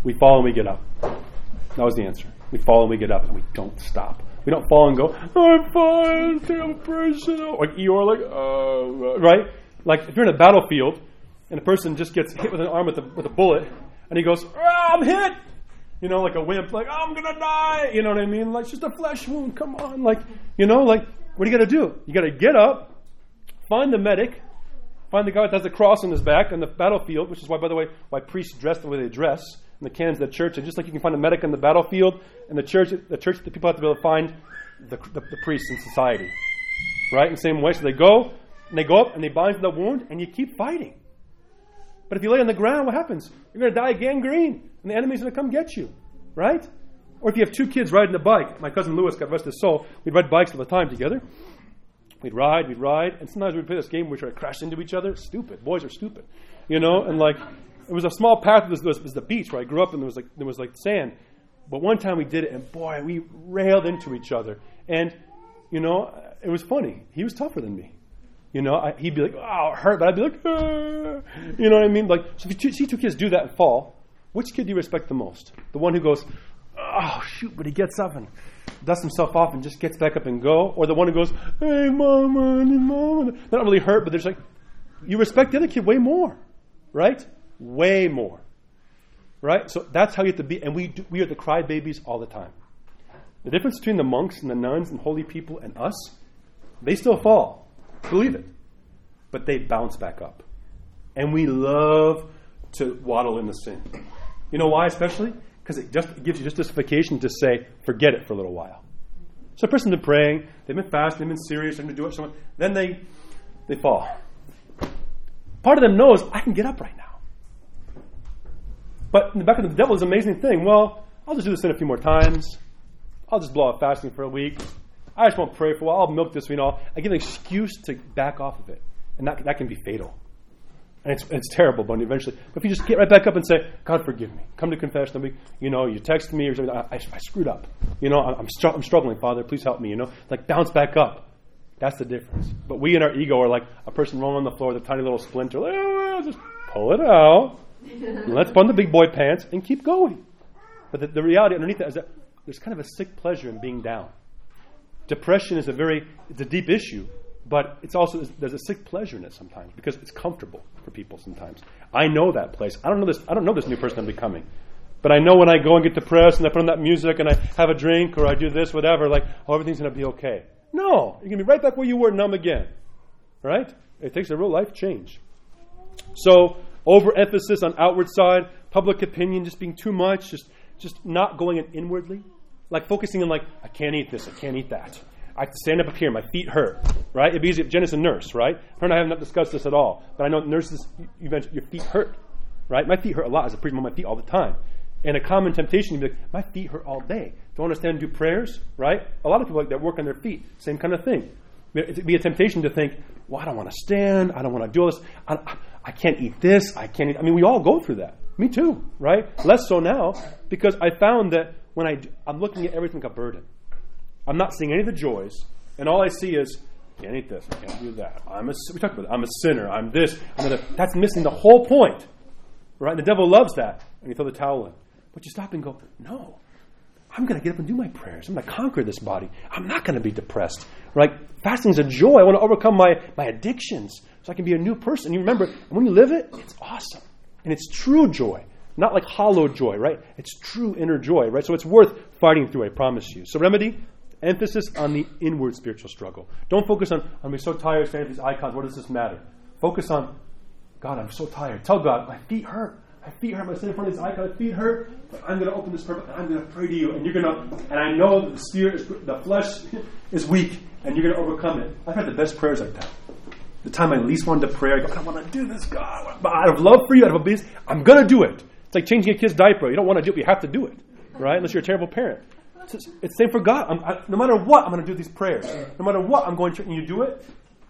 We fall and we get up. That was the answer. We fall and we get up and we don't stop. We don't fall and go, I'm fine, terrible person. Like Eeyore, like, uh, right? Like if you're in a battlefield and a person just gets hit with an arm with a, with a bullet and he goes, oh, I'm hit. You know, like a wimp, like, oh, I'm going to die. You know what I mean? Like, it's just a flesh wound. Come on. Like, you know, like, what do you got to do? You got to get up, find the medic, find the guy that has the cross on his back on the battlefield, which is why, by the way, why priests dress the way they dress in the canons of the church. And just like you can find a medic on the battlefield, in the church, the church, the people have to be able to find the, the, the priests in society. Right? In the same way. So they go, and they go up, and they bind the wound, and you keep fighting. But if you lay on the ground, what happens? You're going to die of gangrene, and the enemy's going to come get you. Right? Or if you have two kids riding a bike. My cousin Lewis, God rest his soul, we'd ride bikes all the time together. We'd ride, we'd ride, and sometimes we'd play this game where we try to crash into each other. Stupid. Boys are stupid. You know, and like, it was a small path, it was, it was the beach where I grew up, and there was like there was like sand. But one time we did it, and boy, we railed into each other. And, you know, it was funny. He was tougher than me. You know, I, he'd be like, oh, it hurt, but I'd be like, ah. You know what I mean? Like, so if you see two kids do that and fall, which kid do you respect the most? The one who goes, oh, shoot, but he gets up and dusts himself off and just gets back up and go? Or the one who goes, hey, mama, and mama. They're not really hurt, but they're just like, you respect the other kid way more, right? Way more, right? So that's how you have to be, and we do, we are the crybabies all the time. The difference between the monks and the nuns and holy people and us, they still fall. Believe it. But they bounce back up. And we love to waddle in the sin. You know why especially? Because it just it gives you just justification to say, forget it for a little while. So a person's been praying, they've been fasting, they've been serious, they're going to do it, someone, then they they fall. Part of them knows, I can get up right now. But in the back of the devil is an amazing thing. Well, I'll just do this in a few more times. I'll just blow out fasting for a week. I just won't pray for a while. I'll milk this, you know. I give an excuse to back off of it. And that that can be fatal. And it's it's terrible, but eventually. But if you just get right back up and say, God, forgive me. Come to confession. We, you know, you text me or something. I, I, I screwed up. You know, I'm, str- I'm struggling, Father. Please help me. You know, like bounce back up. That's the difference. But we in our ego are like a person rolling on the floor with a tiny little splinter. Like, oh, well, just pull it out. Let's put on the big boy pants and keep going. But the, the reality underneath that is that there's kind of a sick pleasure in being down. Depression is a very, it's a deep issue, but it's also, there's a sick pleasure in it sometimes because it's comfortable for people sometimes. I know that place. I don't know this, I don't know this new person I'm becoming. But I know when I go and get depressed and I put on that music and I have a drink or I do this, whatever, like, oh, everything's going to be okay. No, you're going to be right back where you were, numb again. Right? It takes a real life change. So, overemphasis on outward side, public opinion just being too much, just, just not going in inwardly. Like focusing on like, I can't eat this, I can't eat that. I have to stand up up here, my feet hurt. Right? It'd be easy if Jen is a nurse, right? Her and I have not discussed this at all. But I know nurses, you mentioned your feet hurt. Right? My feet hurt a lot as a priest, I'm on my feet all the time. And a common temptation, you'd be like, my feet hurt all day. Don't understand and do prayers, right? A lot of people like that work on their feet. Same kind of thing. It'd be a temptation to think, well, I don't want to stand. I don't want to do all this. I, I can't eat this. I can't eat. I mean, we all go through that. Me too, right? Less so now because I found that when I, I'm looking at everything like a burden. I'm not seeing any of the joys. And all I see is, I can't eat this. I can't do that. I'm a, we talked about it. I'm a sinner. I'm this. I'm gonna, that's missing the whole point. Right? The devil loves that. And you throw the towel in. But you stop and go, no. I'm going to get up and do my prayers. I'm going to conquer this body. I'm not going to be depressed. Right? Fasting is a joy. I want to overcome my, my addictions so I can be a new person. You remember, when you live it, it's awesome. And it's true joy. Not like hollow joy, right? It's true inner joy, right? So it's worth fighting through, I promise you. So remedy, emphasis on the inward spiritual struggle. Don't focus on, I'm so tired staring at these icons. What does this matter? Focus on, God, I'm so tired. Tell God, my feet hurt. My feet hurt. I'm sitting in front of this icon. My feet hurt. But I'm going to open this purpose and I'm going to pray to you. And you're going to, and I know the spirit, is, the flesh is weak and you're going to overcome it. I've had the best prayers like that. The time I least wanted to pray, I go, I don't want to do this, God. But out of love for you, out of obedience, I'm going to do it. It's like changing a kid's diaper. You don't want to do it, but you have to do it, right? Unless you're a terrible parent. It's, it's the same for God. I'm, I, no matter what, I'm going to do these prayers. No matter what, I'm going to, and you do it.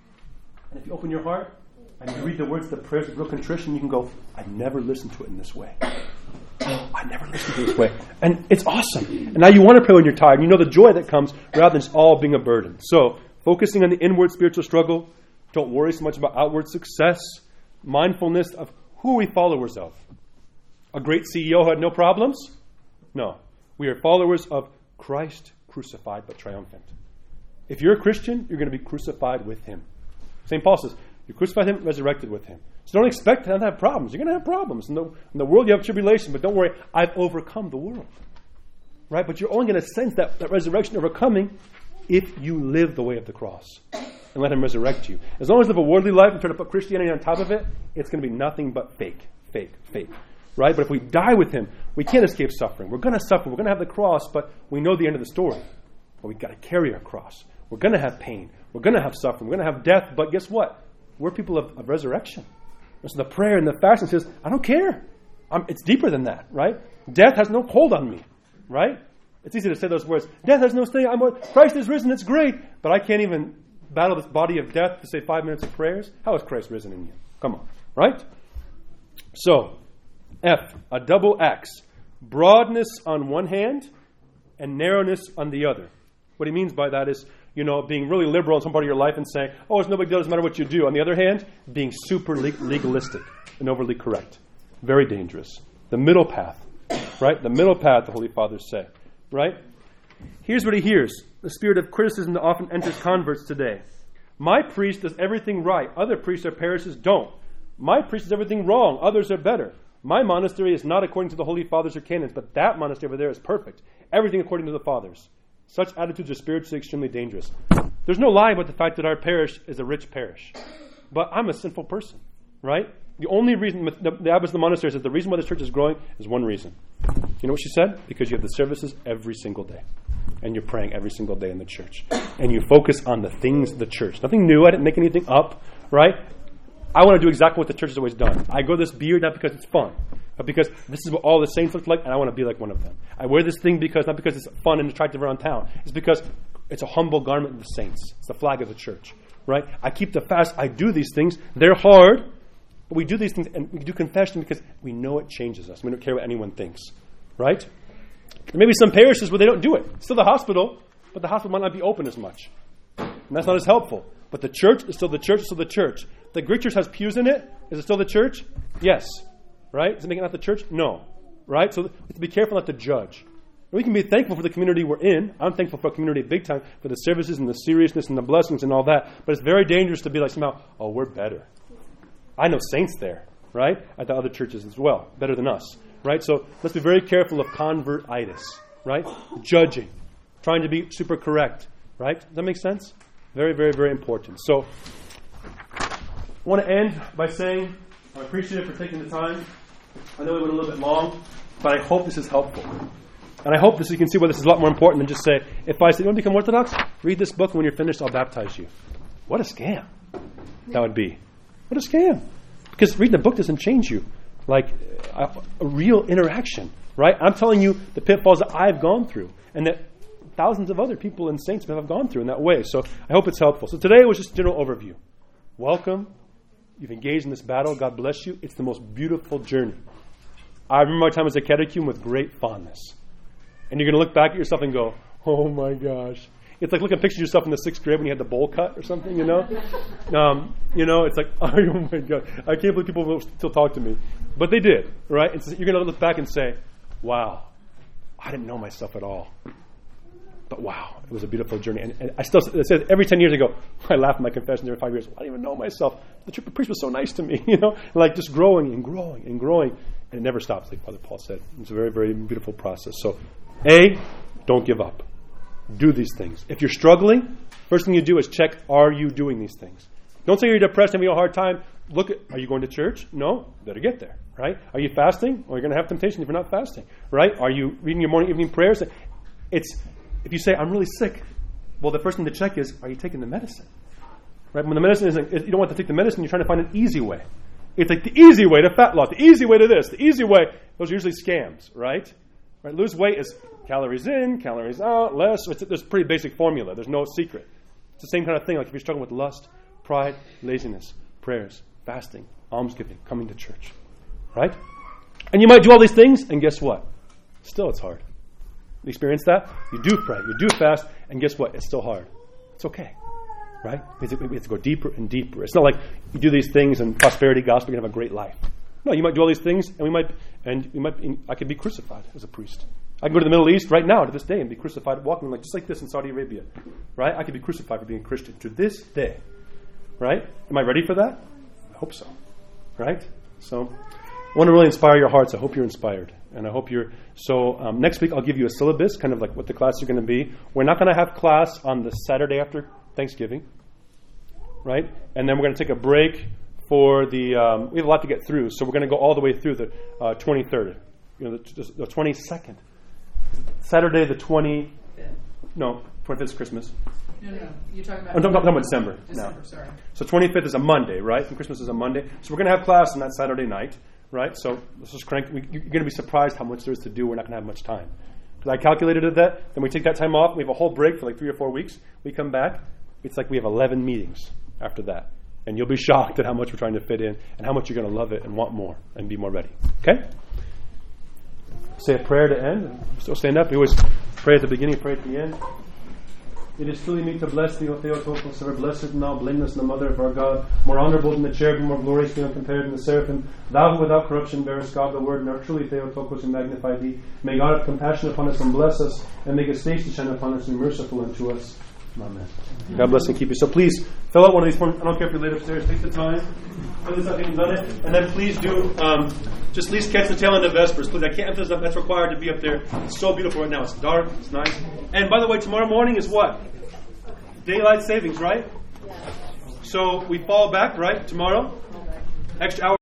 And if you open your heart and you read the words of the prayers with real contrition, you can go, I never listened to it in this way. Oh, I never listened to it this way. And it's awesome. And now you want to pray when you're tired. You know the joy that comes rather than it's all being a burden. So, focusing on the inward spiritual struggle. Don't worry so much about outward success. Mindfulness of who are we followers of. A great C E O who had no problems? No. We are followers of Christ crucified but triumphant. If you're a Christian, you're going to be crucified with him. Saint Paul says, you crucified him, resurrected with him. So don't expect to not have problems. You're going to have problems. In the, in the world you have tribulation, but don't worry, I've overcome the world. Right? But you're only going to sense that, that resurrection overcoming if you live the way of the cross and let him resurrect you. As long as you live a worldly life and try to put Christianity on top of it, it's going to be nothing but fake, fake, fake. Right? But if we die with him, we can't escape suffering. We're going to suffer. We're going to have the cross, but we know the end of the story. But we've got to carry our cross. We're going to have pain. We're going to have suffering. We're going to have death. But guess what? We're people of, of resurrection. And so the prayer and the fasting says, I don't care. I'm, it's deeper than that, right? Death has no hold on me, right? It's easy to say those words. Death has no stay. I'm, Christ is risen. It's great. But I can't even battle this body of death to say five minutes of prayers. How is Christ risen in you? Come on, right? So, F, a double X. Broadness on one hand and narrowness on the other. What he means by that is, you know, being really liberal in some part of your life and saying, oh, it's no big deal, doesn't matter what you do. On the other hand, being super legalistic and overly correct. Very dangerous. The middle path, right? The middle path, the Holy Fathers say, right? Here's what he hears. The spirit of criticism that often enters converts today. My priest does everything right. Other priests or parishes don't. My priest does everything wrong. Others are better. My monastery is not according to the Holy Fathers or canons, but that monastery over there is perfect. Everything according to the Fathers. Such attitudes are spiritually extremely dangerous. There's no lie about the fact that our parish is a rich parish. But I'm a sinful person, right? The only reason, the, the abbess of the monastery says the reason why the church is growing is one reason. You know what she said? Because you have the services every single day. And you're praying every single day in the church. And you focus on the things of the church. Nothing new. I didn't make anything up, right? I want to do exactly what the church has always done. I grow this beard not because it's fun, but because this is what all the saints look like, and I want to be like one of them. I wear this thing because not because it's fun and attractive around town. It's because it's a humble garment of the saints. It's the flag of the church, right? I keep the fast. I do these things. They're hard, but we do these things, and we do confession because we know it changes us. We don't care what anyone thinks, right? There may be some parishes where they don't do it. It's still the hospital, but the hospital might not be open as much, and that's not as helpful. But the church is still the church, is still the church. The Greek church has pews in it. Is it still the church? Yes. Right? Does it make it not the church? No. Right? So we have to be careful not to judge. We can be thankful for the community we're in. I'm thankful for a community big time, for the services and the seriousness and the blessings and all that. But it's very dangerous to be like somehow, oh, we're better. I know saints there, right? At the other churches as well, better than us. Right? So let's be very careful of convertitis, right? Judging, trying to be super correct, right? Does that make sense? Very, very, very important. So I want to end by saying I appreciate it for taking the time. I know we went a little bit long, but I hope this is helpful. And I hope this you can see why this is a lot more important than just say, if I say you want to become Orthodox, read this book and when you're finished, I'll baptize you. What a scam that would be. What a scam. Because reading a book doesn't change you. Like a, a real interaction, right? I'm telling you the pitfalls that I've gone through and that thousands of other people and saints have gone through in that way. So I hope it's helpful. So today was just a general overview. Welcome. You've engaged in this battle. God bless you. It's the most beautiful journey. I remember my time as a catechumen with great fondness. And you're going to look back at yourself and go, oh my gosh. It's like looking at pictures of yourself in the sixth grade when you had the bowl cut or something, you know? um, you know, it's like, oh my God. I can't believe people will still talk to me. But they did, right? And so you're going to look back and say, wow, I didn't know myself at all. But wow, it was a beautiful journey. And, and I still, it says every ten years ago, I laugh at my confessions every five years. I didn't even know myself. The priest was so nice to me, you know? Like just growing and growing and growing. And it never stops, like Father Paul said. It's a very, very beautiful process. So, A, don't give up. Do these things. If you're struggling, first thing you do is check, are you doing these things? Don't say you're depressed and having a hard time. Look at, are you going to church? No? Better get there, right? Are you fasting? Well, you're going to have temptation if you're not fasting, right? Are you reading your morning, evening prayers? It's, if you say, I'm really sick, well, the first thing to check is, are you taking the medicine? Right? When the medicine isn't, you don't want to take the medicine, you're trying to find an easy way. It's like the easy way to fat loss, the easy way to this, the easy way. Those are usually scams, right? Right? Lose weight is calories in, calories out, less. It's, there's a pretty basic formula. There's no secret. It's the same kind of thing. Like if you're struggling with lust, pride, laziness, prayers, fasting, almsgiving, coming to church, right? And you might do all these things, and guess what? Still, it's hard. You experience that? You do pray, you do fast, and guess what? It's still hard. It's okay, right? We have to go deeper and deeper. It's not like you do these things and prosperity gospel, you're going to have a great life. No, you might do all these things, and we might And you might be, I could be crucified as a priest. I can go to the Middle East right now to this day and be crucified, walking like just like this in Saudi Arabia. Right? I could be crucified for being a Christian to this day. Right? Am I ready for that? I hope so. Right? So I want to really inspire your hearts. I hope you're inspired. And I hope you're... So um, next week I'll give you a syllabus, kind of like what the classes are going to be. We're not going to have class on the Saturday after Thanksgiving. Right? And then we're going to take a break for the... Um, we have a lot to get through, so we're going to go all the way through the uh, twenty-third. You know, the, the twenty-second. Saturday the twenty... No, twenty-fifth is Christmas. No, no, you're talking about... I'm talking about December. December, now. sorry. So twenty-fifth is a Monday, right? And Christmas is a Monday. So we're going to have class on that Saturday night, right? So let's just crank. We, you're going to be surprised how much there is to do. We're not going to have much time. Because I calculated it that. Then we take that time off. We have a whole break for like three or four weeks. We come back. It's like we have eleven meetings after that. And you'll be shocked at how much we're trying to fit in and how much you're going to love it and want more and be more ready. Okay? Say a prayer to end. So stand up. We always pray at the beginning, pray at the end. It is truly meet to bless thee, O Theotokos, ever blessed and now blameless, and the mother of our God, more honorable than the cherubim, more glorious beyond compared than the seraphim. Thou who without corruption bearest God the Word, and art truly Theotokos, and magnify thee. May God have compassion upon us and bless us, and make his face to shine upon us and be merciful unto us. Amen. God bless and keep you. So please, fill out one of these forms. I don't care if you're late upstairs. Take the time. Fill this out if you've done it. And then please do, um, just at least catch the tail end of Vespers. Please, I can't emphasize enough. That's required to be up there. It's so beautiful right now. It's dark. It's nice. And by the way, tomorrow morning is what? Daylight savings, right? So we fall back, right? Tomorrow? Extra hour.